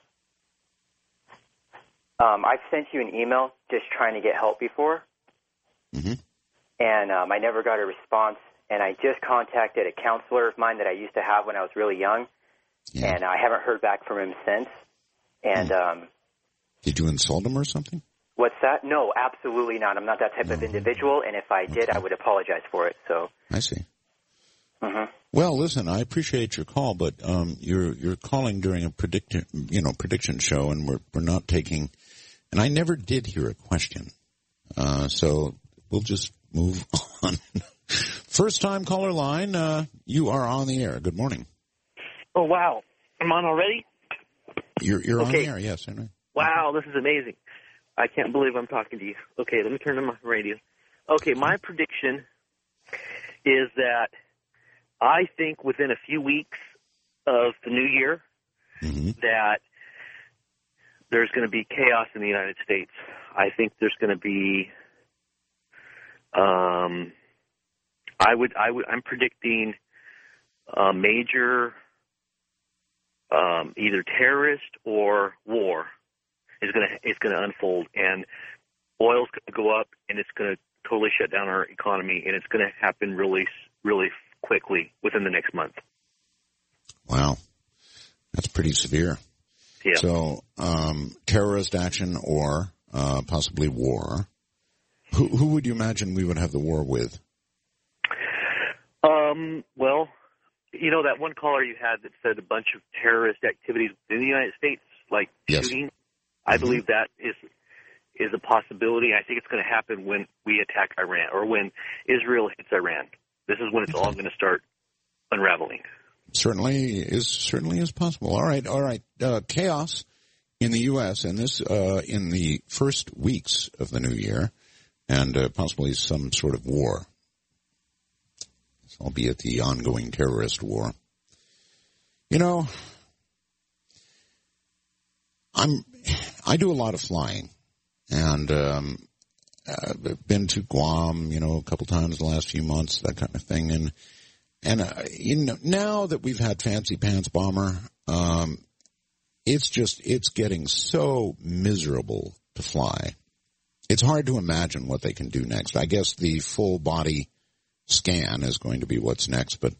Speaker 11: Um, I've sent you an email just trying to get help before,
Speaker 1: mm-hmm.
Speaker 11: and um, I never got a response. And I just contacted a counselor of mine that I used to have when I was really young,
Speaker 1: yeah.
Speaker 11: and I haven't heard back from him since. And mm. um,
Speaker 1: did you insult him or something?
Speaker 11: What's that? No, absolutely not. I'm not that type no. of individual, and if I did, okay. I would apologize for it. So
Speaker 1: I see.
Speaker 11: Mm-hmm.
Speaker 1: Well, listen, I appreciate your call, but um, you're you're calling during a prediction, you know, prediction show, and we're we're not taking. And I never did hear a question, uh, so we'll just move on. First time caller line, uh, you are on the air. Good morning.
Speaker 12: Oh, wow. I'm on already?
Speaker 1: You're, you're
Speaker 12: okay.
Speaker 1: on the air, yes. I know.
Speaker 12: Wow, this is amazing. I can't believe I'm talking to you. Okay, let me turn on my radio. Okay, my prediction is that I think within a few weeks of the new year
Speaker 1: mm-hmm.
Speaker 12: that there's going to be chaos in the United States. I think there's going to be... Um, I would, I would, I'm predicting a major, um, either terrorist or war is going to, is going to unfold, and oil's going to go up, and it's going to totally shut down our economy, and it's going to happen really, really quickly within the next month.
Speaker 1: Wow, that's pretty severe.
Speaker 12: Yeah.
Speaker 1: So, um, terrorist action or uh, possibly war. Who, who would you imagine we would have the war with?
Speaker 12: Um, well, you know that one caller you had that said a bunch of terrorist activities in the United States, like
Speaker 1: yes.
Speaker 12: shooting. I mm-hmm. believe that is is a possibility. I think it's going to happen when we attack Iran or when Israel hits Iran. This is when it's all going to start unraveling.
Speaker 1: Certainly is certainly is possible. All right, all right. Uh, chaos in the U S and this uh, in the first weeks of the new year, and uh, possibly some sort of war. Albeit the ongoing terrorist war. You know, I'm, I do a lot of flying, and um, I've been to Guam, you know, a couple times the last few months, that kind of thing, and and uh, you know, now that we've had Fancy Pants Bomber, um, it's just it's getting so miserable to fly. It's hard to imagine what they can do next. I guess the full body scan is going to be what's next, but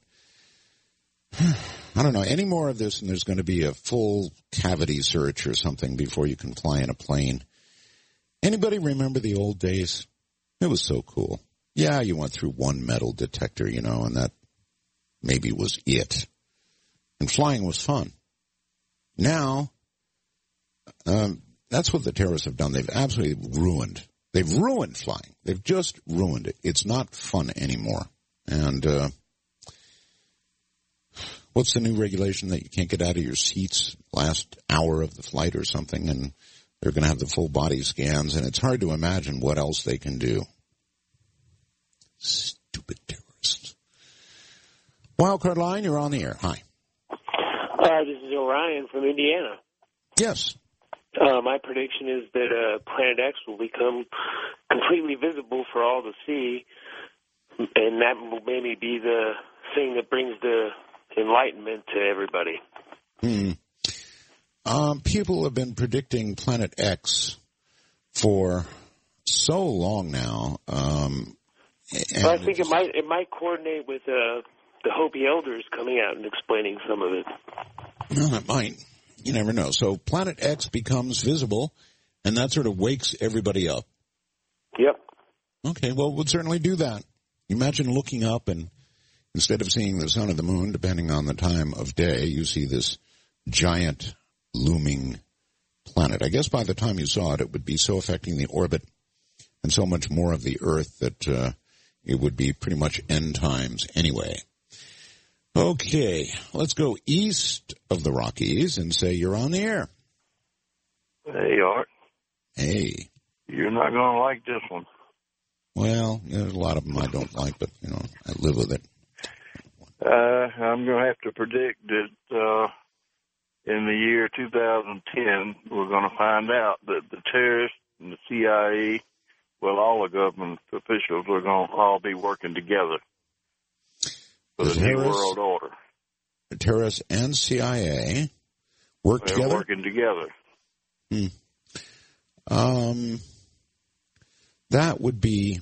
Speaker 1: I don't know, any more of this and there's going to be a full cavity search or something before you can fly in a plane. Anybody remember the old days? It was so cool. Yeah, you went through one metal detector, you know, and that maybe was it. And flying was fun. Now, um, that's what the terrorists have done. They've absolutely ruined They've ruined flying. They've just ruined it. It's not fun anymore. And uh, what's the new regulation that you can't get out of your seats last hour of the flight or something? And they're going to have the full body scans, and it's hard to imagine what else they can do. Stupid terrorists. Wildcard line, you're on the air. Hi.
Speaker 13: Uh, this is Orion from Indiana.
Speaker 1: Yes.
Speaker 13: Uh, my prediction is that uh, Planet X will become completely visible for all to see, and that will maybe be the thing that brings the enlightenment to everybody.
Speaker 1: Hmm. Um, people have been predicting Planet X for so long now. Um,
Speaker 13: well, I think it might it might coordinate with uh, the Hopi elders coming out and explaining some of it.
Speaker 1: Well, it might. You never know. So Planet X becomes visible, and that sort of wakes everybody up.
Speaker 13: Yep.
Speaker 1: Okay, well, we'll certainly do that. Imagine looking up, and instead of seeing the sun or the moon, depending on the time of day, you see this giant looming planet. I guess by the time you saw it, it would be so affecting the orbit and so much more of the Earth that uh, it would be pretty much end times anyway. Okay, let's go east of the Rockies and say you're on the air.
Speaker 14: Hey, Art.
Speaker 1: Hey.
Speaker 14: You're not going to like this one.
Speaker 1: Well, there's a lot of them I don't like, but, you know, I live with it.
Speaker 14: Uh, I'm going to have to predict that uh, in the year two thousand ten, we're going to find out that the terrorists and the C I A, well, all the government officials are going to all be working together for the, the new world order.
Speaker 1: The terrorists and C I A work
Speaker 14: They're
Speaker 1: together?
Speaker 14: working together.
Speaker 1: Hmm. Um, that would be,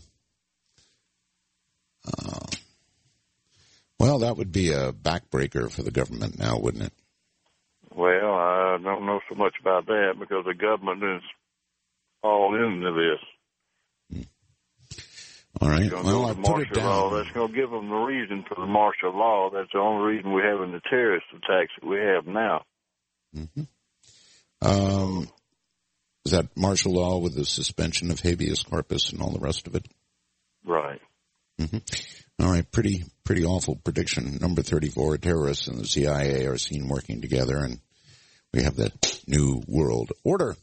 Speaker 1: uh, well, that would be a backbreaker for the government now, wouldn't it?
Speaker 14: Well, I don't know so much about that because the government is all into this.
Speaker 1: All right.
Speaker 14: Well,
Speaker 1: Well, I put it down.
Speaker 14: Law. That's going to give them the reason for the martial law. That's the only reason we're having the terrorist attacks that we have now.
Speaker 1: Mm-hmm. Um, is that martial law with the suspension of habeas corpus and all the rest of it?
Speaker 14: Right.
Speaker 1: Mm-hmm. All right. Pretty, pretty awful prediction. Number thirty-four, terrorists and the C I A are seen working together, and we have the new world order.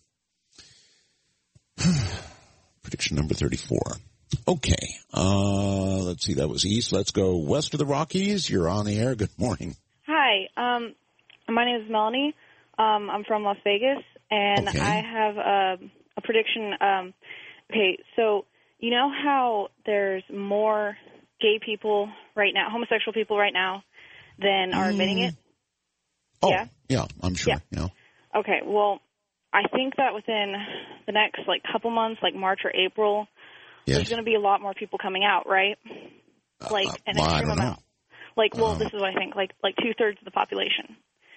Speaker 1: Prediction number thirty-four. Okay. Uh, let's see. That was east. Let's go west of the Rockies. You're on the air. Good morning.
Speaker 15: Hi. Um, my name is Melanie. Um, I'm from Las Vegas, and
Speaker 1: okay.
Speaker 15: I have a, a prediction. Um, okay, so you know how there's more gay people right now, homosexual people right now, than are admitting it?
Speaker 1: Oh,
Speaker 15: yeah?
Speaker 1: Yeah, I'm sure. Yeah.
Speaker 15: yeah. Okay, well, I think that within the next, like, couple months, like March or April,
Speaker 1: yes.
Speaker 15: there's going to be a lot more people coming out, right? Like,
Speaker 1: uh,
Speaker 15: an
Speaker 1: well, I
Speaker 15: extreme
Speaker 1: don't
Speaker 15: amount.
Speaker 1: know.
Speaker 15: Like, well,
Speaker 1: Um,
Speaker 15: this is what I think, like, like two-thirds of the population,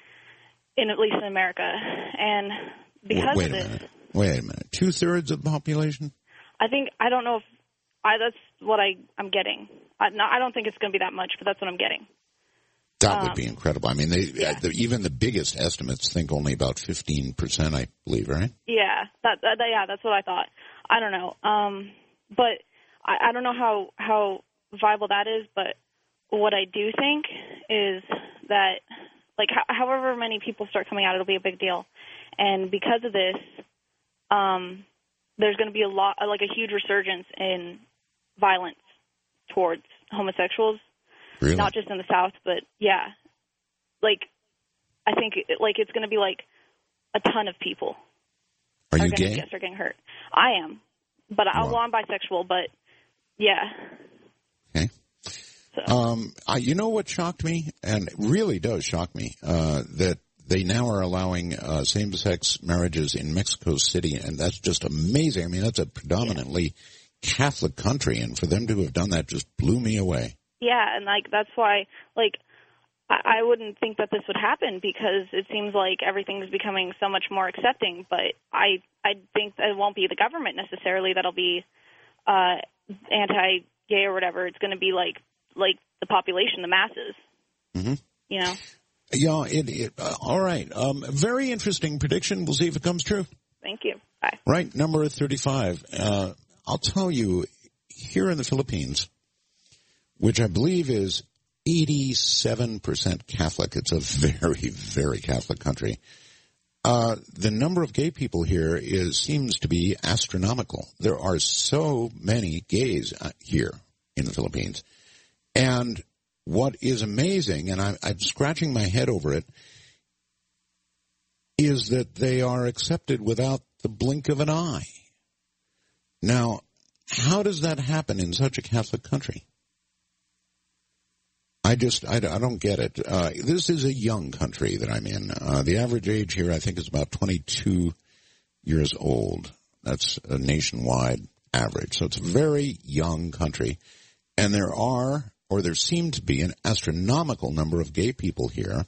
Speaker 15: in at least in America. And because
Speaker 1: wait
Speaker 15: of
Speaker 1: a
Speaker 15: this,
Speaker 1: minute. Wait a minute. Two-thirds of the population?
Speaker 15: I think, I don't know if, I that's what I, I'm getting. I, no, I don't think it's going to be that much, but that's what I'm getting.
Speaker 1: That
Speaker 15: Um,
Speaker 1: would be incredible. I mean, they uh, the, even the biggest estimates think only about fifteen percent, I believe, right?
Speaker 15: Yeah, that, that yeah, that's what I thought. I don't know, um, but I, I don't know how how viable that is. But what I do think is that, like, ho- however many people start coming out, it'll be a big deal. And because of this, um, there's going to be a lot, like, a huge resurgence in violence towards homosexuals.
Speaker 1: Really?
Speaker 15: Not just in the South, but yeah, like I think it, like it's going to be like a ton of people
Speaker 1: are,
Speaker 15: are
Speaker 1: you
Speaker 15: gonna
Speaker 1: gay?
Speaker 15: Get, start getting hurt. I am, but I, well, I'm bisexual. But yeah.
Speaker 1: Okay.
Speaker 15: So.
Speaker 1: Um, I, you know what shocked me, and it really does shock me, uh, that they now are allowing uh, same-sex marriages in Mexico City, and that's just amazing. I mean, that's a predominantly yeah. Catholic country, and for them to have done that just blew me away.
Speaker 15: Yeah, and like that's why, like, I, I wouldn't think that this would happen because it seems like everything's becoming so much more accepting. But I, I think that it won't be the government necessarily that'll be uh, anti-gay or whatever. It's going to be like, like the population, the masses.
Speaker 1: Mm-hmm.
Speaker 15: You know.
Speaker 1: Yeah. It. it uh, all right. Um, very interesting prediction. We'll see if it comes true.
Speaker 15: Thank you. Bye.
Speaker 1: Right. Number thirty-five. Uh, I'll tell you, here in the Philippines, which I believe is eighty-seven percent Catholic. It's a very, very Catholic country. Uh, the number of gay people here is seems to be astronomical. There are so many gays uh, here in the Philippines. And what is amazing, and I, I'm scratching my head over it, is that they are accepted without the blink of an eye. Now, how does that happen in such a Catholic country? I just, I, I don't get it. Uh, this is a young country that I'm in. Uh, the average age here, I think, is about twenty-two years old. That's a nationwide average. So it's a very young country. And there are, or there seem to be, an astronomical number of gay people here,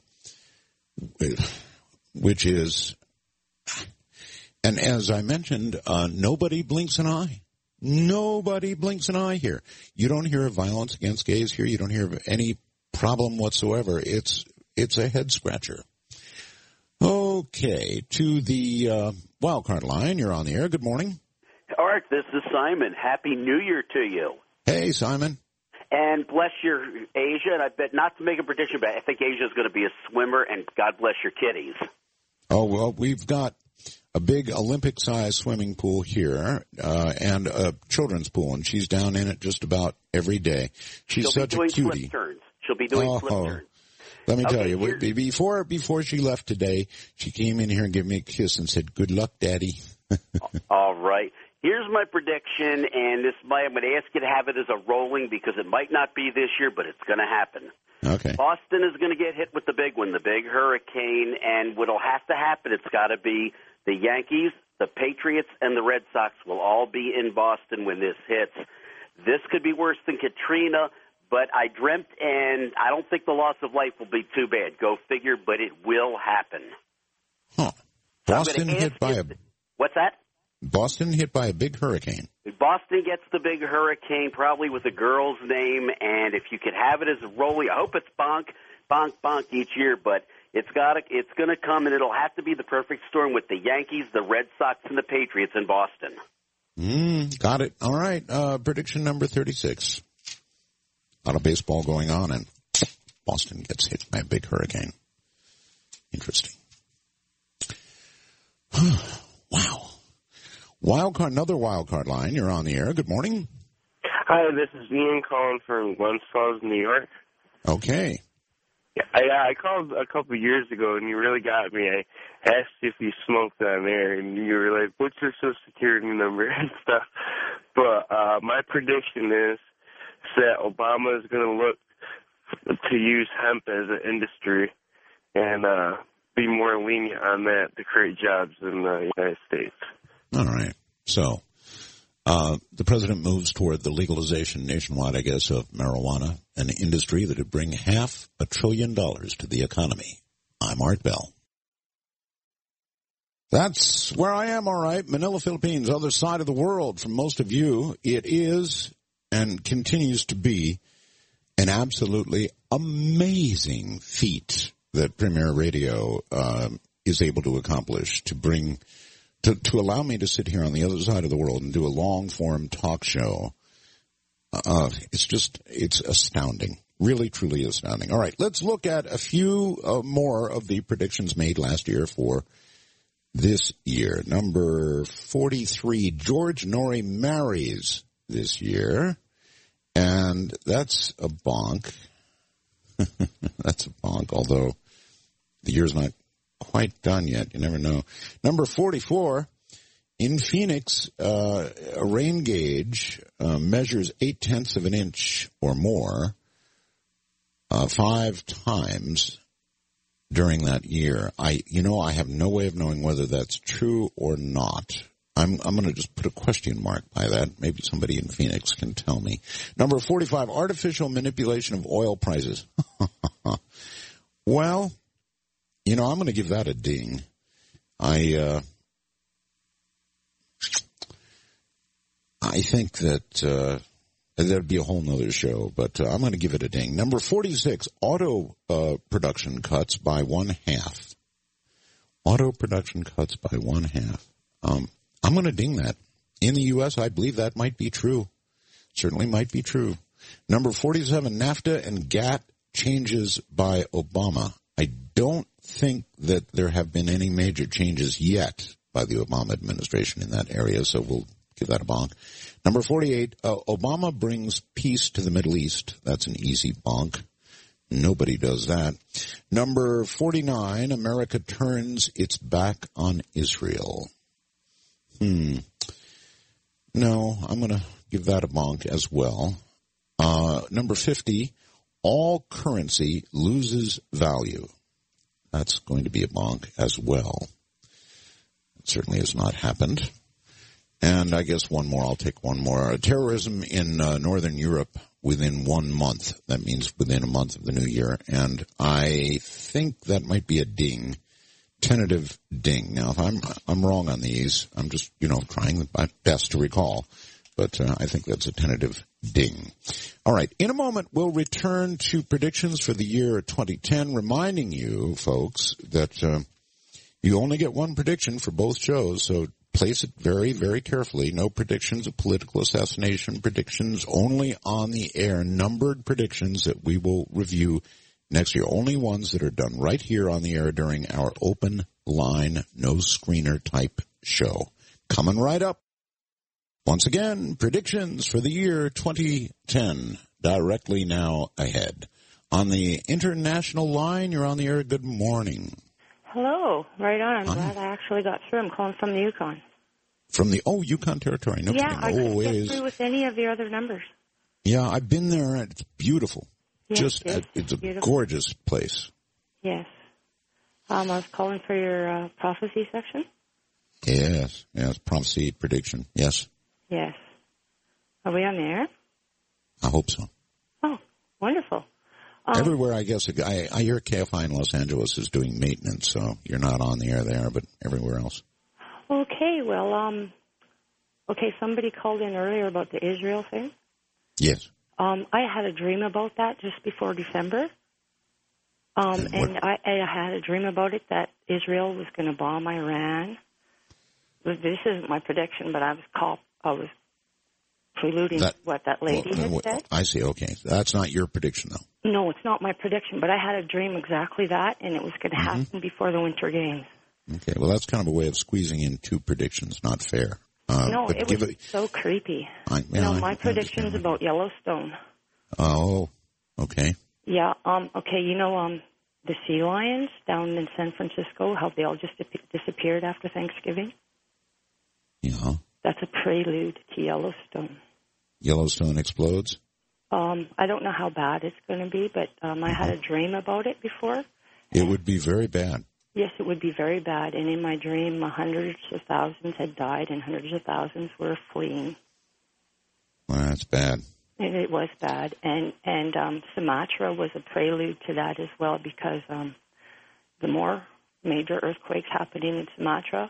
Speaker 1: which is, and as I mentioned, uh, nobody blinks an eye. Nobody blinks an eye here. You don't hear of violence against gays here. You don't hear of any problem whatsoever. It's it's a head scratcher. Okay, to the uh, wildcard line. You're on the air. Good morning.
Speaker 16: Art, this is Simon. Happy New Year to you.
Speaker 1: Hey, Simon.
Speaker 16: And bless your Asia. And I bet not to make a prediction, but I think Asia's going to be a swimmer. And God bless your kiddies.
Speaker 1: Oh well, we've got a big Olympic-sized swimming pool here, uh, and a children's pool, and she's down in it just about every day. She's
Speaker 16: She'll
Speaker 1: such
Speaker 16: be doing
Speaker 1: a cutie.
Speaker 16: flip turns. She'll be doing
Speaker 1: oh,
Speaker 16: flip turns.
Speaker 1: Let me
Speaker 16: Okay,
Speaker 1: tell you,
Speaker 16: here-
Speaker 1: we- before before she left today, she came in here and gave me a kiss and said, "Good luck, Daddy."
Speaker 16: All right. Here's my prediction, and this might, I'm going to ask you to have it as a rolling because it might not be this year, but it's going to happen.
Speaker 1: Okay.
Speaker 16: Boston is going to get hit with the big one, the big hurricane, and what'll have to happen, it's got to be the Yankees, the Patriots, and the Red Sox will all be in Boston when this hits. This could be worse than Katrina, but I dreamt, and I don't think the loss of life will be too bad. Go figure, but it will happen.
Speaker 1: Huh.
Speaker 16: So I'm
Speaker 1: Boston
Speaker 16: gonna
Speaker 1: hit
Speaker 16: ask
Speaker 1: by
Speaker 16: you-
Speaker 1: a
Speaker 16: What's that?
Speaker 1: Boston hit by a big hurricane.
Speaker 16: Boston gets the big hurricane, probably with a girl's name, and if you could have it as a rolling, I hope it's bonk, bonk, bonk each year, but it's got to, it's going to come, and it'll have to be the perfect storm with the Yankees, the Red Sox, and the Patriots in Boston.
Speaker 1: Mm, got it. All right. Uh, prediction number thirty-six. A lot of baseball going on, and Boston gets hit by a big hurricane. Interesting. Wow. Wild card, another wild card line. You're on the air. Good morning.
Speaker 17: Hi, this is Ian calling from Glens Falls, New York.
Speaker 1: Okay.
Speaker 17: Yeah, I, I called a couple of years ago, and you really got me. I asked if you smoked on there, and you were like, what's your social security number and stuff. But uh, my prediction is that Obama is going to look to use hemp as an industry and uh, be more lenient on that to create jobs in the United States.
Speaker 1: All right. So, uh, the president moves toward the legalization nationwide, I guess, of marijuana, an industry that would bring half a trillion dollars to the economy. I'm Art Bell. That's where I am, all right. Manila, Philippines, other side of the world. For most of you, it is and continues to be an absolutely amazing feat that Premier Radio uh, is able to accomplish to bring To, to allow me to sit here on the other side of the world and do a long-form talk show, uh, it's just, it's astounding. Really, truly astounding. All right, let's look at a few uh, more of the predictions made last year for this year. Number forty-three, George Norrie marries this year, and that's a bonk. That's a bonk, although the year's not quite done yet. You never know. Number forty-four, in Phoenix, uh, a rain gauge uh, measures eight tenths of an inch or more uh, five times during that year. I, you know, I have no way of knowing whether that's true or not. I'm, I'm going to just put a question mark by that. Maybe somebody in Phoenix can tell me. Number forty-five, artificial manipulation of oil prices. Well, you know, I'm going to give that a ding. I, uh, I think that, uh, that'd be a whole nother show, but uh, I'm going to give it a ding. Number forty-six, auto, uh, production cuts by one half. Auto production cuts by one half. Um, I'm going to ding that. In the U S, I believe that might be true. Certainly might be true. Number forty-seven, NAFTA and GATT changes by Obama. I don't think that there have been any major changes yet by the Obama administration in that area, so we'll give that a bonk. Number forty-eight, uh, Obama brings peace to the Middle East. That's an easy bonk. Nobody does that. Number forty-nine, America turns its back on Israel. Hmm. No, I'm going to give that a bonk as well. Uh, number fifty, all currency loses value. That's going to be a bonk as well. It certainly has not happened. And I guess one more, I'll take one more. Terrorism in uh, Northern Europe within one month. That means within a month of the new year. And I think that might be a ding. Tentative ding. Now, if I'm I'm wrong on these, I'm just, you know, trying my best to recall. But uh, I think that's a tentative ding. All right. In a moment, we'll return to predictions for the year twenty ten, reminding you, folks, that uh, you only get one prediction for both shows, so place it very, very carefully. No predictions of political assassination, predictions only on the air, numbered predictions that we will review next year. Only ones that are done right here on the air during our open line, no screener type show. Coming right up. Once again, predictions for the year twenty ten, directly now ahead On the international line, you're on the air. Good morning.
Speaker 18: Hello. Right on. I'm
Speaker 1: Hi.
Speaker 18: glad I actually got through. I'm calling from the Yukon.
Speaker 1: From the, oh, Yukon Territory. No
Speaker 18: yeah,
Speaker 1: kidding.
Speaker 18: I couldn't get
Speaker 1: Always.
Speaker 18: through with any of your other numbers.
Speaker 1: Yeah, I've been there. It's beautiful.
Speaker 18: Yes,
Speaker 1: Just,
Speaker 18: it is.
Speaker 1: a, it's a
Speaker 18: Beautiful.
Speaker 1: gorgeous place.
Speaker 18: Yes. Um, I was calling for your uh, prophecy section.
Speaker 1: Yes, yes, prophecy, prediction. Yes,
Speaker 18: Yes. Are we on the air?
Speaker 1: I hope so.
Speaker 18: Oh, wonderful. Um,
Speaker 1: Everywhere, I guess, I, I hear K F I in Los Angeles is doing maintenance, so you're not on the air there, but everywhere else.
Speaker 18: Okay, well, um, okay, somebody called in earlier about the Israel thing.
Speaker 1: Yes.
Speaker 18: Um, I had a dream about that just before December. Um, and I, I had a dream about it that Israel was going to bomb Iran. This isn't my prediction, but I was called, I was preluding
Speaker 1: That-
Speaker 18: what that lady
Speaker 1: Well,
Speaker 18: had
Speaker 1: what-
Speaker 18: said.
Speaker 1: I see, okay. That's not your prediction, though.
Speaker 18: No, it's not my prediction, but I had a dream exactly that, and it was going to
Speaker 1: Mm-hmm.
Speaker 18: happen before the Winter Games.
Speaker 1: Okay, well, that's kind of a way of squeezing in two predictions. Not fair. Uh,
Speaker 18: no,
Speaker 1: but
Speaker 18: it
Speaker 1: give
Speaker 18: was
Speaker 1: it,
Speaker 18: so creepy.
Speaker 1: I, yeah,
Speaker 18: no,
Speaker 1: I-
Speaker 18: my
Speaker 1: I
Speaker 18: prediction's
Speaker 1: understand.
Speaker 18: about Yellowstone.
Speaker 1: Oh, okay.
Speaker 18: Yeah, um, okay, you know, um, the sea lions down in San Francisco, how they all just dip- disappeared after Thanksgiving?
Speaker 1: Yeah.
Speaker 18: That's a prelude to Yellowstone.
Speaker 1: Yellowstone explodes?
Speaker 18: Um, I don't know how bad it's going to be, but um, I had a dream about it before.
Speaker 1: It would be very bad.
Speaker 18: Yes, it would be very bad. And in my dream, hundreds of thousands had died and hundreds of thousands were fleeing.
Speaker 1: Well, that's bad.
Speaker 18: And it was bad. And, and um, Sumatra was a prelude to that as well because um, the more major earthquakes happening in Sumatra,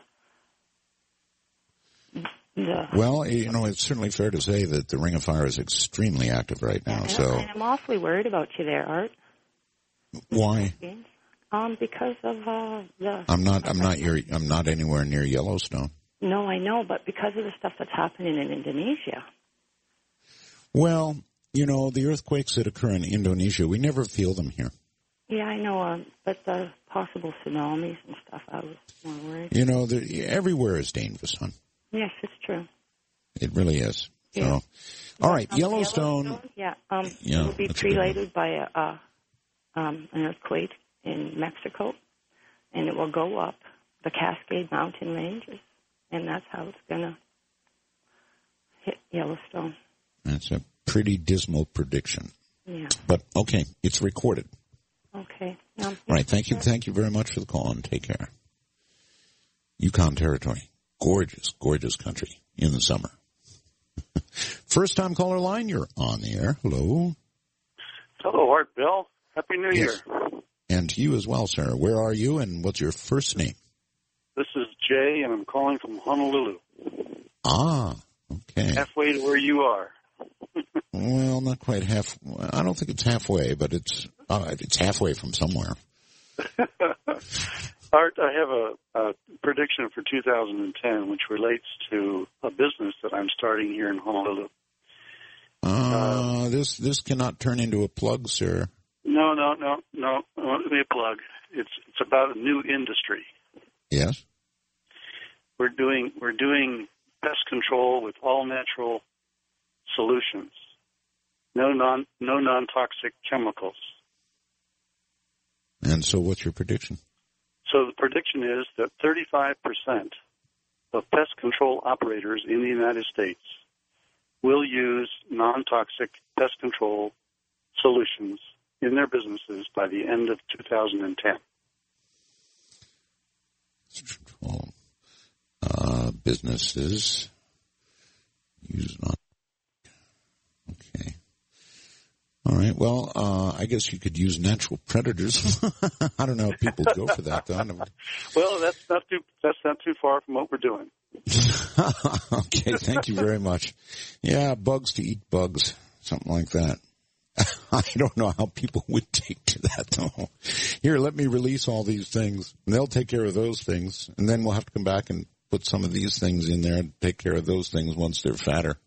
Speaker 18: the...
Speaker 1: Well, you know, it's certainly fair to say that the Ring of Fire is extremely active right now.
Speaker 18: And,
Speaker 1: So,
Speaker 18: and I'm awfully worried about you there, Art.
Speaker 1: why?
Speaker 18: Um, because of uh, the...
Speaker 1: I'm not. I'm not. Your, I'm not anywhere near Yellowstone.
Speaker 18: No, I know, but because of the stuff that's happening in Indonesia.
Speaker 1: Well, you know, the earthquakes that occur in Indonesia, we never feel them here.
Speaker 18: Yeah, I know, um, but the possible tsunamis and stuff, I was more worried.
Speaker 1: You know, the, everywhere is dangerous, hon.
Speaker 18: Yes, it's true.
Speaker 1: It really is.
Speaker 18: Yeah.
Speaker 1: So, all right,
Speaker 18: Um,
Speaker 1: Yellowstone.
Speaker 18: Yeah, um,
Speaker 1: Yeah,
Speaker 18: it will be
Speaker 1: that's a good one.
Speaker 18: prelated by a, uh, um, an earthquake in Mexico, and it will go up the Cascade Mountain ranges, and that's how it's going to hit Yellowstone.
Speaker 1: That's a pretty dismal prediction.
Speaker 18: Yeah.
Speaker 1: But okay, it's recorded.
Speaker 18: Okay. Um,
Speaker 1: All right, thank you, thank you very much for the call, and take care. Yukon Territory, gorgeous, gorgeous country in the summer. First time caller line, you're on the air. Hello.
Speaker 19: Hello, Art Bill. Happy New
Speaker 1: Yes.
Speaker 19: Year.
Speaker 1: And to you as well, sir. Where are you, and what's your first name?
Speaker 19: This is Jay, and I'm calling from Honolulu,
Speaker 1: Ah, okay.
Speaker 19: halfway to where you are.
Speaker 1: Well, not quite half. I don't think it's halfway, but it's uh, it's halfway from somewhere.
Speaker 19: Art, I have a, a prediction for two thousand ten, which relates to a business that I'm starting here in Honolulu.
Speaker 1: Uh, this this cannot turn into a plug, sir.
Speaker 19: No, no, no, no. Let me plug. It's it's about a new industry.
Speaker 1: Yes.
Speaker 19: We're doing we're doing pest control with all natural solutions. No non no non toxic chemicals.
Speaker 1: And so, what's your prediction?
Speaker 19: So the prediction is that thirty-five percent of pest control operators in the United States will use non-toxic pest control solutions in their businesses by the end of two thousand ten.
Speaker 1: Well, uh, businesses use not. Okay. All right. Well, uh, I guess you could use natural predators. I don't know if people go for that, though.
Speaker 19: Well, that's not too that's not too far from what we're doing.
Speaker 1: Okay. Thank you very much. Yeah, bugs to eat bugs, something like that. I don't know how people would take to that, though. Here, let me release all these things, and they'll take care of those things, and then we'll have to come back and put some of these things in there and take care of those things once they're fatter.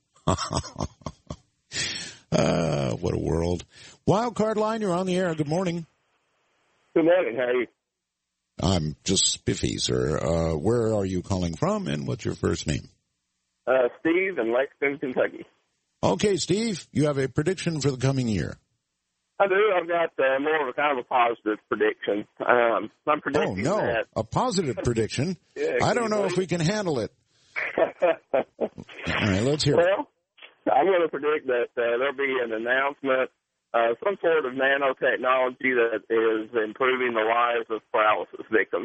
Speaker 1: uh, what a world. Wild Card Line, you're on the air. Good morning.
Speaker 20: Good morning. How are you?
Speaker 1: I'm just spiffy, sir. Uh, where are you calling from, and what's your first name?
Speaker 20: Uh, Steve in Lexington, Kentucky.
Speaker 1: Okay, Steve, you have a prediction for the coming year.
Speaker 20: I do. I've got uh, more of a kind of a positive prediction. Um, I'm predicting
Speaker 1: Oh, no.
Speaker 20: that.
Speaker 1: A positive prediction?
Speaker 20: Yeah,
Speaker 1: I don't know if we can handle it. All right, let's hear it.
Speaker 20: Well, I'm going to predict that uh, there'll be an announcement, uh, some sort of nanotechnology that is improving the lives of paralysis victims.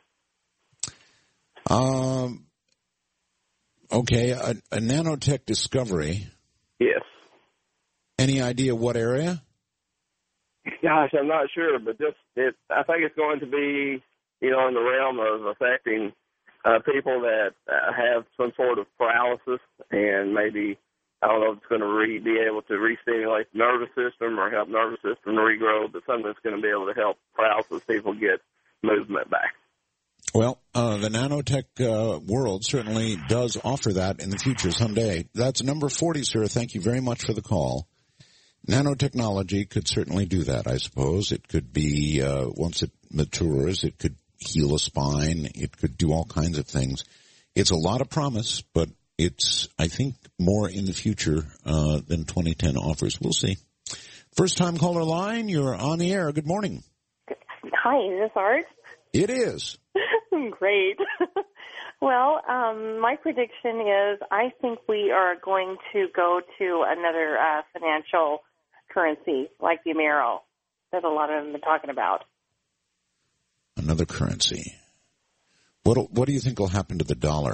Speaker 1: Um. Okay, a, a nanotech discovery.
Speaker 20: Yes.
Speaker 1: Any idea what area?
Speaker 20: Gosh, I'm not sure, but just it, I think it's going to be, you know, in the realm of affecting uh, people that uh, have some sort of paralysis, and maybe, I don't know if it's going to re, be able to re-stimulate the nervous system or help nervous system regrow, but something that's going to be able to help paralysis people get movement back.
Speaker 1: Well, uh, the nanotech uh, world certainly does offer that in the future someday. That's number forty, sir. Thank you very much for the call. Nanotechnology could certainly do that, I suppose. It could be, uh, once it matures, it could heal a spine. It could do all kinds of things. It's a lot of promise, but it's, I think, more in the future uh, than twenty ten offers. We'll see. First-time caller line, you're on the air. Good morning.
Speaker 2: Hi, is this Art?
Speaker 1: It is.
Speaker 2: Great. Well, um, my prediction is I think we are going to go to another uh, financial currency like the Amero that a lot of them have been talking about.
Speaker 1: Another currency. What what do you think will happen to the dollar?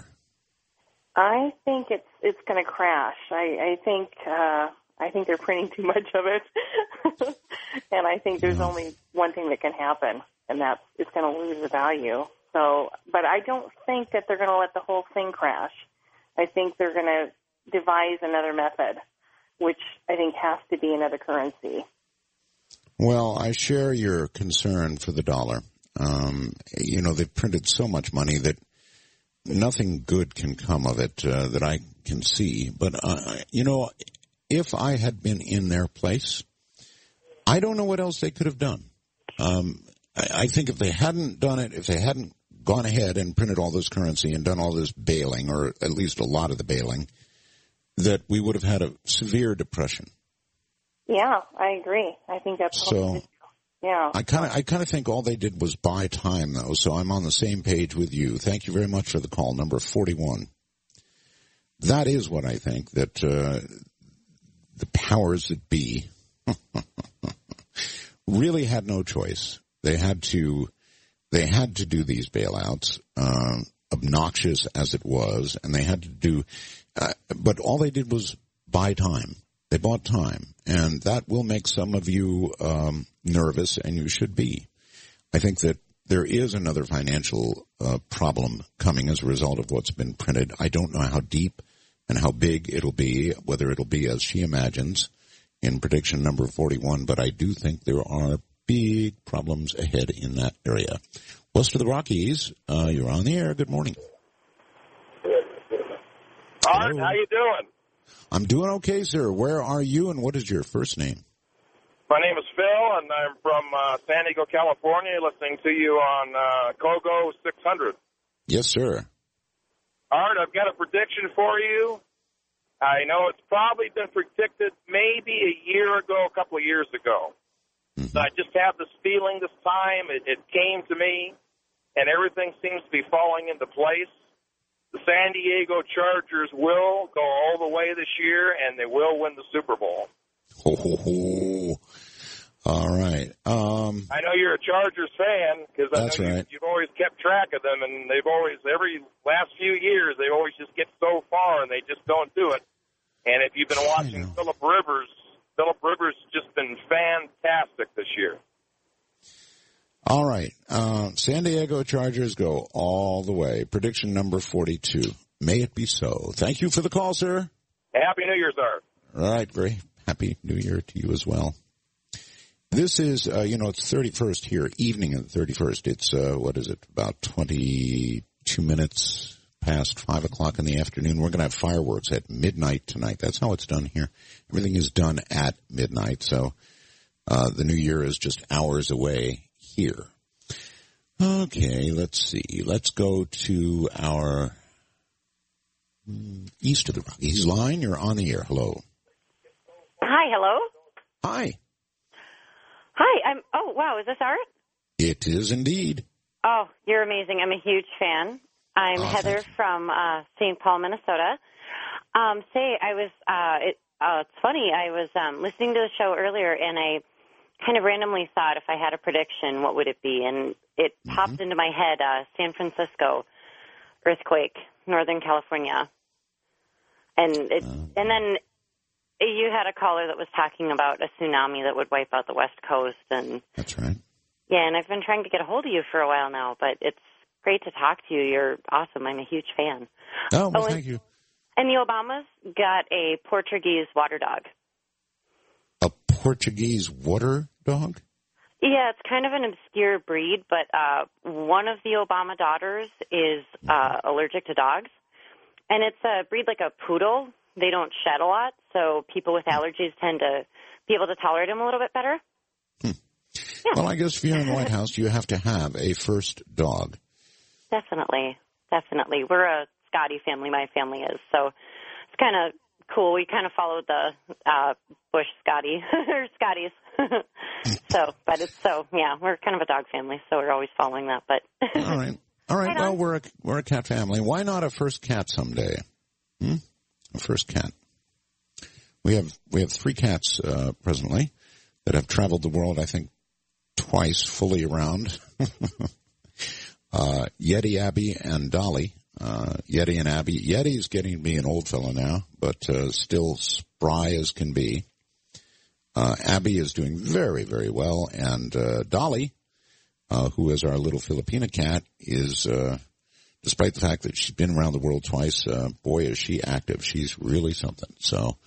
Speaker 2: I think it's it's going to crash. I, I think uh, I think they're printing too much of it, and I think there's only one thing that can happen, and that's it's going to lose the value. So, but I don't think that they're going to let the whole thing crash. I think they're going to devise another method, which I think has to be another currency.
Speaker 1: Well, I share your concern for the dollar. Um, you know, they've printed so much money that nothing good can come of it uh, that I can see. But, uh, you know, if I had been in their place, I don't know what else they could have done. Um, I, I think if they hadn't done it, if they hadn't gone ahead and printed all this currency and done all this bailing, or at least a lot of the bailing, that we would have had a severe depression.
Speaker 2: Yeah, I agree. I think that's
Speaker 1: so.
Speaker 2: Yeah.
Speaker 1: I kind of, I kind of think all they did was buy time, though. So I'm on the same page with you. Thank you very much for the call, number forty-one. That is what I think, that uh, the powers that be really had no choice. They had to, they had to do these bailouts, uh, obnoxious as it was, and they had to do. Uh, but all they did was buy time. They bought time, and that will make some of you um, nervous, and you should be. I think that there is another financial uh, problem coming as a result of what's been printed. I don't know how deep and how big it'll be, whether it'll be as she imagines in prediction number forty-one, but I do think there are big problems ahead in that area. West of the Rockies, uh, you're on the air. Good morning.
Speaker 21: Art, how you doing?
Speaker 1: I'm doing okay, sir. Where are you, and what is your first name?
Speaker 21: My name is Phil, and I'm from uh, San Diego, California, listening to you on uh, Kogo six hundred.
Speaker 1: Yes, sir.
Speaker 21: Art, I've got a prediction for you. I know it's probably been predicted maybe a year ago, a couple of years ago. Mm-hmm. But I just have this feeling this time. It, it came to me, and everything seems to be falling into place. The San Diego Chargers will go all the way this year, and they will win the Super Bowl.
Speaker 1: Ho, ho, ho. All right. Um,
Speaker 21: I know you're a Chargers fan because I
Speaker 1: that's
Speaker 21: know
Speaker 1: right.
Speaker 21: you, you've always kept track of them, and they've always, every last few years, they always just get so far, and they just don't do it. And if you've been watching Phillip Rivers, Phillip Rivers has just been fantastic this year.
Speaker 1: All right. Uh, San Diego Chargers go all the way. Prediction number forty-two. May it be so. Thank you for the call, sir.
Speaker 21: Happy New Year, sir.
Speaker 1: All right. Very happy New Year to you as well. This is, uh, you know, it's thirty-first here, evening of the thirty-first. It's, uh, what is it, about twenty-two minutes past five o'clock in the afternoon. We're going to have fireworks at midnight tonight. That's how it's done here. Everything is done at midnight. So, uh, the new year is just hours away here. Okay, let's see. Let's go to our east of the Rockies line. You're on the air. Hello.
Speaker 22: Hi, hello.
Speaker 1: Hi.
Speaker 3: Hi, I'm, oh, wow, is this Art?
Speaker 1: It is indeed.
Speaker 3: Oh, you're amazing. I'm a huge fan. I'm
Speaker 1: Oh,
Speaker 3: Heather from uh, Saint Paul, Minnesota. Um, say, I was, uh, it, uh, it's funny, I was um, listening to the show earlier, and I kind of randomly thought if I had a prediction, what would it be? And it mm-hmm. popped into my head, uh, San Francisco earthquake, Northern California. And it, um. and then you had a caller that was talking about a tsunami that would wipe out the West Coast. And
Speaker 1: that's right.
Speaker 3: Yeah, and I've been trying to get a hold of you for a while now, but it's great to talk to you. You're awesome. I'm a huge fan.
Speaker 1: Oh, well,
Speaker 3: oh,
Speaker 1: thank you.
Speaker 3: And the Obamas got a Portuguese water dog.
Speaker 1: A Portuguese water dog?
Speaker 3: Yeah, it's kind of an obscure breed, but uh, one of the Obama daughters is uh, allergic to dogs. And it's a breed like a poodle. They don't shed a lot, so people with allergies tend to be able to tolerate them a little bit better.
Speaker 1: Hmm. Yeah. Well, I guess if you're in the White House, you have to have a first dog.
Speaker 3: Definitely, definitely. We're a Scotty family, my family is, so it's kind of cool. We kind of followed the uh, Bush Scotty, or Scotties. so, but it's so, yeah, we're kind of a dog family, so we're always following that. But
Speaker 1: All right. All right, well, we're a, we're a cat family. Why not a first cat someday? Hmm? A first cat. We have we have three cats uh, presently that have traveled the world, I think, twice fully around. uh, Yeti, Abby, and Dolly. Uh, Yeti and Abby. Yeti's getting to be an old fellow now, but uh, still spry as can be. Uh, Abby is doing very, very well, and uh, Dolly, Uh, who is our little Filipina cat, is, uh, despite the fact that she's been around the world twice, uh, boy, is she active. She's really something. So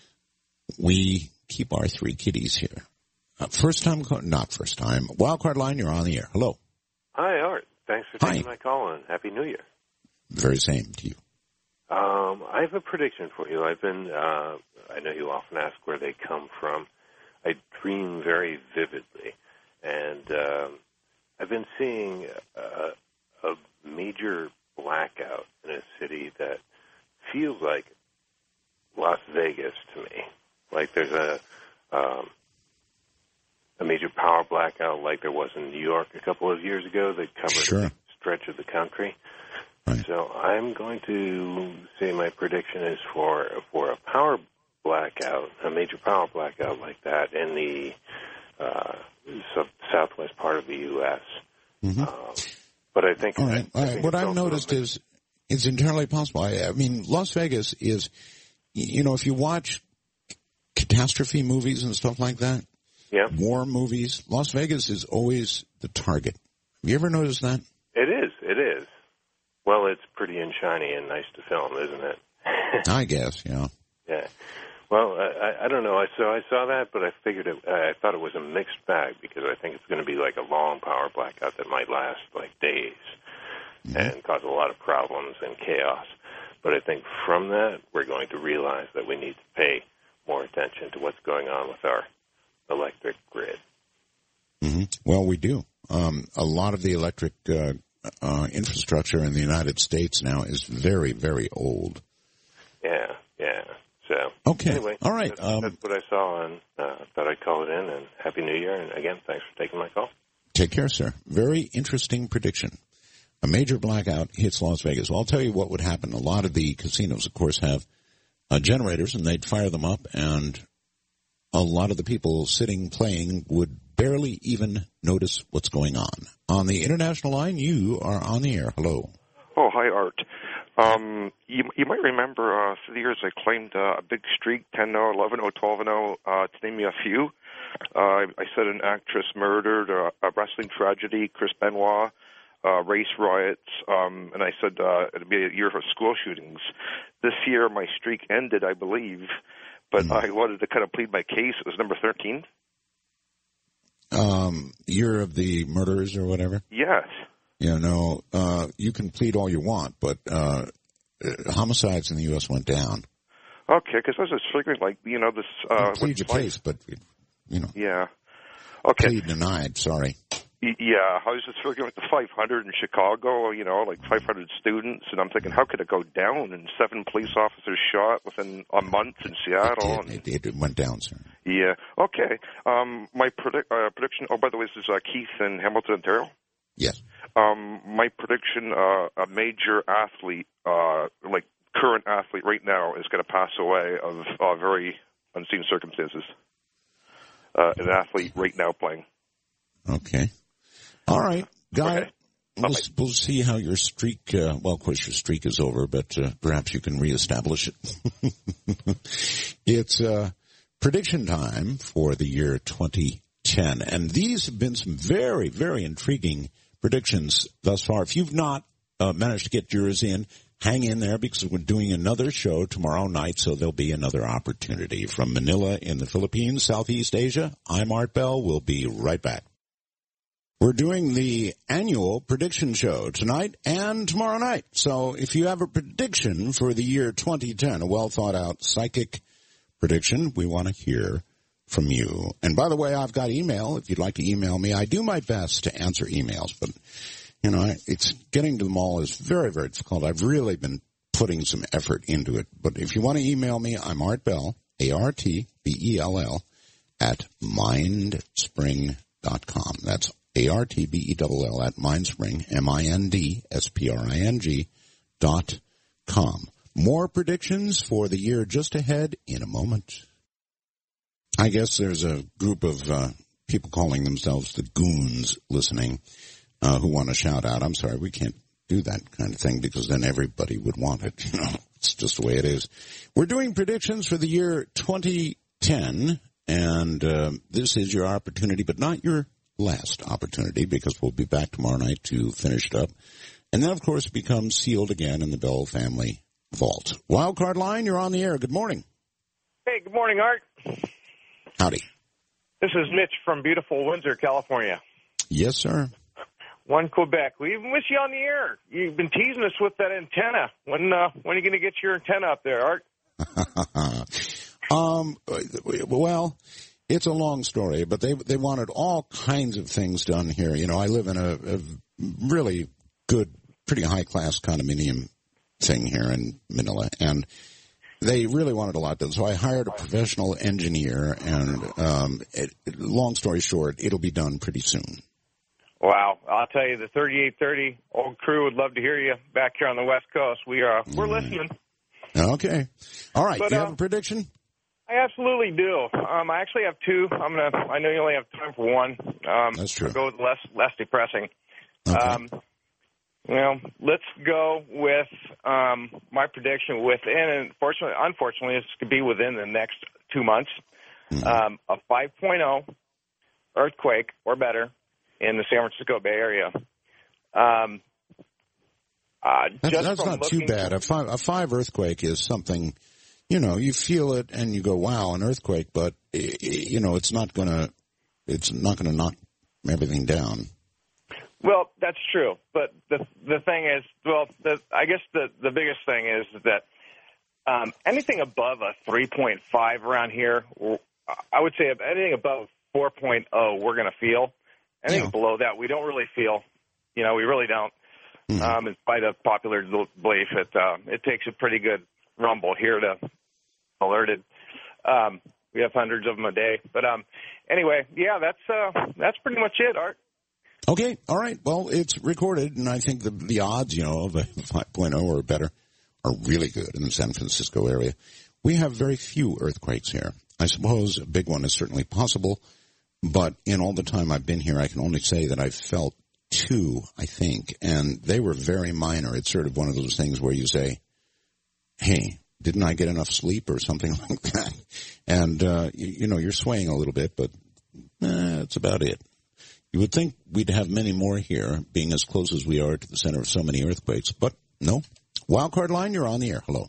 Speaker 1: we keep our three kitties here. Uh, first time, not first time. Wildcard Line, you're on the air. Hello.
Speaker 4: Hi, Art. Thanks for taking Hi. my call, and Happy New Year.
Speaker 1: Very same to you.
Speaker 4: Um, I have a prediction for you. I've been, uh, I know you often ask where they come from. I dream very vividly, and, um, I've been seeing a, a major blackout in a city that feels like Las Vegas to me. Like there's a um, a major power blackout like there was in New York a couple of years ago that covered
Speaker 1: sure.
Speaker 4: a stretch of the country.
Speaker 1: Right.
Speaker 4: So I'm going to say my prediction is for for a power blackout, a major power blackout like that in the uh, So southwest part of the U S
Speaker 1: Mm-hmm.
Speaker 4: Um, but I think,
Speaker 1: All right.
Speaker 4: I, I think
Speaker 1: what I've noticed is it's entirely possible. I, I mean, Las Vegas is, you know, if you watch catastrophe movies and stuff like that,
Speaker 4: yeah.
Speaker 1: war movies, Las Vegas is always the target. Have you ever noticed that?
Speaker 4: It is. It is. Well, it's pretty and shiny and nice to film, isn't it?
Speaker 1: I guess, yeah.
Speaker 4: Yeah. Well, I, I don't know. I so I saw that, but I figured it. I thought it was a mixed bag because I think it's going to be like a long power blackout that might last like days mm-hmm. and cause a lot of problems and chaos. But I think from that, we're going to realize that we need to pay more attention to what's going on with our electric grid.
Speaker 1: Mm-hmm. Well, we do. Um, a lot of the electric uh, uh, infrastructure in the United States now is very, very old.
Speaker 4: Yeah, yeah. So,
Speaker 1: okay.
Speaker 4: Anyway,
Speaker 1: all right.
Speaker 4: That's,
Speaker 1: um,
Speaker 4: that's what I saw, and uh, thought I'd call it in. And Happy New Year! And again, thanks for taking my call.
Speaker 1: Take care, sir. Very interesting prediction. A major blackout hits Las Vegas. Well, I'll tell you what would happen. A lot of the casinos, of course, have uh, generators, and they'd fire them up, and a lot of the people sitting playing would barely even notice what's going on. On the international line, you are on the air. Hello.
Speaker 22: Oh, hi, Art. Um, you, you might remember uh, through the years I claimed uh, a big streak, ten and oh, eleven and oh, twelve and oh, uh, to name me a few. Uh, I said an actress murdered, uh, a wrestling tragedy, Chris Benoit, uh, race riots, um, and I said uh, it would be a year for school shootings. This year my streak ended, I believe, but mm. I wanted to kind of plead my case. It was number thirteen.
Speaker 1: Um, year of the murderers or whatever?
Speaker 22: Yes.
Speaker 1: You know, uh, you can plead all you want, but uh, homicides in the U S went down.
Speaker 22: Okay, because I was just figuring, like, you know, this... Uh,
Speaker 1: you plead your case, but, you know.
Speaker 22: Yeah. Okay.
Speaker 1: Plead denied, sorry.
Speaker 22: Yeah, I was just looking at the five hundred in Chicago, you know, like five hundred students, and I'm thinking, how could it go down? And seven police officers shot within a month in Seattle.
Speaker 1: It, did. It, it went down, sir.
Speaker 22: Yeah, okay. Um, my predict, uh, prediction, oh, by the way, this is uh, Keith in Hamilton, Ontario.
Speaker 1: Yes.
Speaker 22: Um, my prediction, uh, a major athlete, uh, like current athlete right now, is going to pass away of uh, very unseen circumstances. Uh, an athlete right now playing.
Speaker 1: Okay. All right, Guy.
Speaker 22: Okay.
Speaker 1: We'll, we'll see how your streak, uh, well, of course your streak is over, but uh, perhaps you can reestablish it. It's uh, prediction time for the year twenty ten, and these have been some very, very intriguing predictions thus far. If you've not uh, managed to get yours in, hang in there because we're doing another show tomorrow night, so there'll be another opportunity. From Manila in the Philippines, Southeast Asia, I'm Art Bell. We'll be right back. We're doing the annual prediction show tonight and tomorrow night. So if you have a prediction for the year twenty ten, a well-thought-out psychic prediction, we want to hear from you. And by the way, I've got email. If you'd like to email me, I do my best to answer emails, but you know, it's getting to them all is very, very difficult. I've really been putting some effort into it. But if you want to email me, I'm Art Bell, A R T B E L L, at mindspring dot com. That's A R T B E L L at mindspring, M I N D S P R I N G dot com. More predictions for the year just ahead in a moment. I guess there's a group of uh, people calling themselves the Goons listening. Uh, who want to shout out. I'm sorry, we can't do that kind of thing because then everybody would want it. You know, it's just the way it is. We're doing predictions for the year twenty ten, and uh, this is your opportunity, but not your last opportunity because we'll be back tomorrow night to finish it up. And then, of course, it becomes sealed again in the Bell family vault. Wildcard line, you're on the air. Good morning.
Speaker 5: Hey, good morning, Art.
Speaker 1: Howdy.
Speaker 5: This is Mitch from beautiful Windsor, California.
Speaker 1: Yes, sir.
Speaker 5: One Quebec. We even miss you on the air. You've been teasing us with that antenna. When uh, when are you going to get your antenna up there, Art?
Speaker 1: um. Well, it's a long story, but they they wanted all kinds of things done here. You know, I live in a, a really good, pretty high class condominium thing here in Manila, and they really wanted a lot done. So I hired a professional engineer, and um, it, long story short, it'll be done pretty soon.
Speaker 5: Wow, I'll tell you, the thirty-eight thirty old crew would love to hear you back here on the West Coast. We are, we're listening.
Speaker 1: Okay. All right.
Speaker 5: But,
Speaker 1: do you
Speaker 5: uh,
Speaker 1: have a prediction?
Speaker 5: I absolutely do. Um, I actually have two. I'm gonna. I know you only have time for one. Um,
Speaker 1: That's true.
Speaker 5: I'll go with less less depressing.
Speaker 1: Okay.
Speaker 5: Um, you know, let's go with um, my prediction within. Unfortunately, unfortunately, this could be within the next two months.
Speaker 1: Mm-hmm.
Speaker 5: Um, a five point oh earthquake or better in the San Francisco Bay Area. Um, uh,
Speaker 1: That's,
Speaker 5: just
Speaker 1: that's
Speaker 5: from
Speaker 1: not too
Speaker 5: looking-
Speaker 1: bad. A five, a five earthquake is something, you know, you feel it and you go, wow, an earthquake, but, you know, it's not going to, it's not going to knock everything down.
Speaker 5: Well, that's true, but the the thing is, well, the, I guess the the biggest thing is that um, anything above a three point five around here, I would say anything above four point oh, we're going to feel. Anything yeah. below that, we don't really feel. You know, we really don't. Mm-hmm. Um, in spite of popular belief, it uh, it takes a pretty good rumble here to alerted. Um, we have hundreds of them a day, but um, anyway, yeah, that's uh, that's pretty much it, Art.
Speaker 1: Okay, all right. Well, it's recorded, and I think the the odds, you know, of a five point oh or better are really good in the San Francisco area. We have very few earthquakes here. I suppose a big one is certainly possible, but in all the time I've been here, I can only say that I've felt two, I think, and they were very minor. It's sort of one of those things where you say, hey, didn't I get enough sleep or something like that? And, uh, you, you know, you're swaying a little bit, but eh, that's about it. You would think we'd have many more here, being as close as we are to the center of so many earthquakes, but no. Wildcard line, you're on the air. Hello.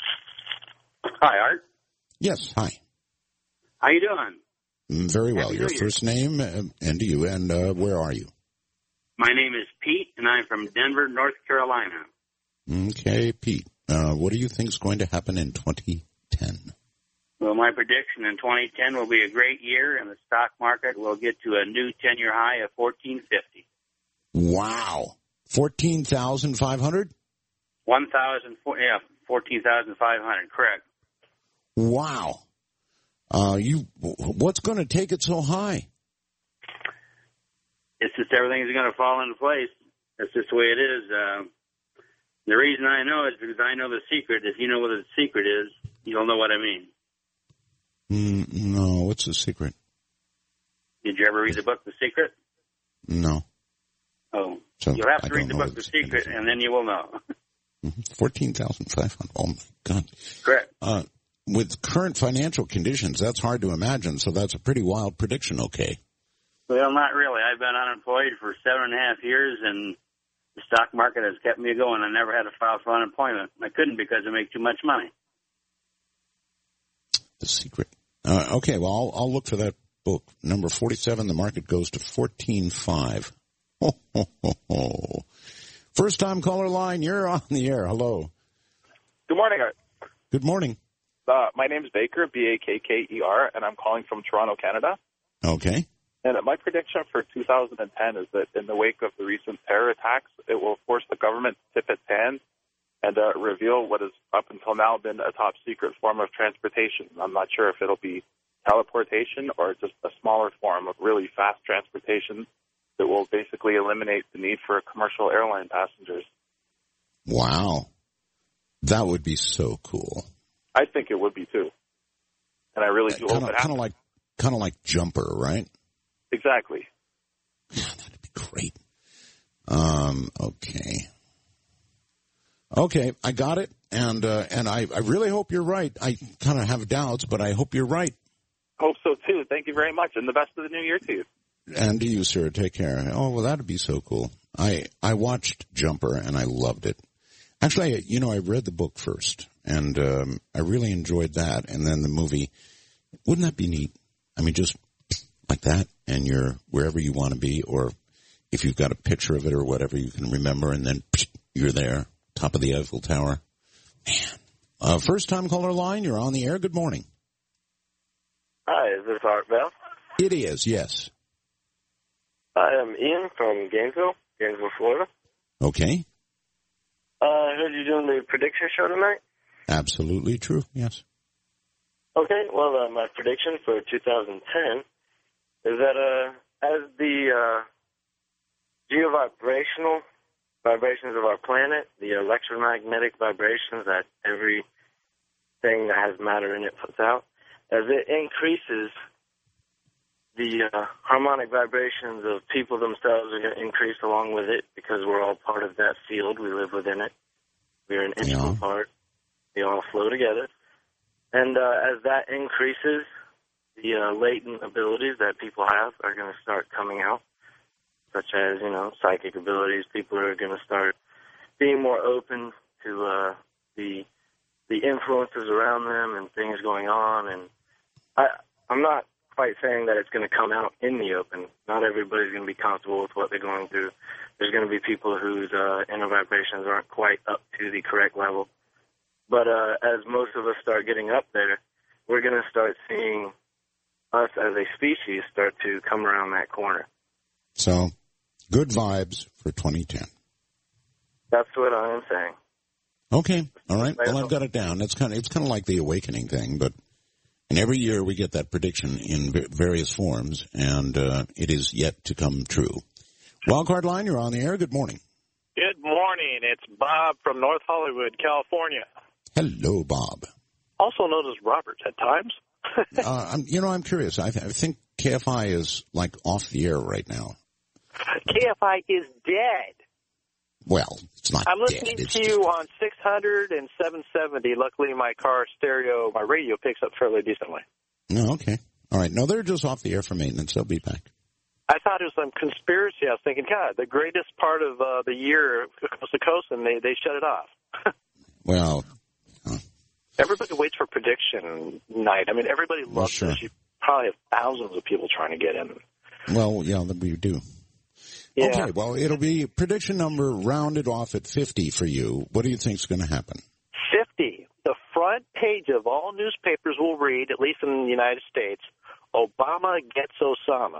Speaker 6: Hi, Art.
Speaker 1: Yes, hi.
Speaker 6: How you doing?
Speaker 1: Mm, very well.
Speaker 6: Happy
Speaker 1: Your
Speaker 6: New Year.
Speaker 1: first name uh, and to you, and uh, where are you?
Speaker 6: My name is Pete, and I'm from Denver, North Carolina.
Speaker 1: Okay, Pete. Uh, what do you think is going to happen in twenty ten?
Speaker 6: Well, my prediction in twenty ten will be a great year, and the stock market will get to a new ten-year high of fourteen fifty.
Speaker 1: Wow. fourteen thousand five hundred?
Speaker 6: one thousand, yeah, fourteen thousand five hundred, correct.
Speaker 1: Wow. Uh, you, what's going to take it so high?
Speaker 6: It's just everything's going to fall into place. That's just the way it is. Uh, the reason I know is because I know the secret. If you know what the secret is, you'll know what I mean.
Speaker 1: Mm, no, what's the secret?
Speaker 6: Did you ever read the book, The Secret?
Speaker 1: No.
Speaker 6: Oh,
Speaker 1: So
Speaker 6: you'll have
Speaker 1: I
Speaker 6: to read
Speaker 1: don't
Speaker 6: the
Speaker 1: know
Speaker 6: book, The Secret, and then you will know.
Speaker 1: fourteen thousand five hundred. Oh, my God.
Speaker 6: Correct.
Speaker 1: Uh, with current financial conditions, that's hard to imagine, so that's a pretty wild prediction, okay?
Speaker 6: Well, not really. I've been unemployed for seven and a half years, and the stock market has kept me going. I never had to file for unemployment. I couldn't because I make too much money.
Speaker 1: The Secret. Uh, okay, well, I'll, I'll look for that book. Number forty-seven, the market goes to fourteen five. Ho, ho, ho, ho. First time caller line, you're on the air. Hello.
Speaker 7: Good morning, Art.
Speaker 1: Good morning.
Speaker 7: Uh, my name's Baker, B A K K E R, and I'm calling from Toronto, Canada.
Speaker 1: Okay.
Speaker 7: And my prediction for two thousand ten is that in the wake of the recent terror attacks, it will force the government to tip its hand and uh, reveal what has up until now been a top secret form of transportation. I'm not sure if it'll be teleportation or just a smaller form of really fast transportation that will basically eliminate the need for commercial airline passengers.
Speaker 1: Wow. That would be so cool.
Speaker 7: I think it would be too. And I really do
Speaker 1: Kind
Speaker 7: hope
Speaker 1: of,
Speaker 7: it happens.
Speaker 1: kind of like, kind of like Jumper, right?
Speaker 7: Exactly.
Speaker 1: That'd be great. Um, okay. Okay, I got it, and uh, and I, I really hope you're right. I kind of have doubts, but I hope you're right.
Speaker 7: Hope so too. Thank you very much, and the best of the new year to you.
Speaker 1: And to you, sir. Take care. Oh, well, that'd be so cool. I I watched Jumper, and I loved it. Actually, you know, I read the book first, and um, I really enjoyed that. And then the movie. Wouldn't that be neat? I mean, just like that, and you're wherever you want to be, or if you've got a picture of it or whatever, you can remember, and then you're there, top of the Eiffel Tower. Man. Uh, first time caller line, you're on the air. Good morning.
Speaker 8: Hi, is this Art Bell?
Speaker 1: It is, yes.
Speaker 8: I am Ian from Gainesville, Gainesville, Florida.
Speaker 1: Okay.
Speaker 8: Uh, I heard you doing the prediction show tonight.
Speaker 1: Absolutely true, yes.
Speaker 8: Okay, well, uh, my prediction for two thousand ten is that uh, as the uh, geovibrational vibrations of our planet, the electromagnetic vibrations that everything that has matter in it puts out, as it increases, the uh, harmonic vibrations of people themselves are going to increase along with it because we're all part of that field. We live within it. We're an integral
Speaker 1: Yeah.
Speaker 8: part. We all flow together. And uh, as that increases, the uh, latent abilities that people have are going to start coming out, such as, you know, psychic abilities. People are going to start being more open to uh, the the influences around them and things going on. And I, I'm not quite saying that it's going to come out in the open. Not everybody's going to be comfortable with what they're going through. There's going to be people whose uh, inner vibrations aren't quite up to the correct level. But uh, as most of us start getting up there, we're going to start seeing us as a species start to come around that corner.
Speaker 1: So, good vibes for twenty ten.
Speaker 8: That's what I am saying.
Speaker 1: Okay, all right. Well, I've got it down. It's kind of it's kind of like the awakening thing, but and every year we get that prediction in v- various forms, and uh, it is yet to come true. Wildcard line, you're on the air. Good morning.
Speaker 21: Good morning. It's Bob from North Hollywood, California.
Speaker 1: Hello, Bob.
Speaker 21: Also known as Robert at times.
Speaker 1: uh, I'm, you know, I'm curious. I, th- I think K F I is like off the air right now.
Speaker 21: K F I is dead.
Speaker 1: Well, it's not
Speaker 21: I'm
Speaker 1: dead.
Speaker 21: listening
Speaker 1: It's
Speaker 21: to
Speaker 1: just,
Speaker 21: you on six hundred and seven seventy. Luckily, my car stereo, my radio picks up fairly decently.
Speaker 1: no, okay. All right. No, they're just off the air for maintenance. They'll be back.
Speaker 21: I thought it was some conspiracy. I was thinking, God, the greatest part of uh, the year, coast to coast, and they, they shut it off.
Speaker 1: Well,
Speaker 21: Everybody waits for prediction night. I mean, everybody loves
Speaker 1: well, sure.
Speaker 21: this. You probably have thousands of people trying to get in.
Speaker 1: Well, yeah, we do.
Speaker 21: Yeah.
Speaker 1: Okay, well, it'll be prediction number rounded off at fifty for you. What do you think's going to happen?
Speaker 21: fifty. The front
Speaker 9: front page of all newspapers will read, at least in the United States, Obama gets Osama.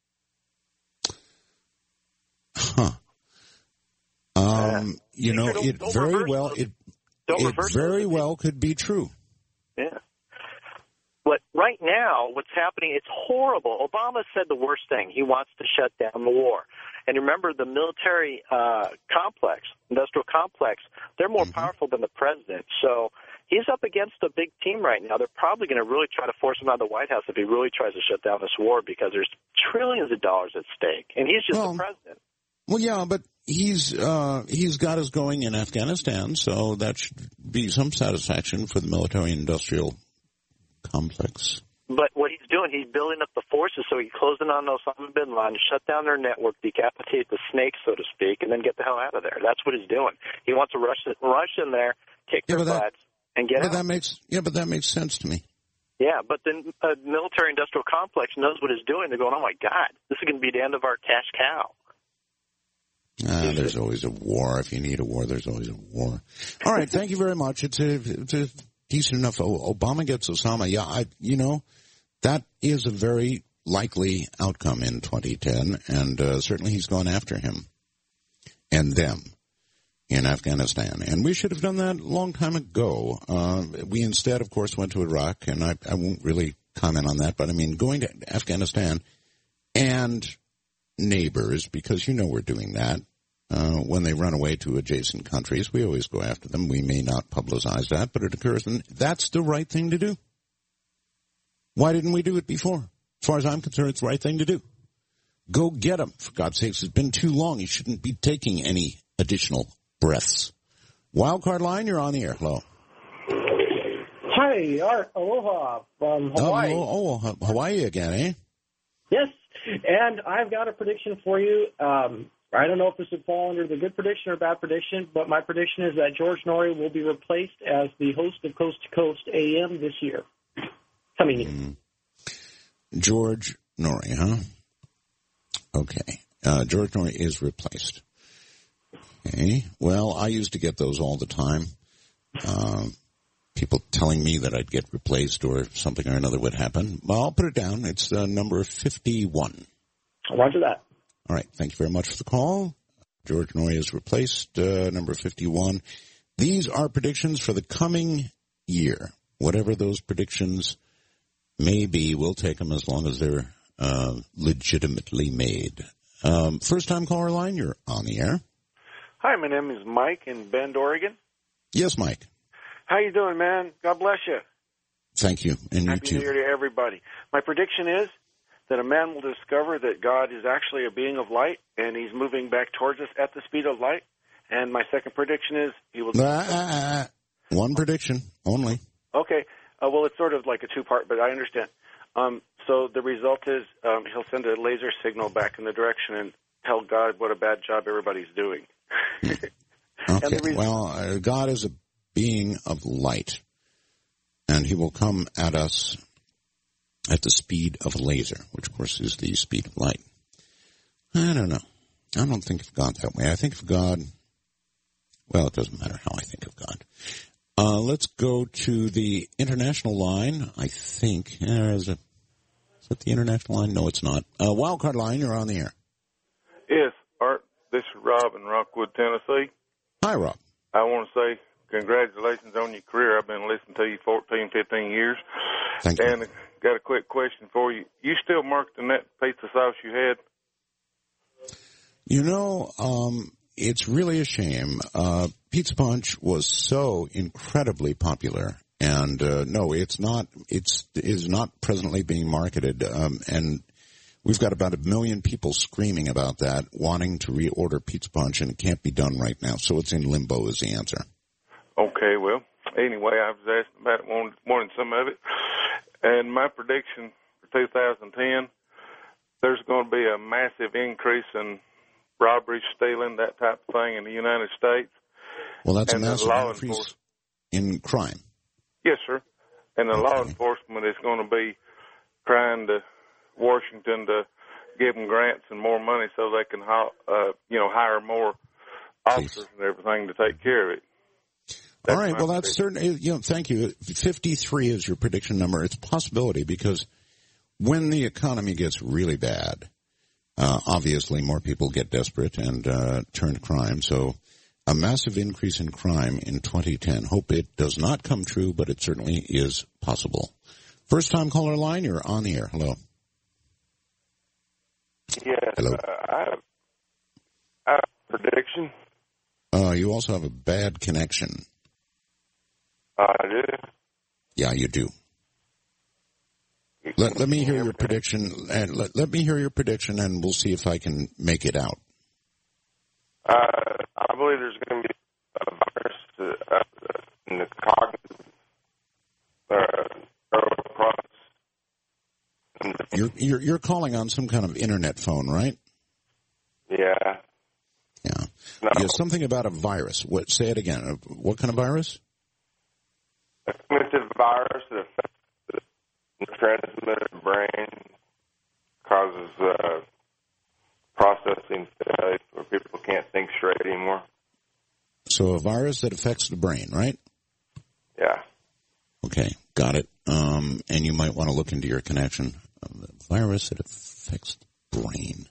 Speaker 1: Huh. Um, uh, you know,
Speaker 9: don't,
Speaker 1: it
Speaker 9: don't
Speaker 1: very well it it very well could be true.
Speaker 9: Yeah. But right now, what's happening, it's horrible. Obama said the worst thing. He wants to shut down the war. And remember, the military uh, complex, industrial complex, they're more mm-hmm. powerful than the president. So he's up against a big team right now. They're probably going to really try to force him out of the White House if he really tries to shut down this war because there's trillions of dollars at stake. And he's just well, the president.
Speaker 1: Well, yeah, but he's uh, he's got us going in Afghanistan, so that should be some satisfaction for the military-industrial complex.
Speaker 9: But what he's doing, he's building up the forces so he can close in on Osama bin Laden, shut down their network, decapitate the snake, so to speak, and then get the hell out of there. That's what he's doing. He wants to rush rush in there, kick
Speaker 1: yeah,
Speaker 9: their
Speaker 1: that,
Speaker 9: butts, and get
Speaker 1: but
Speaker 9: out.
Speaker 1: That makes, yeah, but that makes sense to me.
Speaker 9: Yeah, but the uh, military-industrial complex knows what it's doing. They're going, oh, my God, this is going to be the end of our cash cow.
Speaker 1: Ah, there's always a war. If you need a war, there's always a war. All right, thank you very much. It's a, it's a decent enough. Obama gets Osama. Yeah, I, you know, that is a very likely outcome in twenty ten, and uh, certainly he's gone after him and them in Afghanistan. And we should have done that a long time ago. Uh, we instead, of course, went to Iraq, and I, I won't really comment on that, but I mean, going to Afghanistan and neighbors, because you know we're doing that. Uh, when they run away to adjacent countries, we always go after them. We may not publicize that, but it occurs, and that's the right thing to do. Why didn't we do it before? As far as I'm concerned, it's the right thing to do. Go get him. For God's sakes, it's been too long. He shouldn't be taking any additional breaths. Wildcard line, you're on the air. Hello.
Speaker 10: Hi, Art. Aloha from Hawaii.
Speaker 1: Oh, oh, oh, Hawaii again, eh?
Speaker 10: Yes, and I've got a prediction for you. Um, I don't know if this would fall under the good prediction or bad prediction, but my prediction is that George Noory will be replaced as the host of Coast to Coast A M this year. Coming year.
Speaker 1: Mm. George Noory, huh? Okay. Uh, George Noory is replaced. Okay. Well, I used to get those all the time. Um, people telling me that I'd get replaced or something or another would happen. Well, I'll put it down. It's uh, number fifty-one.
Speaker 10: Roger that.
Speaker 1: All right. Thank you very much for the call. George Noory is replaced, uh, number fifty-one. These are predictions for the coming year. Whatever those predictions may be, we'll take them as long as they're uh, legitimately made. Um, first-time caller line, you're on the air.
Speaker 23: Hi, my name is Mike in Bend, Oregon.
Speaker 1: Yes, Mike.
Speaker 23: How you doing, man? God bless you.
Speaker 1: Thank you, and you
Speaker 23: Happy
Speaker 1: too.
Speaker 23: New Year to everybody. My prediction is that a man will discover that God is actually a being of light, and he's moving back towards us at the speed of light. And my second prediction is he will...
Speaker 1: Ah, ah, ah. One prediction only.
Speaker 23: Okay. Uh, well, it's sort of like a two-part, but I understand. Um, so the result is um, he'll send a laser signal back in the direction and tell God what a bad job everybody's doing.
Speaker 1: Okay. Reason- well, uh, God is a being of light, and he will come at us at the speed of a laser, which, of course, is the speed of light. I don't know. I don't think of God that way. I think of God... Well, it doesn't matter how I think of God. Uh, let's go to the international line, I think. Uh, is, it, is that the international line? No, it's not. Uh, wildcard line, you're on the air.
Speaker 24: Yes, Art. This is Rob in Rockwood, Tennessee.
Speaker 1: Hi, Rob.
Speaker 24: I want to say congratulations on your career. I've been listening to you fourteen, fifteen years.
Speaker 1: Thank you.
Speaker 24: And got a quick question for you. You still marketing that pizza sauce you had?
Speaker 1: You know, um, it's really a shame. Uh, Pizza Punch was so incredibly popular. And, uh, no, it's not, it's, is not presently being marketed. Um, and we've got about a million people screaming about that, wanting to reorder Pizza Punch, and it can't be done right now. So it's in limbo is the answer.
Speaker 24: Okay, well, anyway, I was asking about it, wanted, wanted some of it. And my prediction for two thousand ten, there's going to be a massive increase in robbery, stealing, that type of thing in the United States.
Speaker 1: Well, that's
Speaker 24: and
Speaker 1: a massive
Speaker 24: law
Speaker 1: increase in crime.
Speaker 24: Yes, sir. And the
Speaker 1: okay.
Speaker 24: law enforcement is going to be trying to Washington to give them grants and more money so they can, uh, you know, hire more officers and everything to take care of it.
Speaker 1: All right. Well, that's certainly, you know, thank you. fifty-three is your prediction number. It's a possibility because when the economy gets really bad, uh, obviously more people get desperate and uh, turn to crime. So a massive increase in crime in twenty ten. Hope it does not come true, but it certainly is possible. First time caller line, you're on the air. Hello.
Speaker 24: Yeah.
Speaker 1: Hello.
Speaker 24: Uh, I, have, I have a prediction.
Speaker 1: Uh, you also have a bad connection.
Speaker 24: I do.
Speaker 1: Yeah, you do. Let, let me hear your prediction, and let, let me hear your prediction, and we'll see if I can make it out.
Speaker 24: Uh, I believe there's going to be a virus uh, in the cognitive uh, process.
Speaker 1: You're, you're you're calling on some kind of internet phone, right?
Speaker 24: Yeah.
Speaker 1: Yeah.
Speaker 24: No.
Speaker 1: Yeah, something about a virus. What? Say it again. What kind of virus?
Speaker 24: A cognitive virus that affects the transmitter brain, causes uh, processing failure where people can't think straight anymore.
Speaker 1: So a virus that affects the brain, right?
Speaker 24: Yeah.
Speaker 1: Okay, got it. Um, and you might want to look into your connection. Um, the virus that affects the brain.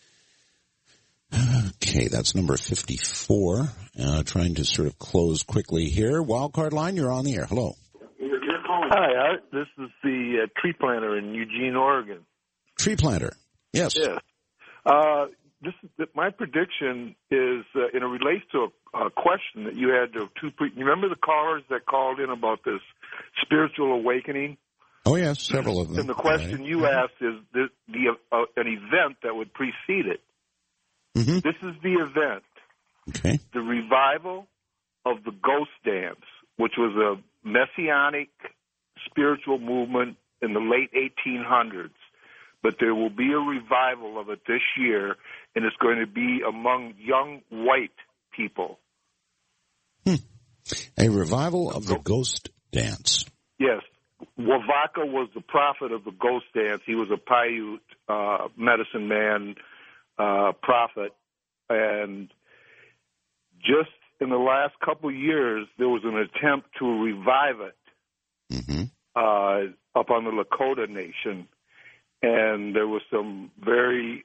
Speaker 1: Okay, that's number fifty-four. Uh, trying to sort of close quickly here. Wildcard line, you're on the air. Hello.
Speaker 11: Hi, Art. This is the uh, tree planter in Eugene, Oregon.
Speaker 1: Tree planter. Yes.
Speaker 11: Yes. Uh, this my prediction is, uh, and it relates to a, a question that you had to two. Pre- you remember the callers that called in about this spiritual awakening?
Speaker 1: Oh yes, several of them.
Speaker 11: And the question right. you asked is the, the uh, an event that would precede it.
Speaker 1: Mm-hmm.
Speaker 11: This is the event.
Speaker 1: Okay.
Speaker 11: The revival of the ghost dance, which was a messianic spiritual movement in the late eighteen hundreds. But there will be a revival of it this year, and it's going to be among young white people.
Speaker 1: Hmm. A revival of the ghost dance.
Speaker 11: Yes. Wavaka was the prophet of the ghost dance. He was a Paiute uh, medicine man uh, prophet. And just in the last couple of years, there was an attempt to revive it
Speaker 1: mm-hmm.
Speaker 11: uh, up on the Lakota Nation. And there was some very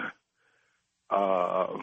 Speaker 11: uh,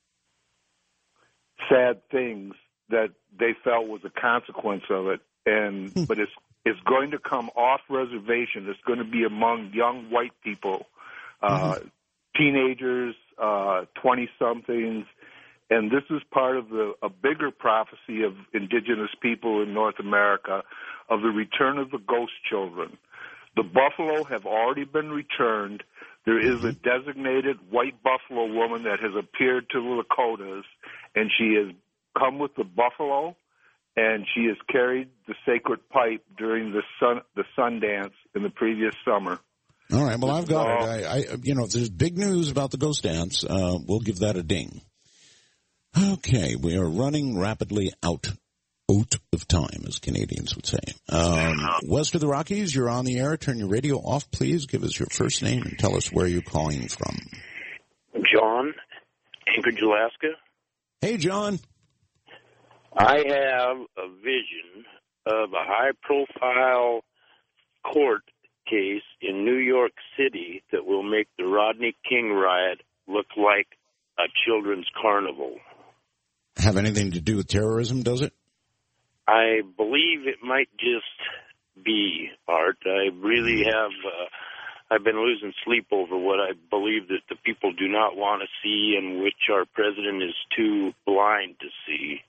Speaker 11: sad things that they felt was a consequence of it. And but it's it's going to come off reservation. It's going to be among young white people, uh, mm-hmm. teenagers, uh, twenty-somethings. And this is part of the a bigger prophecy of indigenous people in North America of the return of the ghost children. The buffalo have already been returned. There is a designated white buffalo woman that has appeared to the Lakotas, and she has come with the buffalo, and she has carried the sacred pipe during the sun the sun dance in the previous summer.
Speaker 1: All right, well, I've got uh, it. I, I, you know, if there's big news about the ghost dance, uh, we'll give that a ding. Okay, we are running rapidly out. Out of time, as Canadians would say. Um, west of the Rockies, you're on the air. Turn your radio off, please. Give us your first name and tell us where you're calling from.
Speaker 12: John, Anchorage, Alaska.
Speaker 1: Hey, John.
Speaker 12: I have a vision of a high-profile court case in New York City that will make the Rodney King riot look like a children's carnival.
Speaker 1: Have anything to do with terrorism, does it?
Speaker 12: I believe it might just be, Art. I really have, uh, I've been losing sleep over what I believe that the people do not want to see and which our president is too blind to see.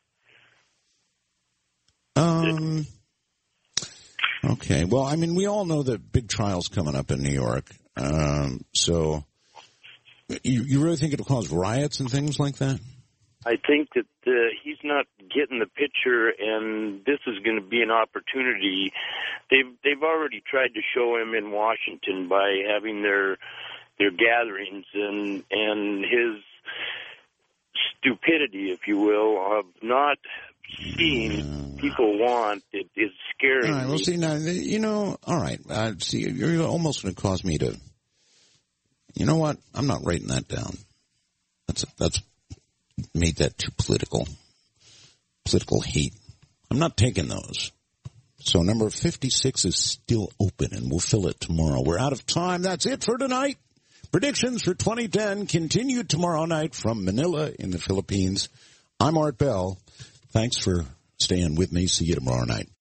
Speaker 1: Um. Okay. Well, I mean, we all know that big trial's coming up in New York. Um, so you, you really think it'll cause riots and things like that?
Speaker 12: I think that uh, he's not getting the picture, and this is going to be an opportunity. They've they've already tried to show him in Washington by having their their gatherings, and and his stupidity, if you will, of not seeing people want it is scary.
Speaker 1: All right. Well, see now, you know. All right. Uh, see, you're almost going to cause me to. You know what? I'm not writing that down. That's that's. Made that too political. Political hate. I'm not taking those. So number fifty-six is still open, and we'll fill it tomorrow. We're out of time. That's it for tonight. Predictions for twenty ten continue tomorrow night from Manila in the Philippines. I'm Art Bell. Thanks for staying with me. See you tomorrow night.